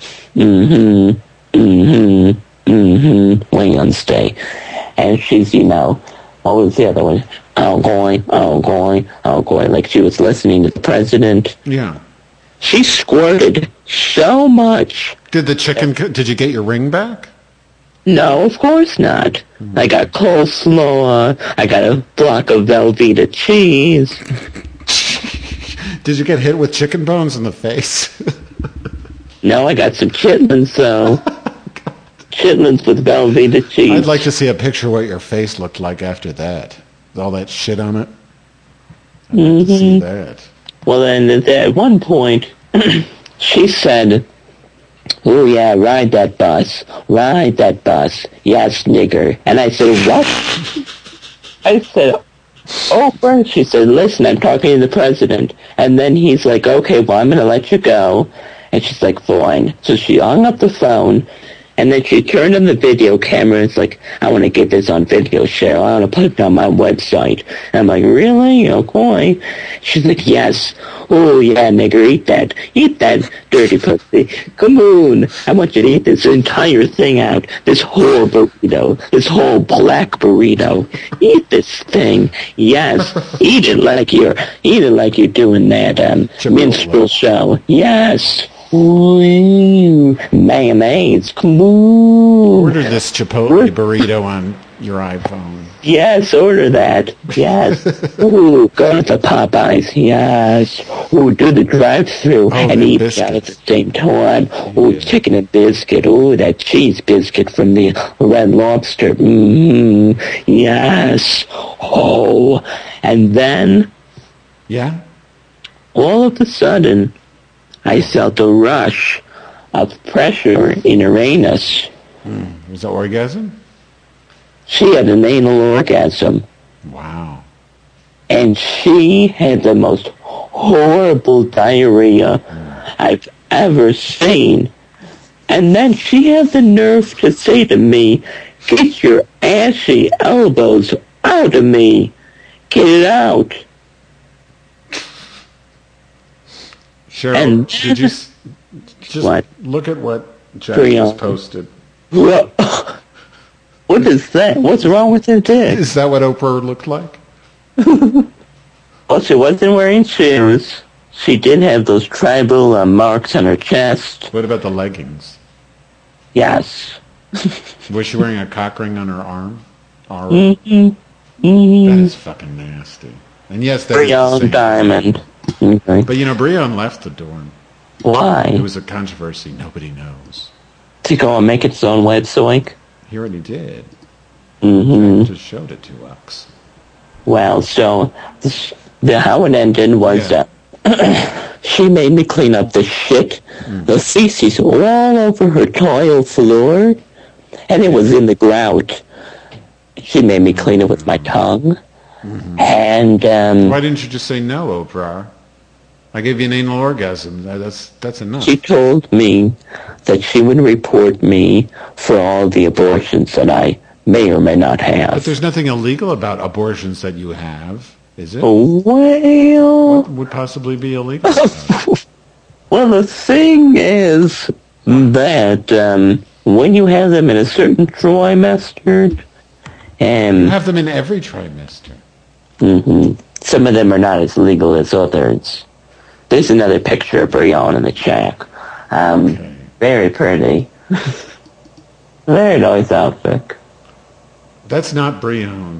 Wednesday. And she's, what was the other one? Going, like she was listening to the president. Yeah. She squirted so much. Did you get your ring back? No, of course not. I got coleslaw. I got a block of Velveeta cheese. Did you get hit with chicken bones in the face? No, I got some chitlins, though. Chitlins with Velveeta cheese. I'd like to see a picture of what your face looked like after that. With all that shit on it. I'd like to see that. Well, then, at one point, she said, "Oh, yeah, ride that bus. Ride that bus. Yes, nigger." And I said, "What?" I said, "Oh, first." She said, "Listen, I'm talking to the president." And then he's like, "Okay, well, I'm going to let you go." And she's like, "Fine." So she hung up the phone. And then she turned on the video camera and it's like, "I want to get this on video, Cheryl. I want to put it on my website." And I'm like, "Really? Okay." She's like, "Yes." "Oh, yeah, nigger, eat that. Eat that dirty pussy. Come on. I want you to eat this entire thing out. This whole burrito. This whole black burrito. Eat this thing. Yes. Eat it like you're doing that, minstrel show. Yes. Ooh, mayonnaise. Come on. Order this Chipotle burrito on your iPhone. Yes, order that. Yes. Ooh, go to Popeyes. Yes. Ooh, do the drive-thru and eat that at the same time. Ooh, chicken and biscuit. Ooh, that cheese biscuit from the Red Lobster. Yes. Oh, and then... Yeah? All of a sudden... I felt a rush of pressure in her anus. Was that orgasm? She had an anal orgasm. Wow. And she had the most horrible diarrhea I've ever seen. And then she had the nerve to say to me, "Get your ashy elbows out of me. Get it out." Cheryl, and did you just look at what Jack just posted? What is that? What's wrong with her dick? Is that what Oprah looked like? Well, she wasn't wearing shoes. She did have those tribal marks on her chest. What about the leggings? Yes. Was she wearing a cock ring on her arm? Mm-hmm. That is fucking nasty. And yes, that is a diamond. Okay. But Breon left the dorm. Why? It was a controversy. Nobody knows. To go and make its own website? He already did. Mm-hmm. Just showed it to us. Well, so how it ended was that she made me clean up the shit, the feces all over her tile floor, and it was in the grout. She made me clean it with my tongue. And why didn't you just say no, Oprah? I gave you an anal orgasm. That's enough. She told me that she would report me for all the abortions that I may or may not have. But there's nothing illegal about abortions that you have, is it? Well, what would possibly be illegal about it? Well, the thing is that when you have them in a certain trimester, you have them in every trimester. Some of them are not as legal as others. There's another picture of Brianna in the chat. Very pretty. Very nice outfit. That's not Brianna.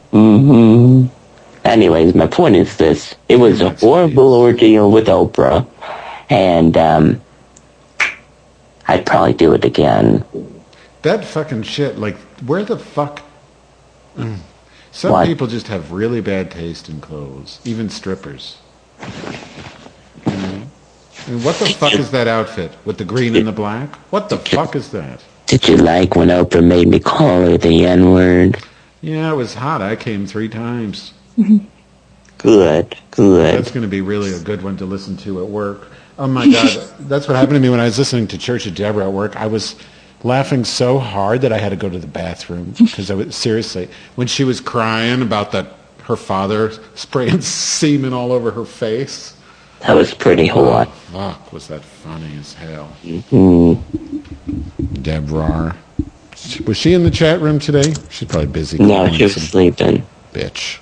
Anyways, my point is this. It was a horrible ordeal with Oprah. And I'd probably do it again. That fucking shit, like, where the fuck... Some people just have really bad taste in clothes, even strippers. You know? I mean, what the fuck is that outfit with the green and the black? What the fuck is that? Did you like when Oprah made me call her the N-word? Yeah, it was hot. I came 3 times. Good. That's going to be really a good one to listen to at work. Oh my God, that's what happened to me when I was listening to Church of Deborah at work. I was laughing so hard that I had to go to the bathroom because I was seriously when she was crying about her father spraying semen all over her face. That was pretty hot. Fuck, was that funny as hell? Mm-hmm. Deborah, was she in the chat room today? She's probably busy. No, she was sleeping. Bitch.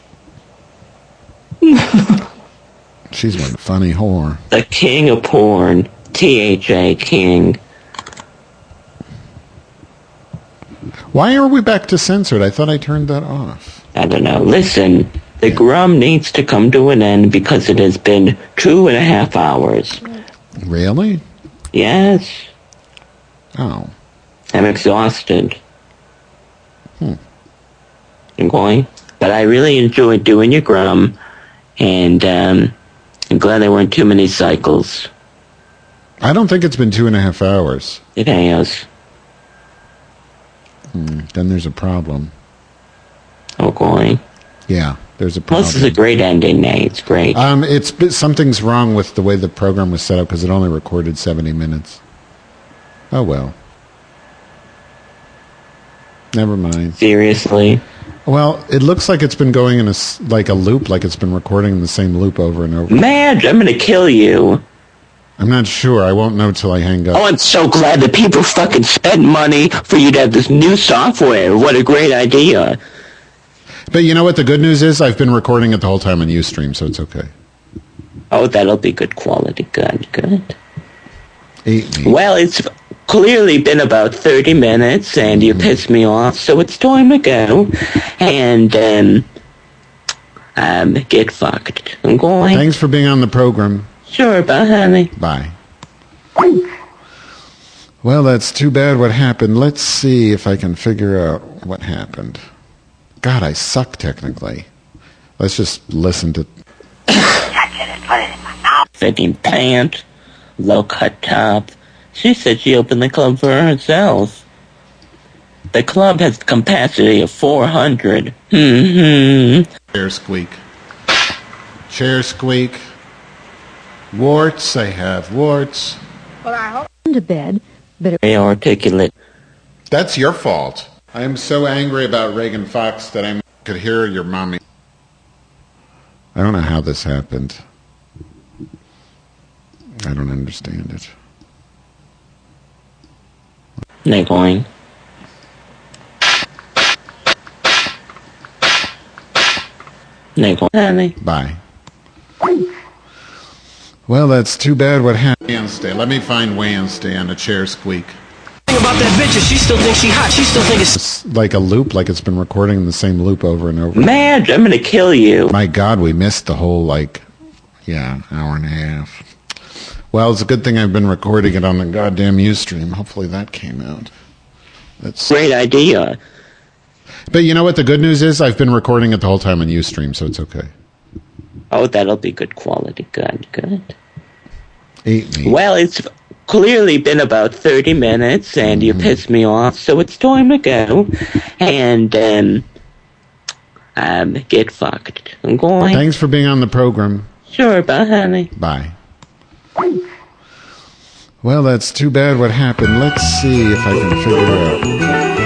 She's one funny whore. The king of porn, THA King. Why are we back to censored? I thought I turned that off. I don't know. Listen, the Grum needs to come to an end because it has been 2.5 hours. Really? Yes. Oh. I'm exhausted. I'm going. But I really enjoyed doing your Grum, and I'm glad there weren't too many cycles. I don't think it's been 2.5 hours. It has. Then there's a problem. Okay. Yeah, there's a problem. Well, this is a great ending, Nate. It's great. Something's wrong with the way the program was set up because it only recorded 70 minutes. Oh, well. Never mind. Seriously? Well, it looks like it's been going in a loop, like it's been recording in the same loop over and over. Madge, I'm going to kill you. I'm not sure. I won't know till I hang up. Oh, I'm so glad that people fucking spent money for you to have this new software. What a great idea. But you know what the good news is? I've been recording it the whole time on Ustream, so it's okay. Oh, that'll be good quality. Good. Eat me. Well, it's clearly been about 30 minutes, and you pissed me off, so it's time to go. And, get fucked. I'm going. Thanks for being on the program. Sure, bye, honey. Bye. Well, that's too bad what happened. Let's see if I can figure out what happened. God, I suck technically. Let's just listen to... Fitting pant, low-cut top. She said she opened the club for herself. The club has a capacity of 400. Chair squeak. Chair squeak. Warts, I have warts. Well, I hope to bed, but very articulate. That's your fault. I am so angry about Reagan Fox that I could hear your mommy. I don't know how this happened. I don't understand it. They're going. Honey. Bye. Well, that's too bad what happened. Wednesday. Let me find Wednesday on a chair squeak. About that bitch, she still thinks she hot. She still thinks it's like a loop, like it's been recording in the same loop over and over. Madge, I'm going to kill you. My God, we missed the whole, hour and a half. Well, it's a good thing I've been recording it on the goddamn Ustream. Hopefully that came out. That's great idea. But you know what the good news is? I've been recording it the whole time on Ustream, so it's okay. Oh, that'll be good quality. Good. Eat me. Well, it's clearly been about 30 minutes, and you pissed me off, so it's time to go. And, get fucked. I'm going. Thanks for being on the program. Sure, bye, honey. Bye. Well, that's too bad what happened. Let's see if I can figure it out.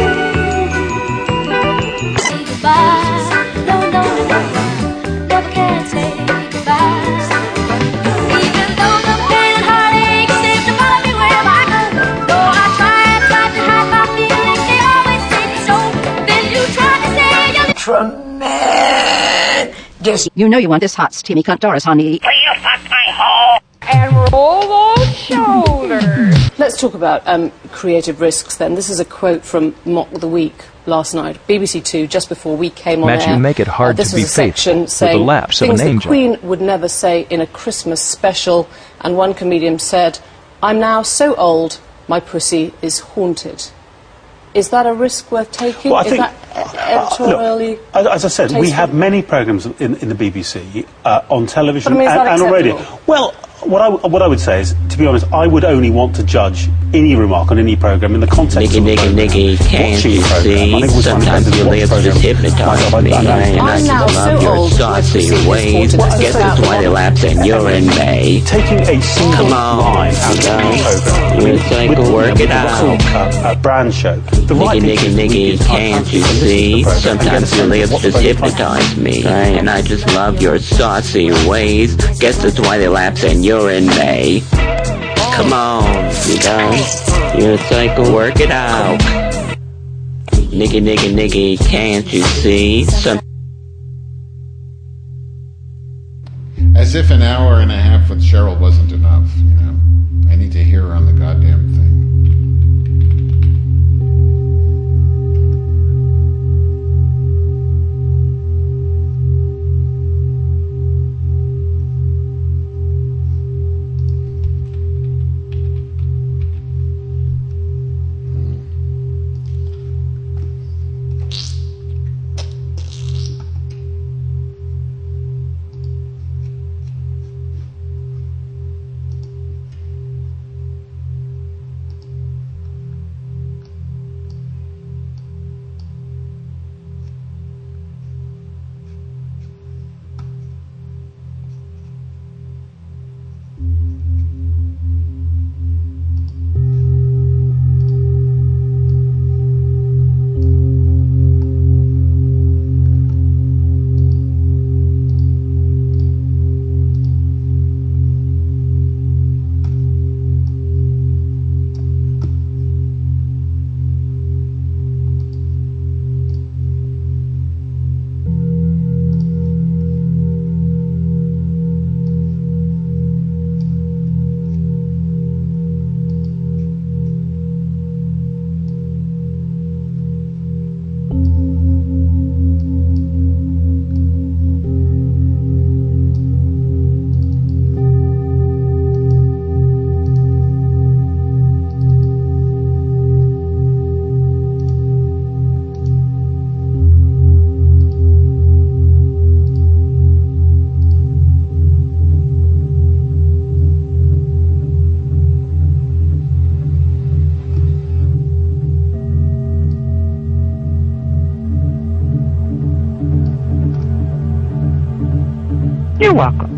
You know you want this hot, steamy cunt, Doris, honey. Will you fuck my hole? And roll those shoulders. Let's talk about creative risks then. This is a quote from Mock the Week last night, BBC Two, just before we came on Matt, air. you make it hard this to be was a section faithful saying with the lapse of things an the angel. Queen would never say in a Christmas special, and one comedian said, "I'm now so old, my pussy is haunted. Is that a risk worth taking? Well, I think, editorially look, as I said, we have many programmes in the BBC on television but, I mean, and on radio. Well, what I would say is, to be honest, I would only want to judge any remark on any programme in the context of the programme. Can't you see? Sometimes your lips just hypnotise me. And I just love your saucy ways. Guess that's why they laughed and you're in May. Taking a single line out of the programme. You're psycho, work it out. A brand show. Nicky, can't you see? Sometimes your lips just hypnotise me. And I just love your saucy ways. Guess that's why they laughed and you're in May. Come on, you done? You're a psycho, work it out. Nicky, can't you see? As if an hour and a half with Cheryl wasn't enough, you know. I need to hear her on the goddamn thing. You're welcome.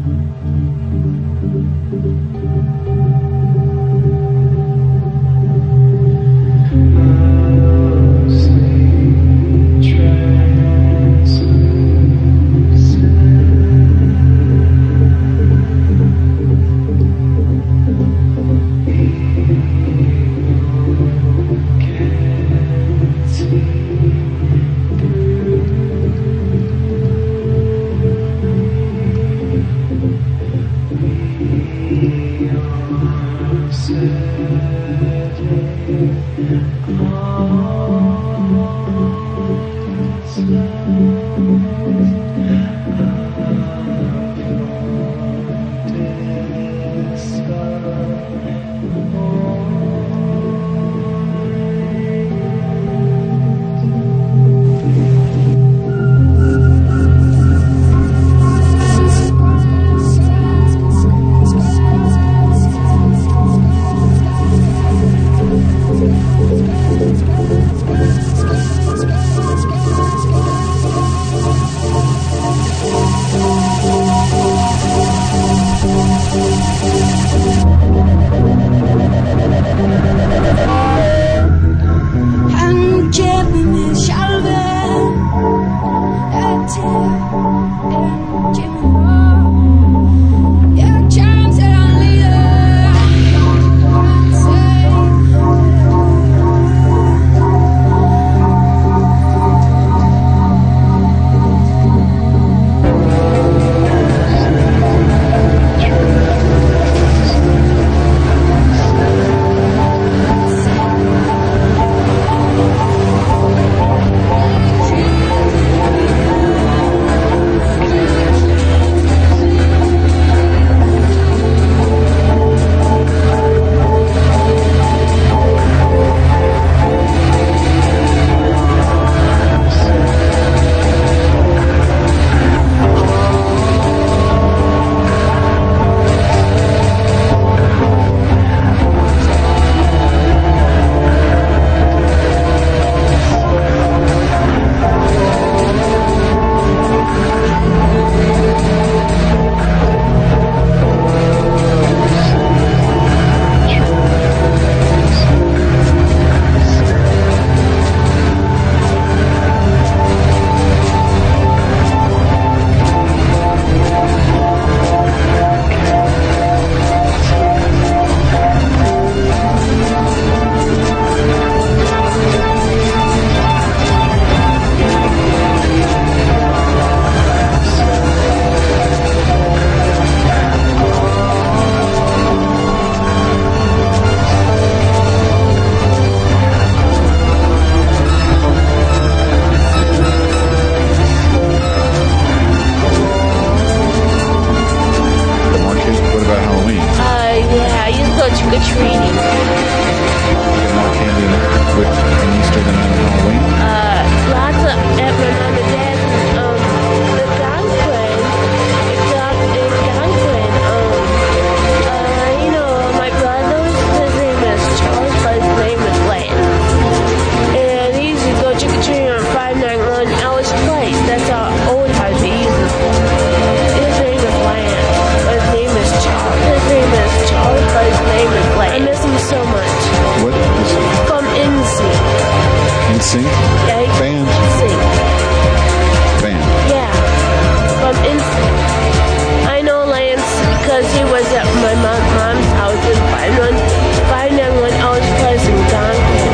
NSYNC? Yeah, Band? NSYNC. Band. Yeah, from NSYNC. I know Lance because he was at my mom's house in Vineland when I was playing donkey.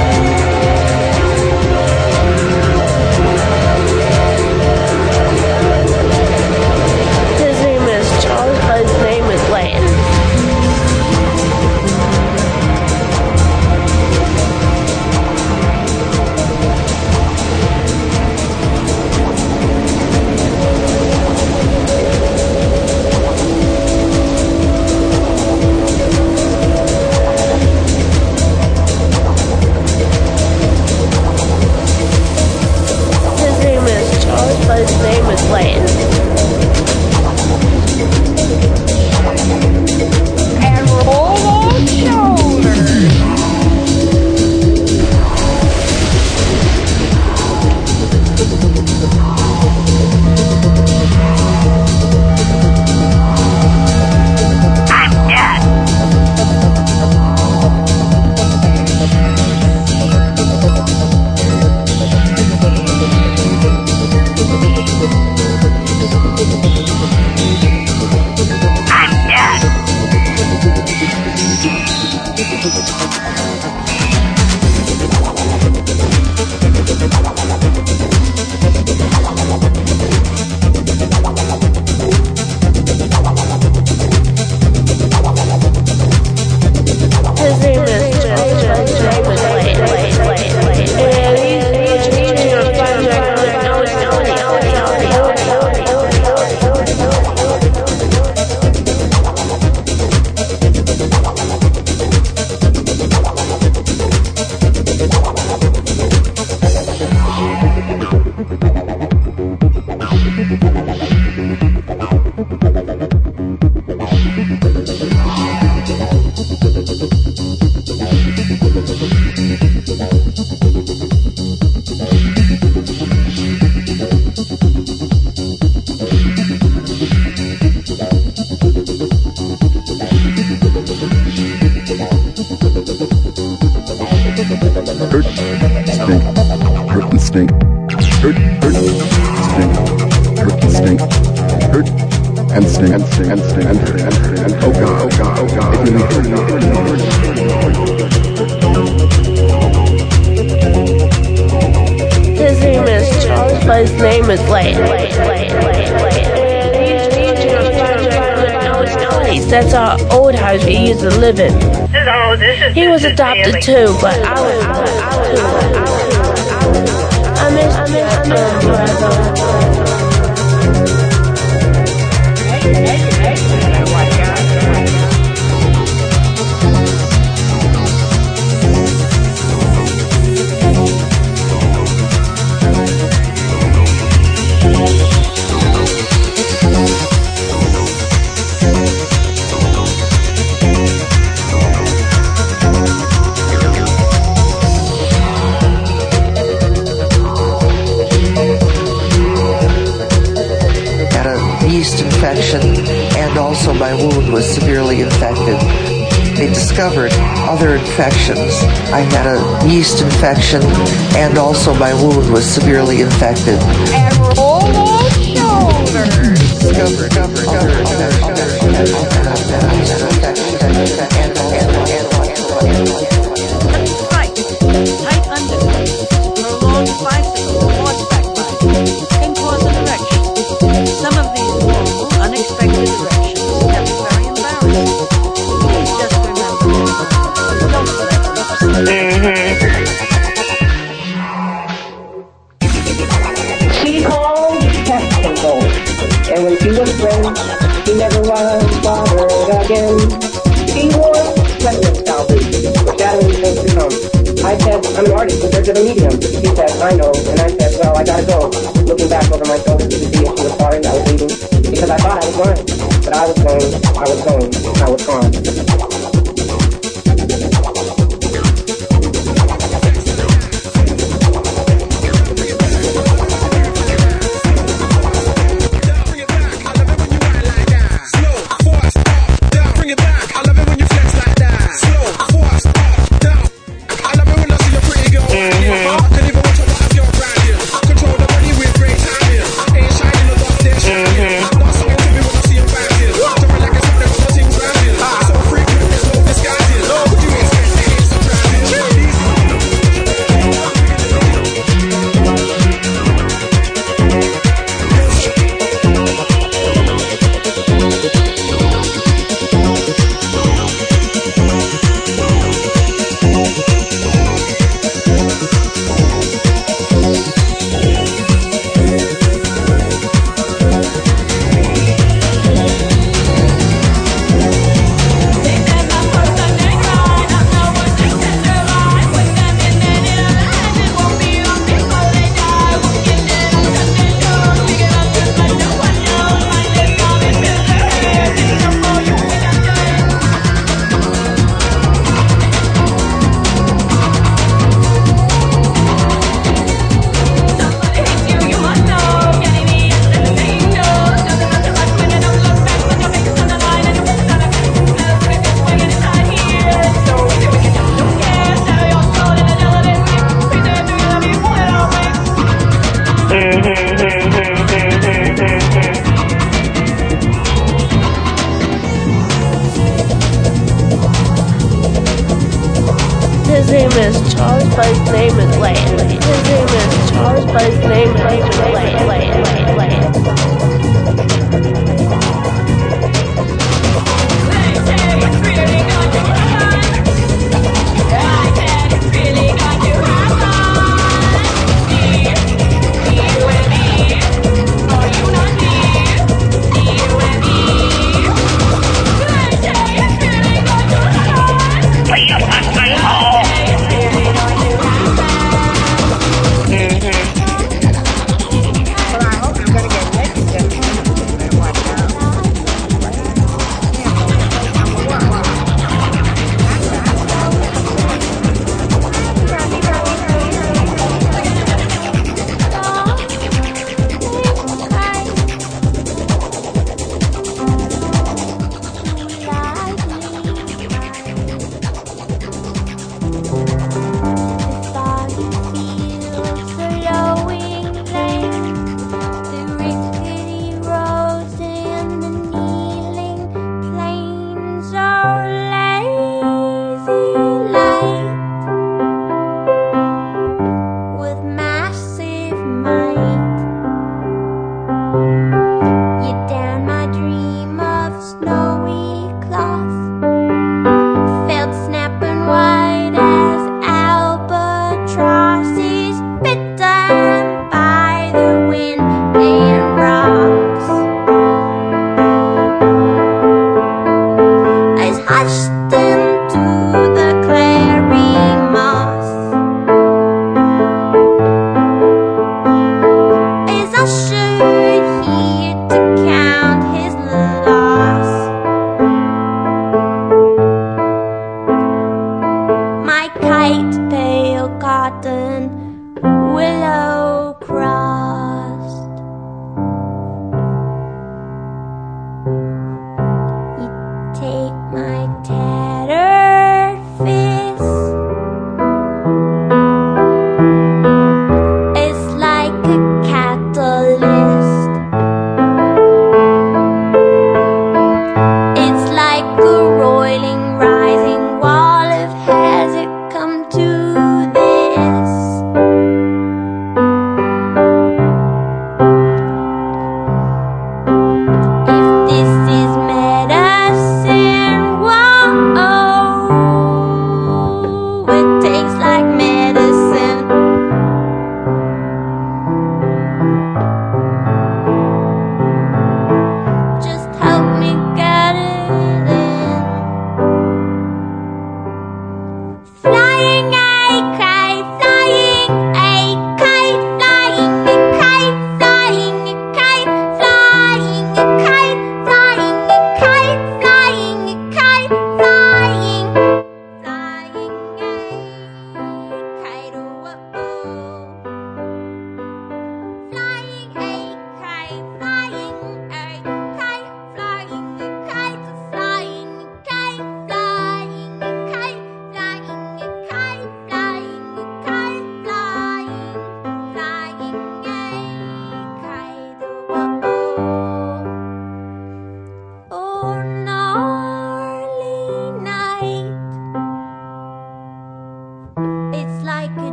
His name is Charles, but his name is Lance. His name is Charles, but his name is Lance. And roll on shoulders. I'm dead. I'm dead. His name is Charles, but his name is Lance. And he's teaching on Hurt and stink. Hurt, stink. Hurt and stink. Hurt and stink. And stink. And stink. And hurt. And hurt. And oh God, oh God, oh God. It really hurt. His name is Charles, but his name is Lance. That's our old house we used to live in. He was adopted too, but I miss brother. Infection, and also my wound was severely infected. They discovered other infections. I had a yeast infection, and also my wound was severely infected. And roll on shoulders. Discovered other Right. Tight underclothes, prolonged bicycle or horseback riding can cause an erection. Some of these normal, unexpected erections can be very embarrassing. Please just remember this. Don't let She called Tesco, and when she was friends, he never was bothered again. He wore sweatpants salvage, foreshadowing things to come. I said, I'm an artist in search of a medium. He said, I know. And I said, well, I gotta go. Looking back over my shoulder to see if she was sorry that I was leaving. Because I thought I was lying. But I was going, I was gone. is Charles, but his name is Lance. His name is Charles, but his name is Lance.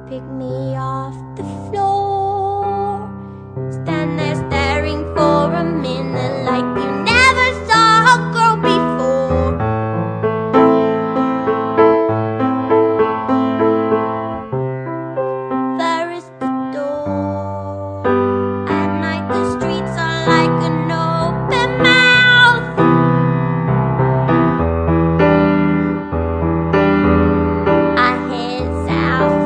pick me off the floor. Stand there staring for a minute like you never saw a girl before. There is the door. At night the streets are like an open mouth. I head south,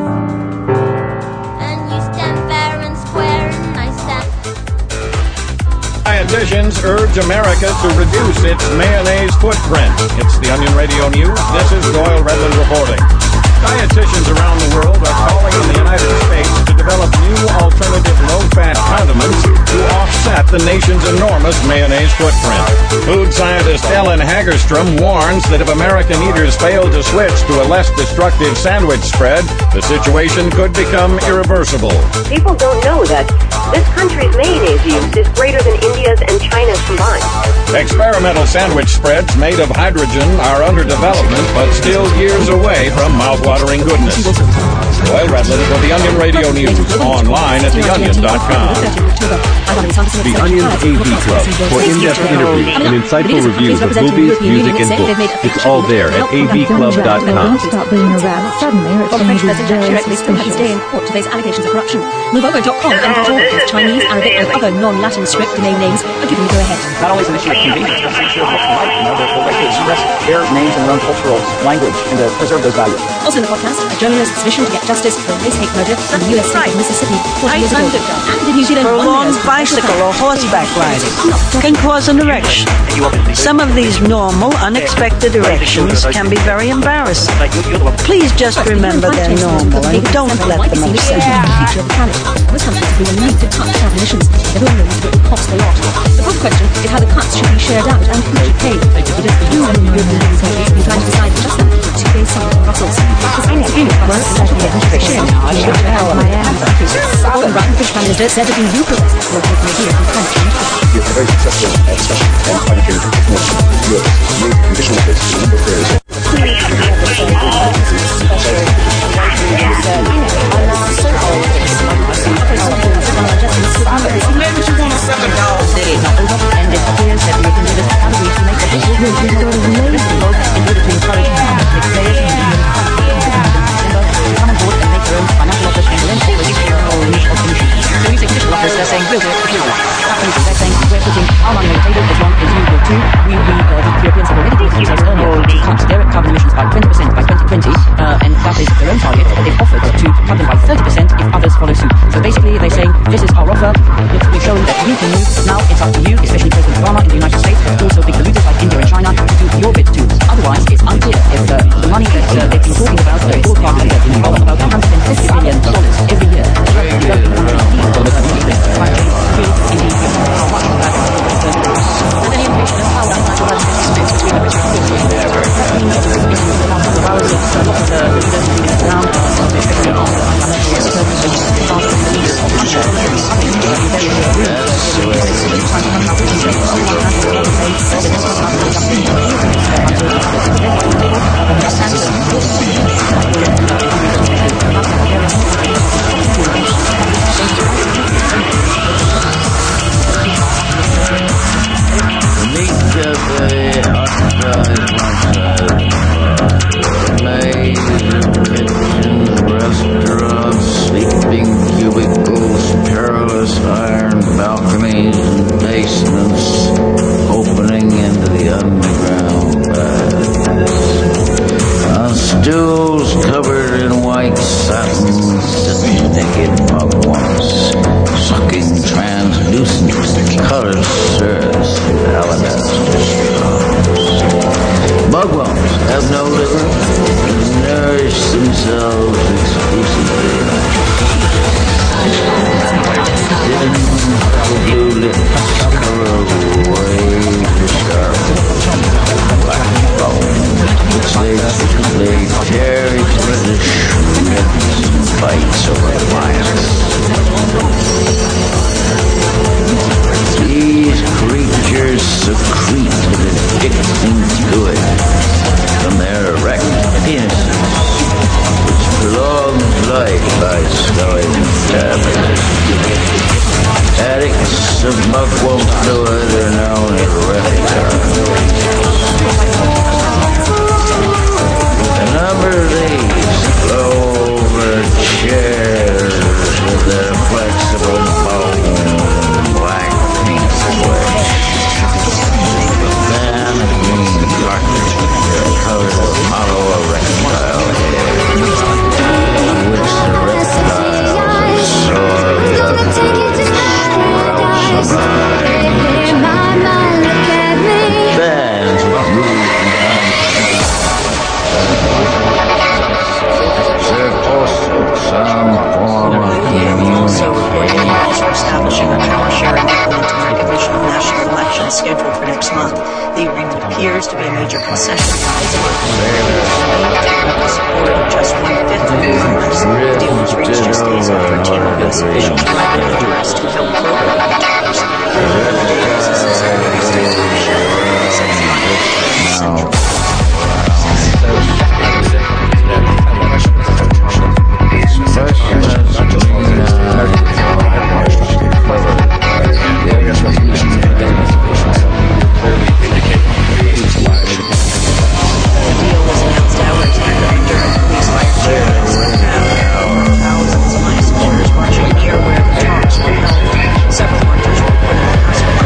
and you stand fair and square, and I stand. Dietitians urge America to reduce its mayonnaise footprint. It's the Onion Radio News. This is Doyle Redland reporting. Dietitians around the world are calling on the United States to develop new alternative low-fat condiments to offset the nation's enormous mayonnaise footprint. Food scientist Ellen Hagerstrom warns that if American eaters fail to switch to a less destructive sandwich spread, the situation could become irreversible. People don't know that this country's mayonnaise use is greater than India's and China's combined. Experimental sandwich spreads made of hydrogen are under development, but still years away from mouth-watering goodness. Doyle Redland for the Onion Radio News, online at theonion.com. The Onion AV Club for in-depth interviews and insightful reviews of movies, music, and books. It's all there at avclub.com. Start being aroused suddenly, or it's going to be very suspicious. Stay in court to face allegations of corruption. Movovo.com and .org with Chinese, Arabic, and other non-Latin script domain names are given the go-ahead. Not always an issue of convenience, but an issue of what's right. They're right to express their names and their own cultural language and to preserve those values. Also in the podcast, a journalist's mission to get justice for a race-hate murder in the U.S. state of Mississippi 40 years ago. And the New Zealand prolonged bicycle or horseback riding can cause an erection. Some of these normal, unexpected erections can be very embarrassing. Please just remember they're normal and don't let them upset you. Most countries have been allowed to cut carbon emissions. They've all known that it will cost a lot. The big question is how the cuts should be shared out and who should pay. It is the EU and European countries who plan to decide just that for 2 days summer in Brussels. Because I know work is actually integration. Gordon Brown, British Prime Minister, said that the Eucharist local committee of the country. It's a very successful discussion on climate change Europe made conditional this to a number of areas. They're saying we'll do it if you want. They're saying we're putting our money on the table as long as you will too. The Europeans have already taken themselves earlier to cut their carbon emissions by 20% by 2020, and that is their own target. They've offered to cut them by 30% if others follow suit. So basically they're saying this is our offer. We've shown that you can move. Now it's up to you, especially President Obama in the United States, but also big polluters like India and China, to do your bit too. Otherwise it's unclear if the money that they've been talking about, the forecast is about $150 billion every year. next month. The agreement appears to be a major concession to Israel, with the support of just 1/5 of Congress. The deal was reached just days after a team of U.S. officials arrived in Honduras to help program doctors. Thousands of my supporters marching near where the talks were held. Several marchers were put in the hospital.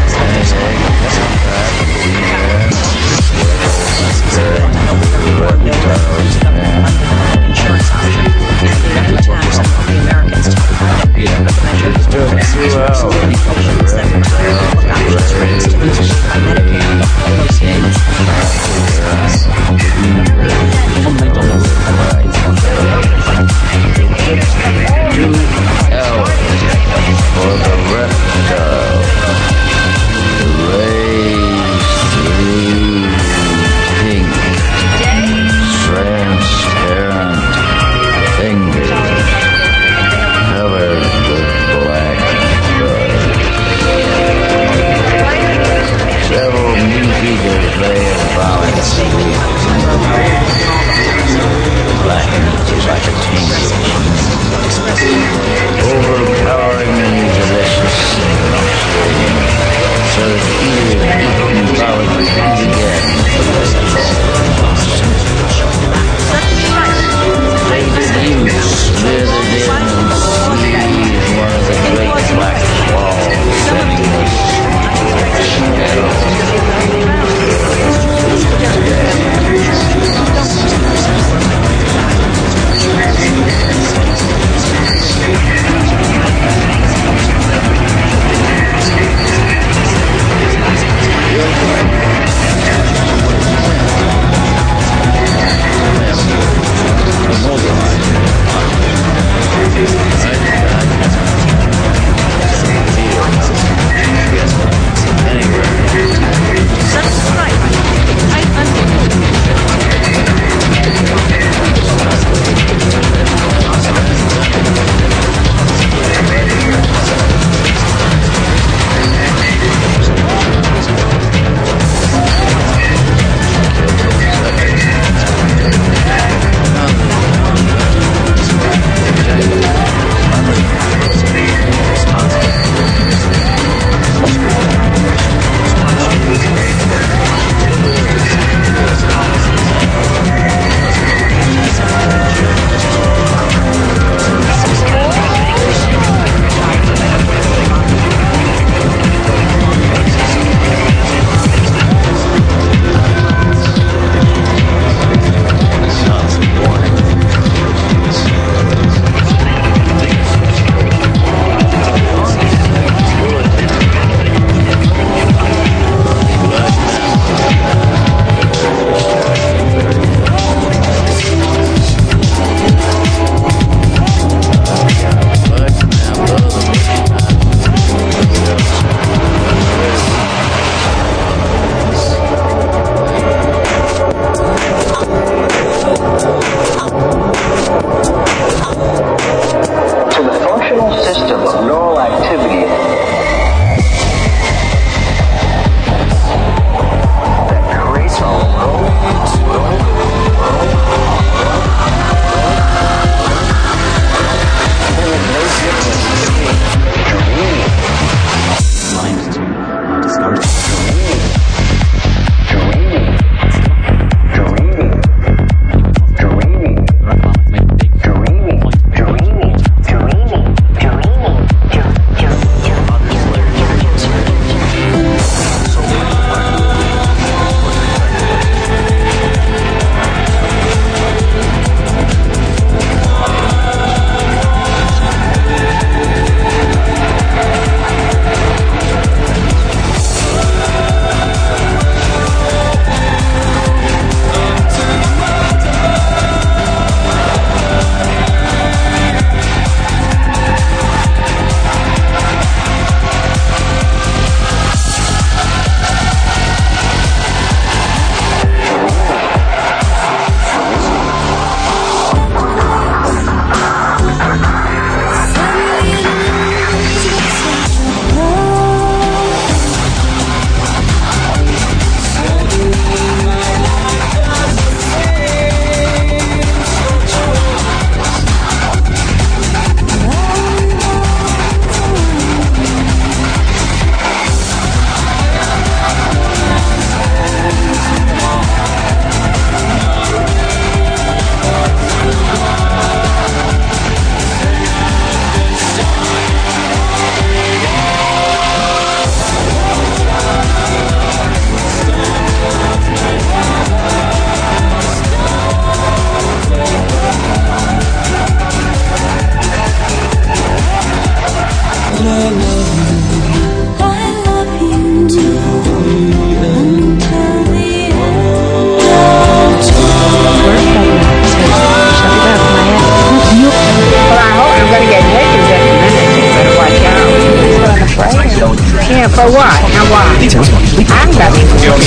For what? Now why? I'm getting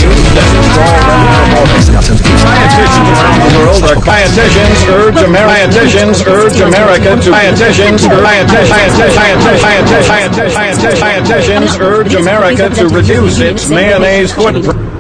Scientists around the world are scientists urge America to scientists urge America to reduce its mayonnaise footprint.